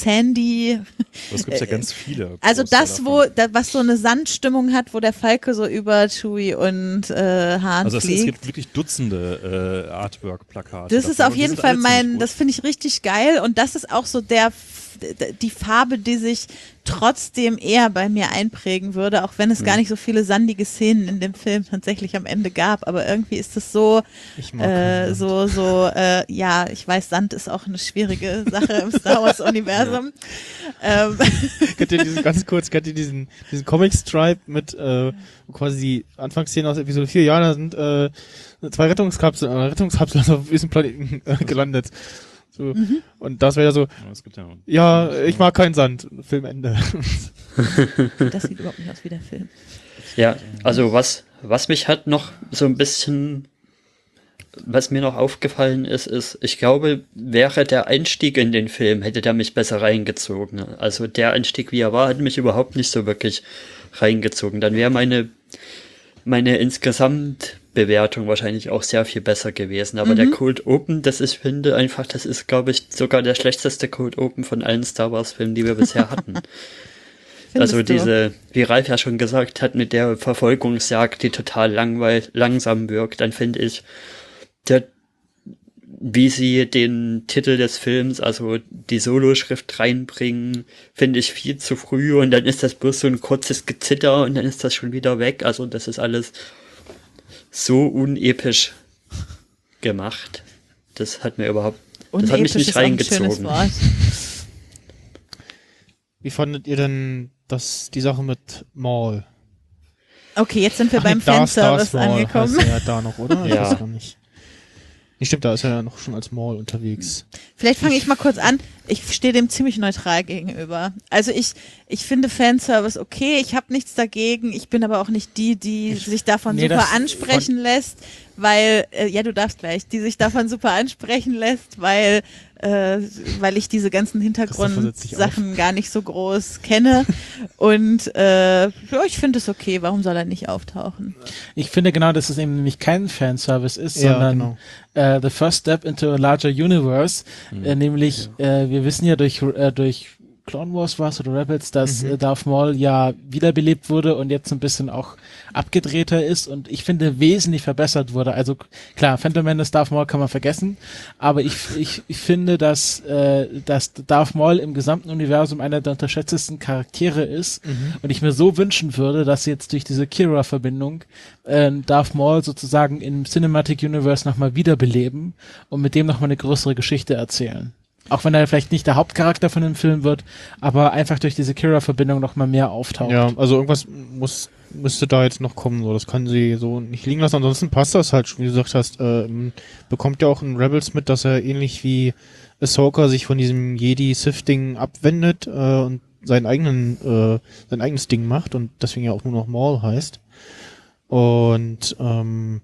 Sandy, das gibt's ja ganz viele. also Poster das, davon. wo, da, was so eine Sandstimmung hat, wo der Falke so über Chewie und äh, Han Also es, es fliegt. gibt wirklich Dutzende äh, Artwork-Plakate. Das ist davon auf und die jeden sind Fall alle ziemlich mein, gut. das finde ich richtig geil, und das ist auch so der, die Farbe, die sich trotzdem eher bei mir einprägen würde, auch wenn es gar nicht so viele sandige Szenen in dem Film tatsächlich am Ende gab, aber irgendwie ist es so, Ich mag äh, keinen Sand. so, so, äh, ja, ich weiß, Sand ist auch eine schwierige Sache im Star Wars Universum. Ähm, Kennt ihr diesen, ganz kurz, kennt ihr diesen, diesen Comic-Stripe mit, äh, wo quasi die Anfangsszene aus Episode vier, ja, da sind, äh, zwei Rettungskapseln, äh, Rettungskapseln auf diesem Planeten äh, gelandet. So. Und das wäre ja so, Ja, es gibt ja, ja, ich mag keinen Sand. Filmende. das sieht überhaupt nicht aus wie der Film. Ja, also was, was mich halt noch so ein bisschen, was mir noch aufgefallen ist, ist, ich glaube, wäre der Einstieg in den Film, hätte der mich besser reingezogen. Also der Einstieg, wie er war, hat mich überhaupt nicht so wirklich reingezogen. Dann wäre meine, meine insgesamt Bewertung wahrscheinlich auch sehr viel besser gewesen. Aber der Cold Open, das ich finde einfach, das ist, glaube ich, sogar der schlechteste Cold Open von allen Star Wars Filmen, die wir bisher hatten. Findest Also du? diese, wie Ralf ja schon gesagt hat, mit der Verfolgungsjagd, die total langweil langsam wirkt, dann finde ich, der wie sie den Titel des Films, also die Solo-Schrift reinbringen, finde ich viel zu früh und dann ist das bloß so ein kurzes Gezitter und dann ist das schon wieder weg. Also das ist alles so unepisch gemacht. Das hat mir überhaupt, das hat mich nicht reingezogen. Wie fandet ihr denn das, die Sache mit Maul? Okay, jetzt sind wir Ach, beim nee, Darth- Fanservice Darth Maul angekommen. heißt er ja da noch, oder? Ich Ja. weiß gar nicht. Nee, stimmt, da ist er ja noch schon als Maul unterwegs. Vielleicht fange ich mal kurz an. Ich stehe dem ziemlich neutral gegenüber. Also ich, ich finde Fanservice okay, ich habe nichts dagegen. Ich bin aber auch nicht die, die sich davon nee, super das ansprechen lässt, weil, äh, ja, du darfst gleich, die sich davon super ansprechen lässt, weil, äh, weil ich diese ganzen Hintergrundsachen gar nicht so groß kenne. Und äh, ja, ich finde es okay. Warum soll er nicht auftauchen? Ich finde genau, dass es eben nämlich kein Fanservice ist, Ja, sondern genau. äh, the first step into a larger universe. Mhm. Äh, nämlich, äh, wir wissen ja durch, äh, durch Clone Wars war es oder Rebels, dass Mhm. äh, Darth Maul ja wiederbelebt wurde und jetzt ein bisschen auch abgedrehter ist und ich finde wesentlich verbessert wurde. Also k- klar, Phantom Menace, Darth Maul kann man vergessen, aber ich, ich, ich finde, dass, äh, dass Darth Maul im gesamten Universum einer der unterschätztesten Charaktere ist Mhm. und ich mir so wünschen würde, dass jetzt durch diese Kira-Verbindung äh, Darth Maul sozusagen im Cinematic Universe nochmal wiederbeleben und mit dem nochmal eine größere Geschichte erzählen. Auch wenn er vielleicht nicht der Hauptcharakter von dem Film wird, aber einfach durch diese Kira-Verbindung noch mal mehr auftaucht. Ja, also irgendwas muss, müsste da jetzt noch kommen, so. Das kann sie so nicht liegen lassen. Ansonsten passt das halt, wie du gesagt hast, äh, bekommt ja auch in Rebels mit, dass er ähnlich wie Ahsoka sich von diesem Jedi-Sith-Ding abwendet, äh, und seinen eigenen, äh, sein eigenes Ding macht und deswegen ja auch nur noch Maul heißt. Und, ähm,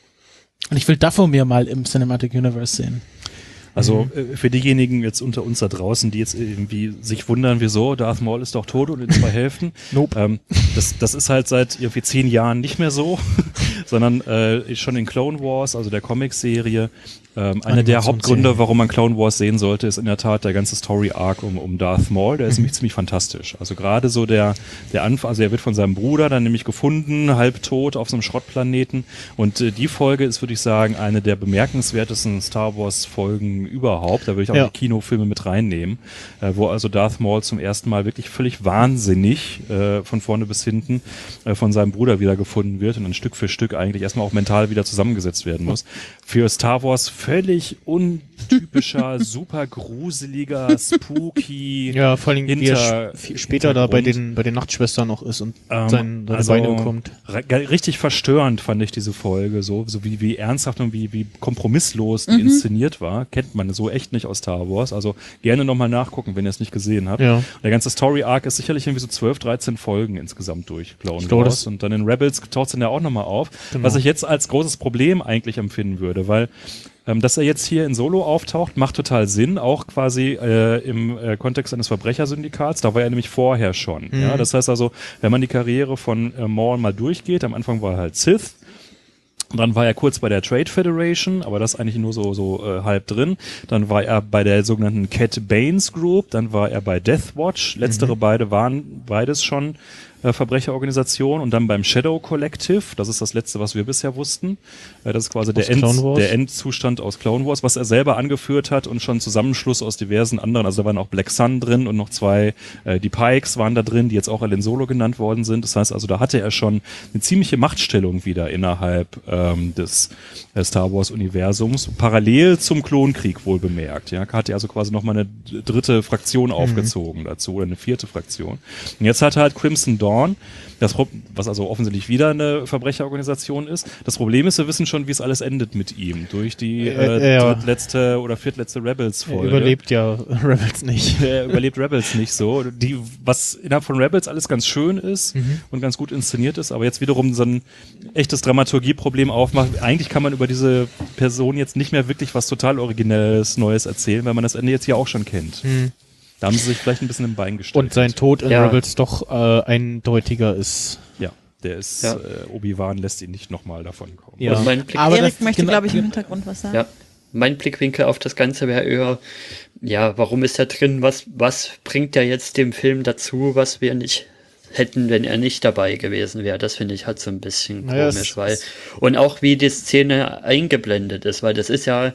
Und ich will Dathomir mal im Cinematic Universe sehen. Also äh, für diejenigen jetzt unter uns da draußen, die jetzt irgendwie sich wundern, wieso, Darth Maul ist doch tot und in zwei Hälften. Nope. Ähm, das, das ist halt seit irgendwie zehn Jahren nicht mehr so, sondern äh, schon in Clone Wars, also der Comic-Serie. Ähm, einer der Hauptgründe, warum man Clone Wars sehen sollte, ist in der Tat der ganze Story-Arc um, um Darth Maul. Der ist nämlich ziemlich fantastisch. Also gerade so der, der Anfang, also er wird von seinem Bruder dann nämlich gefunden, halbtot auf so einem Schrottplaneten. Und äh, die Folge ist, würde ich sagen, eine der bemerkenswertesten Star Wars-Folgen überhaupt. Da würde ich auch Ja. die Kinofilme mit reinnehmen, äh, wo also Darth Maul zum ersten Mal wirklich völlig wahnsinnig äh, von vorne bis hinten äh, von seinem Bruder wieder gefunden wird und dann Stück für Stück eigentlich erstmal auch mental wieder zusammengesetzt werden muss. Für Star Wars völlig untypischer, super gruseliger, spooky. ja, vor allem, wie er Hinter- sch- viel später da bei Hintergrund. den, bei den Nachtschwestern noch ist und Ähm, sein, seine also Beine bekommt. ri- Richtig verstörend fand ich diese Folge, so, so wie, wie ernsthaft und wie, wie kompromisslos die inszeniert war. Kennt man so echt nicht aus Star Wars. Also gerne nochmal nachgucken, wenn ihr es nicht gesehen habt. Ja. Der ganze Story-Arc ist sicherlich irgendwie so zwölf, dreizehn Folgen insgesamt durch Clone Ich glaube, Wars. das- Und dann in Rebels taucht es dann ja auch nochmal auf. Genau. Was ich jetzt als großes Problem eigentlich empfinden würde, weil ähm, dass er jetzt hier in Solo auftaucht, macht total Sinn, auch quasi äh, im äh, Kontext eines Verbrechersyndikats. Da war er nämlich vorher schon. Mhm. Ja? Das heißt also, wenn man die Karriere von äh, Maul mal durchgeht, am Anfang war er halt Sith. Und dann war er kurz bei der Trade Federation, aber das eigentlich nur so so äh, halb drin. Dann war er bei der sogenannten Cat Banes Group, dann war er bei Death Watch. Letztere beide waren beides schon äh, Verbrecherorganisationen und dann beim Shadow Collective. Das ist das letzte, was wir bisher wussten. Äh, das ist quasi der, End, Clone Wars. der Endzustand aus Clone Wars, was er selber angeführt hat und schon Zusammenschluss aus diversen anderen. Also da waren auch Black Sun drin und noch zwei, äh, die Pikes waren da drin, die jetzt auch alle in Solo genannt worden sind. Das heißt also, da hatte er schon eine ziemliche Machtstellung wieder innerhalb ähm, des äh, Star Wars Universums, parallel zum Klonkrieg wohl bemerkt. Ja, hat er also quasi nochmal eine dritte Fraktion aufgezogen dazu oder eine vierte Fraktion. Und jetzt hat er halt Crimson Dawn, das, Pro- was also offensichtlich wieder eine Verbrecherorganisation ist. Das Problem ist, wir wissen schon, wie es alles endet mit ihm durch die äh, Äh, ja. drittletzte oder viertletzte Er Rebels-Folge. überlebt ja Rebels nicht. Er überlebt Rebels nicht so. Die, was innerhalb von Rebels alles ganz schön ist und ganz gut inszeniert ist, aber jetzt wiederum so ein echtes Dramaturgieproblem aufmacht. Eigentlich kann man über diese Person jetzt nicht mehr wirklich was total Originelles, Neues erzählen, weil man das Ende jetzt ja auch schon kennt. Hm. Da haben sie sich vielleicht ein bisschen im Bein gestellt. Und sein Tod in Ja. Rebels doch äh, eindeutiger ist. Ja, der ist, Ja. äh, Obi-Wan lässt ihn nicht nochmal davon kommen. Ja. Und mein Blick, Aber Erik das- möchte, genau- glaube ich, im Hintergrund was sagen. ja, mein Blickwinkel auf das Ganze wäre eher, ja, warum ist er drin? Was, was bringt er jetzt dem Film dazu, was wir nicht hätten, wenn er nicht dabei gewesen wäre? Das finde ich halt so ein bisschen Naja, komisch, es- weil, es- und auch wie die Szene eingeblendet ist, weil das ist ja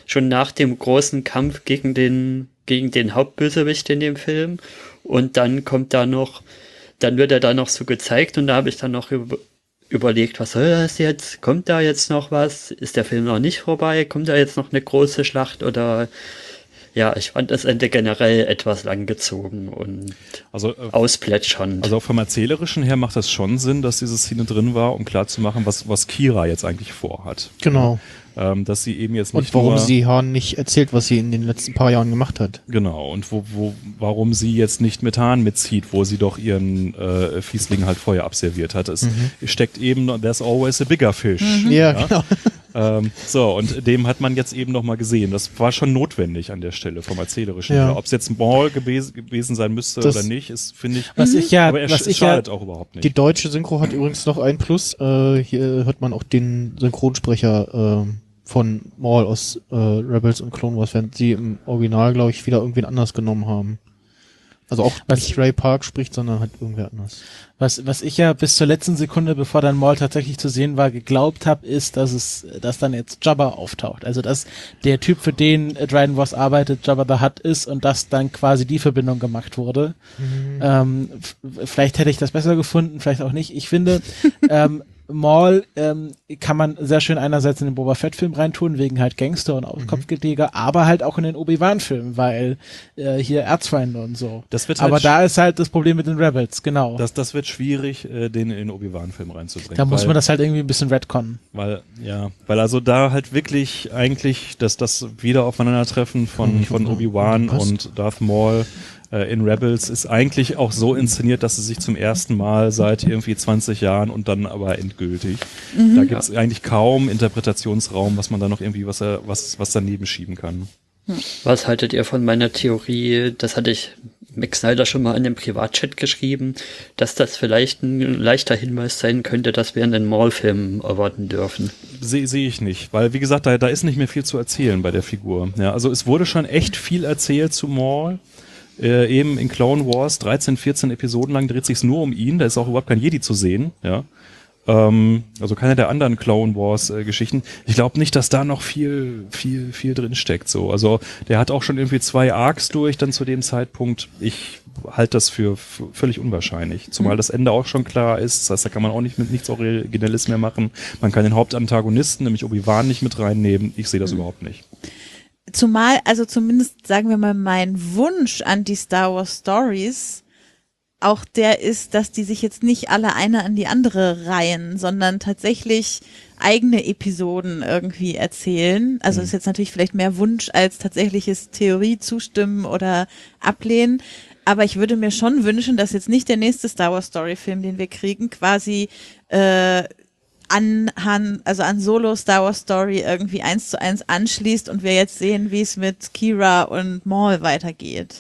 schon nach dem großen Kampf gegen den, gegen den Hauptbösewicht in dem Film. Und dann kommt da noch, dann wird er da noch so gezeigt und da habe ich dann noch über, überlegt, was soll das jetzt? Kommt da jetzt noch was? Ist der Film noch nicht vorbei? Kommt da jetzt noch eine große Schlacht oder... Ja, ich fand das Ende generell etwas langgezogen und also, äh, ausplätschernd. Also vom Erzählerischen her macht das schon Sinn, dass diese Szene drin war, um klarzumachen, was, was Kira jetzt eigentlich vorhat. Genau. Ähm, dass sie eben jetzt nicht Und warum nur, sie Han nicht erzählt, was sie in den letzten paar Jahren gemacht hat. Genau, und wo, wo, warum sie jetzt nicht mit Han mitzieht, wo sie doch ihren äh, Fiesling halt vorher abserviert hat. Es Mhm. steckt eben, there's always a bigger fish. Mhm. Ja, genau. Ähm, so, und dem hat man jetzt eben nochmal gesehen. Das war schon notwendig an der Stelle vom Erzählerischen Ja. her. Ob es jetzt Maul gewesen, gewesen sein müsste Das- oder nicht, ist, finde ich, Was ich ja, aber er was sch- ich ja, schadet auch überhaupt nicht. Die deutsche Synchro hat übrigens noch ein Plus. Äh, hier hört man auch den Synchronsprecher äh, von Maul aus äh, Rebels und Clone Wars, während sie im Original, glaube ich, wieder irgendwen anders genommen haben. Also auch Was- nicht Ray Park spricht, sondern halt irgendwer anders. was, was ich ja bis zur letzten Sekunde, bevor dann Maul tatsächlich zu sehen war, geglaubt habe, ist, dass es, dass dann jetzt Jabba auftaucht. Also dass der Typ, für den äh, Dryden Voss arbeitet, Jabba the Hutt ist und dass dann quasi die Verbindung gemacht wurde. Ähm, f- vielleicht hätte ich das besser gefunden, vielleicht auch nicht. Ich finde, ähm, Maul ähm, kann man sehr schön einerseits in den Boba Fett-Film reintun, wegen halt Gangster und Kopfgeldjäger, aber halt auch in den Obi-Wan-Film, weil äh, hier Erzfeinde und so. Das wird halt Aber sch- da ist halt das Problem mit den Rebels, genau. Das, das wird schwierig, äh, den in den Obi-Wan-Film reinzubringen. da muss weil, man das halt irgendwie ein bisschen retconnen. Weil, ja, weil also da halt wirklich eigentlich das, das Wiederaufeinandertreffen von, von Obi-Wan Was? und Darth Maul äh, in Rebels ist eigentlich auch so inszeniert, dass es sich zum ersten Mal seit irgendwie zwanzig Jahren und dann aber endgültig. Da gibt es eigentlich kaum Interpretationsraum, was man da noch irgendwie, was er, was, was daneben schieben kann. Was haltet ihr von meiner Theorie, das hatte ich Max Snyder schon mal in dem Privatchat geschrieben, dass das vielleicht ein leichter Hinweis sein könnte, dass wir einen Maul-Film erwarten dürfen? Sehe seh ich nicht, weil wie gesagt, da, da ist nicht mehr viel zu erzählen bei der Figur. Ja, also es wurde schon echt viel erzählt zu Maul. Äh, eben in Clone Wars, dreizehn, vierzehn Episoden lang dreht sich's nur um ihn, da ist auch überhaupt kein Jedi zu sehen, ja. Ähm, also keine der anderen Clone Wars äh, Geschichten. Ich glaube nicht, dass da noch viel, viel, viel drin steckt, so. Also, der hat auch schon irgendwie zwei Arcs durch, dann zu dem Zeitpunkt. Ich halte das für, für völlig unwahrscheinlich. Zumal das Ende auch schon klar ist. Das heißt, da kann man auch nicht mit nichts Originelles mehr machen. Man kann den Hauptantagonisten, nämlich Obi-Wan, nicht mit reinnehmen. Ich sehe das überhaupt nicht. Zumal, also zumindest sagen wir mal, mein Wunsch an die Star Wars Stories auch der ist, dass die sich jetzt nicht alle eine an die andere reihen, sondern tatsächlich eigene Episoden irgendwie erzählen. Also ist jetzt natürlich vielleicht mehr Wunsch als tatsächliches Theorie zustimmen oder ablehnen. Aber ich würde mir schon wünschen, dass jetzt nicht der nächste Star Wars Story Film, den wir kriegen, quasi äh, an Han, also an Solo Star Wars Story irgendwie eins zu eins anschließt und wir jetzt sehen, wie es mit Kira und Maul weitergeht.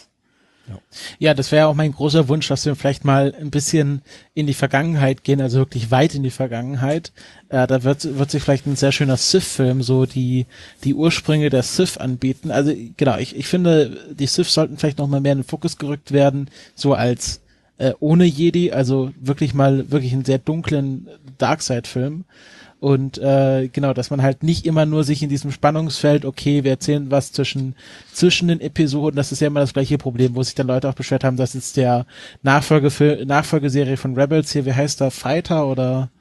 Ja, das wäre auch mein großer Wunsch, dass wir vielleicht mal ein bisschen in die Vergangenheit gehen, also wirklich weit in die Vergangenheit. Äh, da wird, wird sich vielleicht ein sehr schöner Sith-Film so die, die Ursprünge der Sith anbieten. Also genau, ich, ich finde, die Sith sollten vielleicht noch mal mehr in den Fokus gerückt werden, so als äh, ohne Jedi, also wirklich mal wirklich einen sehr dunklen Darkseid-Film. Und äh, genau, dass man halt nicht immer nur sich in diesem Spannungsfeld, okay, wir erzählen was zwischen zwischen den Episoden, das ist ja immer das gleiche Problem, wo sich dann Leute auch beschwert haben, dass jetzt der Nachfolgefil- Nachfolgeserie von Rebels hier, wie heißt der, Fighter oder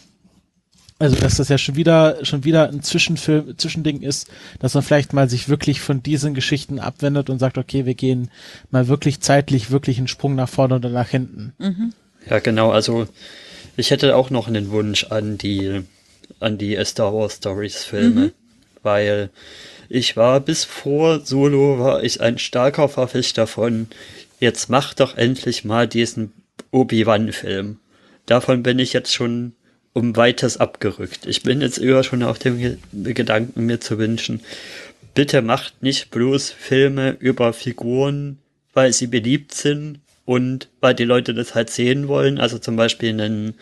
also dass das ja schon wieder schon wieder ein Zwischenfilm, Zwischending ist, dass man vielleicht mal sich wirklich von diesen Geschichten abwendet und sagt, okay, wir gehen mal wirklich zeitlich wirklich einen Sprung nach vorne oder nach hinten. Mhm. Ja, genau, also ich hätte auch noch einen Wunsch an die an die Star Wars Stories Filme, mhm. weil ich war bis vor Solo war ich ein starker Verfechter von, jetzt mach doch endlich mal diesen Obi-Wan-Film. Davon bin ich jetzt schon um weites abgerückt. Ich bin jetzt eher schon auf dem Ge- Gedanken, mir zu wünschen, bitte macht nicht bloß Filme über Figuren, weil sie beliebt sind und weil die Leute das halt sehen wollen, also zum Beispiel einen,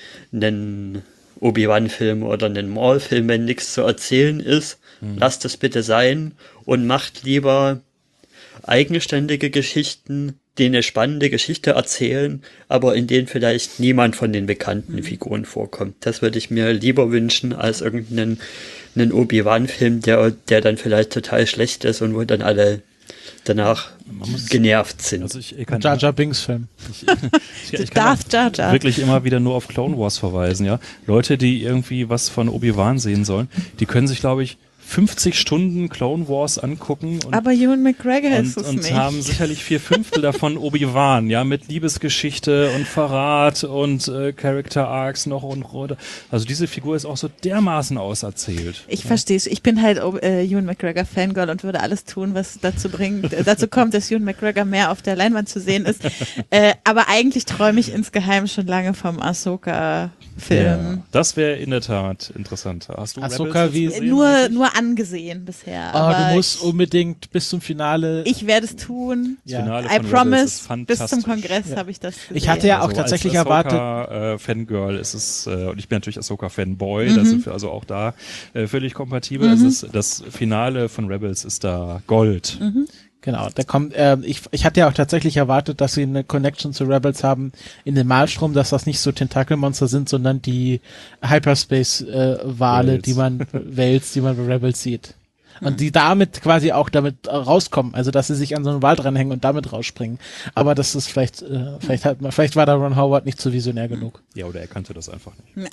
einen Obi-Wan-Film oder einen Maul-Film, wenn nichts zu erzählen ist, mhm. lasst es bitte sein und macht lieber eigenständige Geschichten, die eine spannende Geschichte erzählen, aber in denen vielleicht niemand von den bekannten Figuren vorkommt. Das würde ich mir lieber wünschen, als irgendeinen einen Obi-Wan-Film, der, der dann vielleicht total schlecht ist und wo dann alle danach genervt sind. Also ich, ich kann Jar Jar Binks Film. Ich, ich, ich kann Darth Jar Jar. wirklich immer wieder nur auf Clone Wars verweisen, ja. Leute, die irgendwie was von Obi-Wan sehen sollen, die können sich, glaube ich, fünfzig Stunden Clone Wars angucken und, Aber Ewan McGregor ist und, es und nicht. haben sicherlich vier Fünftel davon Obi-Wan, ja, mit Liebesgeschichte und Verrat und äh, Character Arcs noch und und- also diese Figur ist auch so dermaßen auserzählt. Ich verstehe es. Ich bin halt äh, Ewan McGregor Fangirl und würde alles tun, was dazu bringt, äh, dazu kommt, dass Ewan McGregor mehr auf der Leinwand zu sehen ist. Äh, aber eigentlich träume ich insgeheim schon lange vom Ahsoka-Film. Ja, das wäre in der Tat interessant. Hast du Ahsoka Rebels wie- jetzt gesehen Nur, eigentlich? nur angesehen bisher. Ah, aber du musst ich, unbedingt bis zum Finale. ich werde es tun. Das Ja. Finale I von Rebels promise, ist bis fantastisch. zum Kongress habe ich das gesehen. Ich hatte ja auch Also tatsächlich als erwartet. Ahsoka, äh, Fangirl ist es, äh, und ich bin natürlich Ahsoka-Fanboy, Mhm. das sind wir also auch da äh, völlig kompatibel. Mhm. Es ist, das Finale von Rebels ist da Gold. Mhm. Genau, da kommt, äh, ich, ich hatte ja auch tatsächlich erwartet, dass sie eine Connection zu Rebels haben in dem Malstrom, dass das nicht so Tentakelmonster sind, sondern die Hyperspace-Wale, Whales. die man, Whales, die man bei Rebels sieht. Und die damit quasi auch damit äh, rauskommen, also dass sie sich an so einen Wal dranhängen und damit rausspringen. Aber das ist vielleicht, äh, vielleicht hat man, vielleicht war da Ron Howard nicht so visionär genug. Ja, oder er kannte das einfach nicht.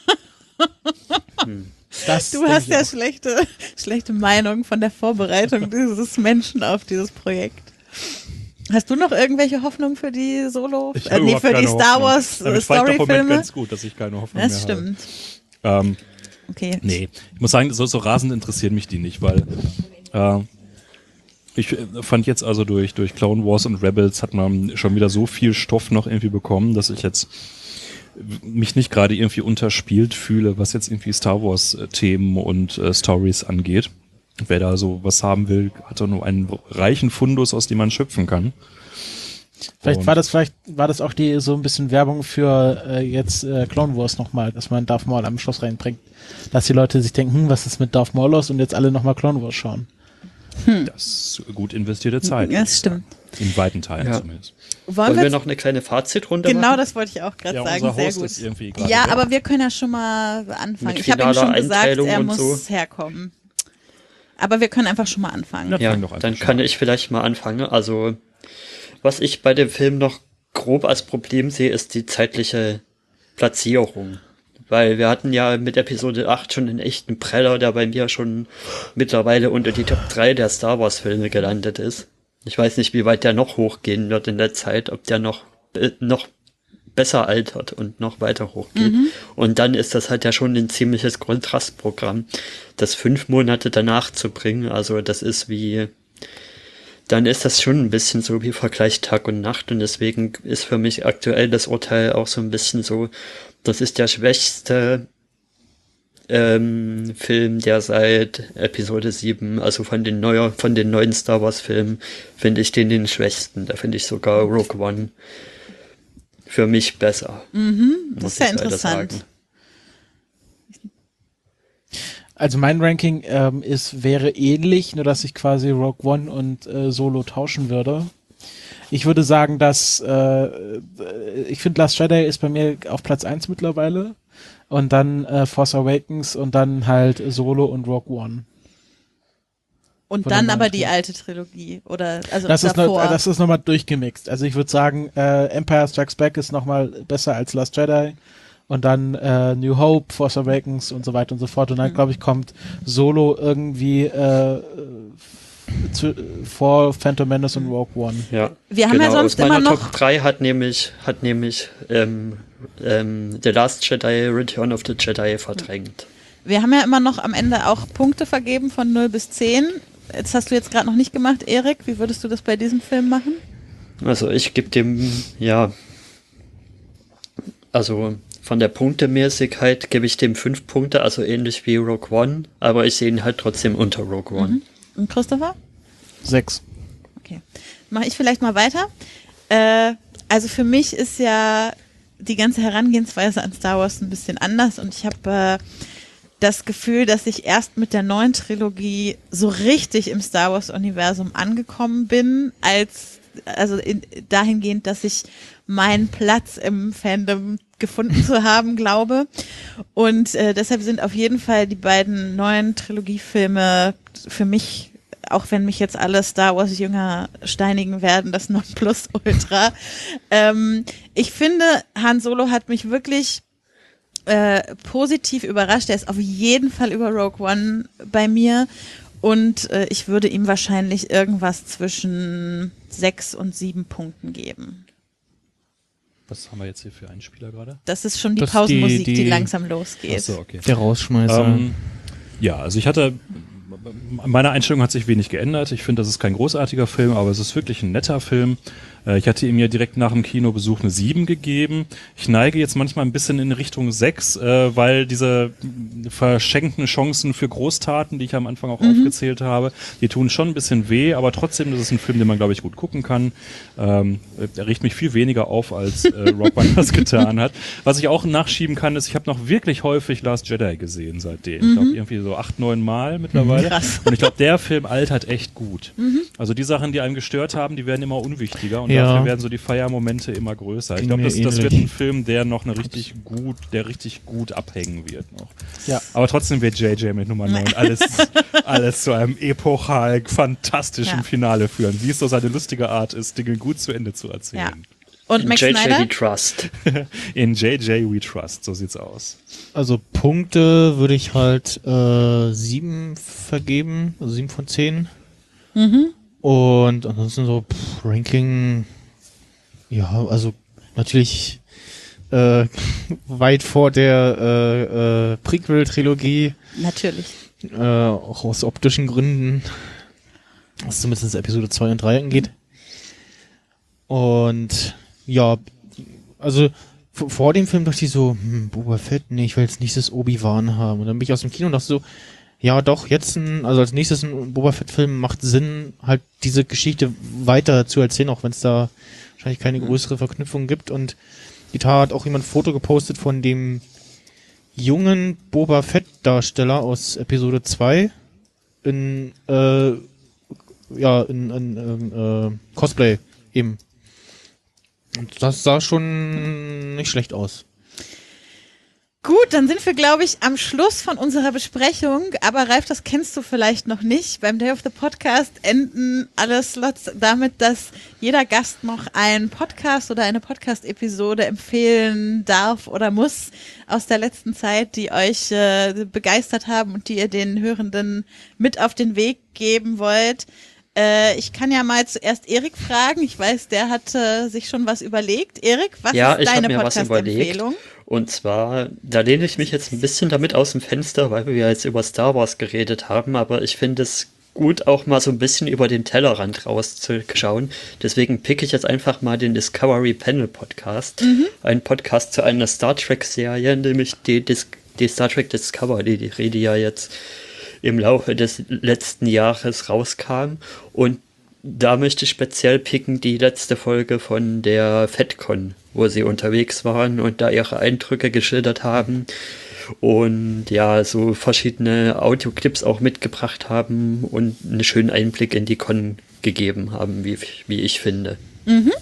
Das Du denke hast ich ja auch. schlechte, schlechte Meinung von der Vorbereitung dieses Menschen auf dieses Projekt. Hast du noch irgendwelche Hoffnung für die Solo, Ich äh, habe nee, überhaupt für die keine Star Hoffnung. Wars Damit äh, war ich doch im Moment Storyfilme? ganz gut, dass ich keine Hoffnung Das mehr stimmt. habe. Ähm, Okay. Nee, ich muss sagen, so, so rasend interessieren mich die nicht, weil äh, ich äh, fand jetzt also durch, durch Clone Wars und Rebels hat man schon wieder so viel Stoff noch irgendwie bekommen, dass ich jetzt mich nicht gerade irgendwie unterspielt fühle, was jetzt irgendwie Star Wars äh, Themen und äh, Stories angeht. Wer da so was haben will, hat doch nur einen reichen Fundus, aus dem man schöpfen kann. Vielleicht Und- war das, vielleicht war das auch die so ein bisschen Werbung für äh, jetzt äh, Clone Wars nochmal, dass man Darth Maul am Schluss reinbringt. Dass die Leute sich denken, hm, was ist mit Darth Maul los und jetzt alle nochmal Clone Wars schauen. Das ist gut investierte Zeit. Ja, das stimmt. In weiten Teilen Ja. zumindest. Wollen, Wollen wir wir jetzt, noch eine kleine Fazitrunde genau machen? das wollte ich auch gerade Ja, sagen, unser sehr Host gut. ist irgendwie gerade Ja, weg. aber wir können ja schon mal anfangen. Mit Ich habe ihm schon finaler gesagt, Einteilung er und muss so. herkommen. Aber wir können einfach schon mal anfangen. Ja, Ja, fang doch einfach dann schon kann an. ich vielleicht mal anfangen. Also, was ich bei dem Film noch grob als Problem sehe, ist die zeitliche Platzierung. Weil wir hatten ja mit Episode acht schon einen echten Preller, der bei mir schon mittlerweile unter die Top drei der Star Wars Filme gelandet ist. Ich weiß nicht, wie weit der noch hochgehen wird in der Zeit, ob der noch, äh, noch besser altert und noch weiter hochgeht. Und dann ist das halt ja schon ein ziemliches Kontrastprogramm, das fünf Monate danach zu bringen. Also das ist wie, dann ist das schon ein bisschen so wie Vergleich Tag und Nacht. Und deswegen ist für mich aktuell das Urteil auch so ein bisschen so, das ist der schwächste ähm, Film, der seit Episode sieben, also von den neuer, von den neuen Star Wars Filmen, finde ich den den schwächsten. Da finde ich sogar Rogue One für mich besser. Mhm, das muss ist ja ich leider interessant. sagen. Also mein Ranking ähm, ist, wäre ähnlich, nur dass ich quasi Rogue One und äh, Solo tauschen würde. Ich würde sagen, dass äh, ich finde Last Jedi ist bei mir auf Platz eins mittlerweile und dann äh, Force Awakens und dann halt Solo und Rogue One. Und Von dann der aber neuen die alte Trilogie oder also Das ist, davor. noch, das ist nochmal durchgemixt. Also ich würde sagen, äh, Empire Strikes Back ist nochmal besser als Last Jedi und dann äh, New Hope, Force Awakens und so weiter und so fort. Und dann, Mhm. glaube ich, kommt Solo irgendwie äh, zu, vor Phantom Menace und Rogue One. Ja. Wir haben ja genau. sonst Aus meiner immer noch- Top drei hat nämlich, hat nämlich ähm, ähm, The Last Jedi, Return of the Jedi verdrängt. Wir haben ja immer noch am Ende auch Punkte vergeben von null bis zehn. Jetzt hast du jetzt gerade noch nicht gemacht, Erik. Wie würdest du das bei diesem Film machen? Also ich gebe dem, ja, also von der Punktemäßigkeit gebe ich dem fünf Punkte, also ähnlich wie Rogue One, aber ich sehe ihn halt trotzdem unter Rogue One. Mhm. Und Christopher? Sechs. Okay. Mache ich vielleicht mal weiter. Äh, also für mich ist ja die ganze Herangehensweise an Star Wars ein bisschen anders und ich habe äh, das Gefühl, dass ich erst mit der neuen Trilogie so richtig im Star Wars-Universum angekommen bin, als also in, dahingehend, dass ich meinen Platz im Fandom gefunden zu haben, glaube. Und äh, deshalb sind auf jeden Fall die beiden neuen Trilogiefilme für mich, auch wenn mich jetzt alle Star Wars Jünger steinigen werden, das Nonplusultra. ähm, ich finde, Han Solo hat mich wirklich äh, positiv überrascht. Er ist auf jeden Fall über Rogue One bei mir. Und äh, ich würde ihm wahrscheinlich irgendwas zwischen sechs und sieben Punkten geben. Was haben wir jetzt hier für einen Spieler gerade? Das ist schon die Das Pausenmusik, die, die, die langsam losgeht. Ach so, okay. Der Rausschmeißer. Ähm, ja, also ich hatte, meine Einstellung hat sich wenig geändert. Ich finde, das ist kein großartiger Film, aber es ist wirklich ein netter Film. Ich hatte ihm ja direkt nach dem Kinobesuch eine sieben gegeben. Ich neige jetzt manchmal ein bisschen in Richtung sechs, äh, weil diese verschenkten Chancen für Großtaten, die ich am Anfang auch mhm. aufgezählt habe, die tun schon ein bisschen weh, aber trotzdem, das ist ein Film, den man, glaube ich, gut gucken kann. Ähm, der riecht mich viel weniger auf, als äh, Rogue One das getan hat. Was ich auch nachschieben kann, ist, ich habe noch wirklich häufig Last Jedi gesehen seitdem. Mhm. Ich glaube, irgendwie so acht, neun Mal mittlerweile. Krass. Und ich glaube, der Film altert echt gut. Mhm. Also die Sachen, die einem gestört haben, die werden immer unwichtiger. Und Und ja. dafür werden so die Feiermomente immer größer. Ich glaube, das, das wird ein Film, der noch eine richtig gut, der richtig gut abhängen wird noch. Ja. Aber trotzdem wird J J mit Nummer neun alles, alles zu einem epochal fantastischen ja. Finale führen, wie es so seine lustige Art ist, Dinge gut zu Ende zu erzählen. Ja. Und Max J J Snyder? We Trust. In J J We Trust, so sieht's aus. Also Punkte würde ich halt äh, sieben vergeben, also sieben von zehn. Mhm. Und ansonsten so pff, Ranking, ja, also natürlich äh, weit vor der äh, äh, Prequel-Trilogie. Natürlich. Äh, auch aus optischen Gründen, was zumindest Episode zwei und drei angeht. Und ja, also v- vor dem Film dachte ich so, hm, Boba Fett, nee, ich will jetzt nächstes Obi-Wan haben. Und dann bin ich aus dem Kino und dachte so, ja, doch, jetzt ein, also als nächstes ein Boba Fett-Film macht Sinn, halt diese Geschichte weiter zu erzählen, auch wenn es da wahrscheinlich keine größere Verknüpfung gibt. Und die Tat hat auch jemand ein Foto gepostet von dem jungen Boba Fett-Darsteller aus Episode zwei in, äh, ja, in, in, in äh, Cosplay eben. Und das sah schon nicht schlecht aus. Gut, dann sind wir, glaube ich, am Schluss von unserer Besprechung. Aber Ralf, das kennst du vielleicht noch nicht. Beim Day of the Podcast enden alle Slots damit, dass jeder Gast noch einen Podcast oder eine Podcast-Episode empfehlen darf oder muss aus der letzten Zeit, die euch äh, begeistert haben und die ihr den Hörenden mit auf den Weg geben wollt. Äh, ich kann ja mal zuerst Erik fragen. Ich weiß, der hat äh, sich schon was überlegt. Erik, was ja, ist deine Podcast-Empfehlung? Und zwar, da lehne ich mich jetzt ein bisschen damit aus dem Fenster, weil wir ja jetzt über Star Wars geredet haben, aber ich finde es gut, auch mal so ein bisschen über den Tellerrand rauszuschauen. Deswegen pick ich jetzt einfach mal den Discovery Panel Podcast. Mhm. Ein Podcast zu einer Star Trek-Serie, nämlich die, Dis- die Star Trek Discovery, die, die ja jetzt im Laufe des letzten Jahres rauskam. Und da möchte ich speziell picken die letzte Folge von der FedCon, wo sie unterwegs waren und da ihre Eindrücke geschildert haben und ja, so verschiedene Audioclips auch mitgebracht haben und einen schönen Einblick in die Con gegeben haben, wie, wie ich finde. Mhm.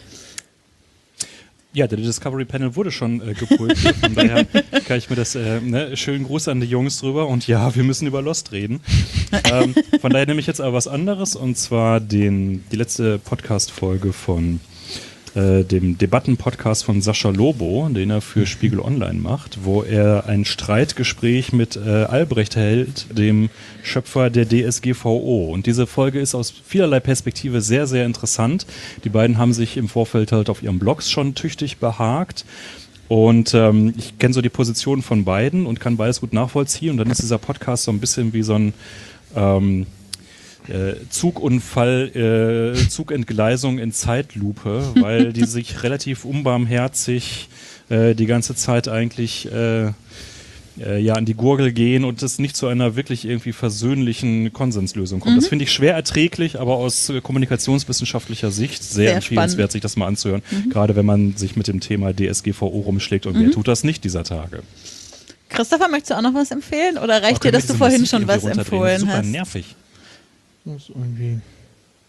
Ja, der Discovery Panel wurde schon äh, gepult. Von daher kann ich mir das, äh, ne, schönen Gruß an die Jungs drüber. Und ja, wir müssen über Lost reden. ähm, von daher nehme ich jetzt aber was anderes. Und zwar den, die letzte Podcast-Folge von äh, dem Debatten-Podcast von Sascha Lobo, den er für Spiegel Online macht, wo er ein Streitgespräch mit äh, Albrecht hält, dem Schöpfer der D S G V O. Und diese Folge ist aus vielerlei Perspektive sehr, sehr interessant. Die beiden haben sich im Vorfeld halt auf ihren Blogs schon tüchtig behagt. Und ähm, ich kenne so die Positionen von beiden und kann beides gut nachvollziehen. Und dann ist dieser Podcast so ein bisschen wie so ein ähm, äh, Zugunfall, äh, Zugentgleisung in Zeitlupe, weil die sich relativ unbarmherzig äh, die ganze Zeit eigentlich äh, äh, ja an die Gurgel gehen und es nicht zu einer wirklich irgendwie versöhnlichen Konsenslösung kommt. Mhm. Das finde ich schwer erträglich, aber aus äh, kommunikationswissenschaftlicher Sicht sehr, sehr empfehlenswert, spannend, sich das mal anzuhören. Mhm. Gerade wenn man sich mit dem Thema D S G V O rumschlägt und mhm. wer tut das nicht dieser Tage. Christopher, möchtest du auch noch was empfehlen oder reicht dir, dass du vorhin schon was empfohlen super hast? Super nervig. Das ist irgendwie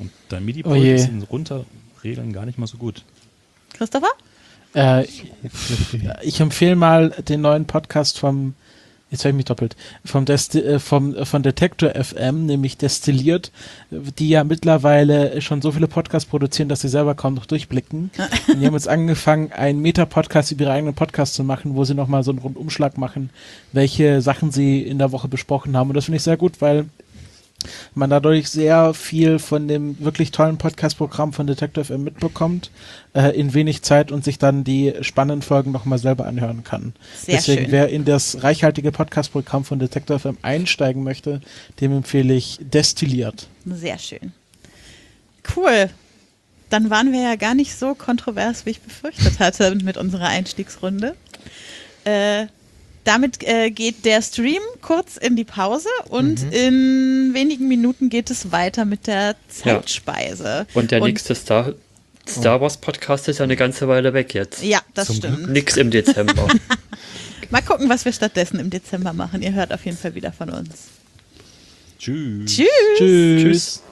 Und dein Oh MIDI-Pult je. ist in Runterregeln gar nicht mal so gut. Christopher? Äh, ich empfehle mal den neuen Podcast vom, jetzt habe ich mich doppelt, vom, Desti äh, vom äh, von Detektor F M, nämlich Destilliert, die ja mittlerweile schon so viele Podcasts produzieren, dass sie selber kaum noch durchblicken. Und die haben jetzt angefangen, einen Meta-Podcast über ihre eigenen Podcasts zu machen, wo sie nochmal so einen Rundumschlag machen, welche Sachen sie in der Woche besprochen haben. Und das finde ich sehr gut, weil man dadurch sehr viel von dem wirklich tollen Podcast-Programm von Detektor F M mitbekommt, äh, in wenig Zeit und sich dann die spannenden Folgen nochmal selber anhören kann. Sehr Deswegen, schön. wer in das reichhaltige Podcast-Programm von Detektor F M einsteigen möchte, dem empfehle ich Destilliert. Sehr schön. Cool. Dann waren wir ja gar nicht so kontrovers, wie ich befürchtet hatte mit unserer Einstiegsrunde. Äh, damit äh, geht der Stream kurz in die Pause und Mhm. in wenigen Minuten geht es weiter mit der Zeitspeise. Und der nächste Star, Star Wars Podcast ist ja eine ganze Weile weg jetzt. Ja, das Zum stimmt. Nix im Dezember. Mal gucken, was wir stattdessen im Dezember machen. Ihr hört auf jeden Fall wieder von uns. Tschüss. Tschüss. Tschüss. Tschüss.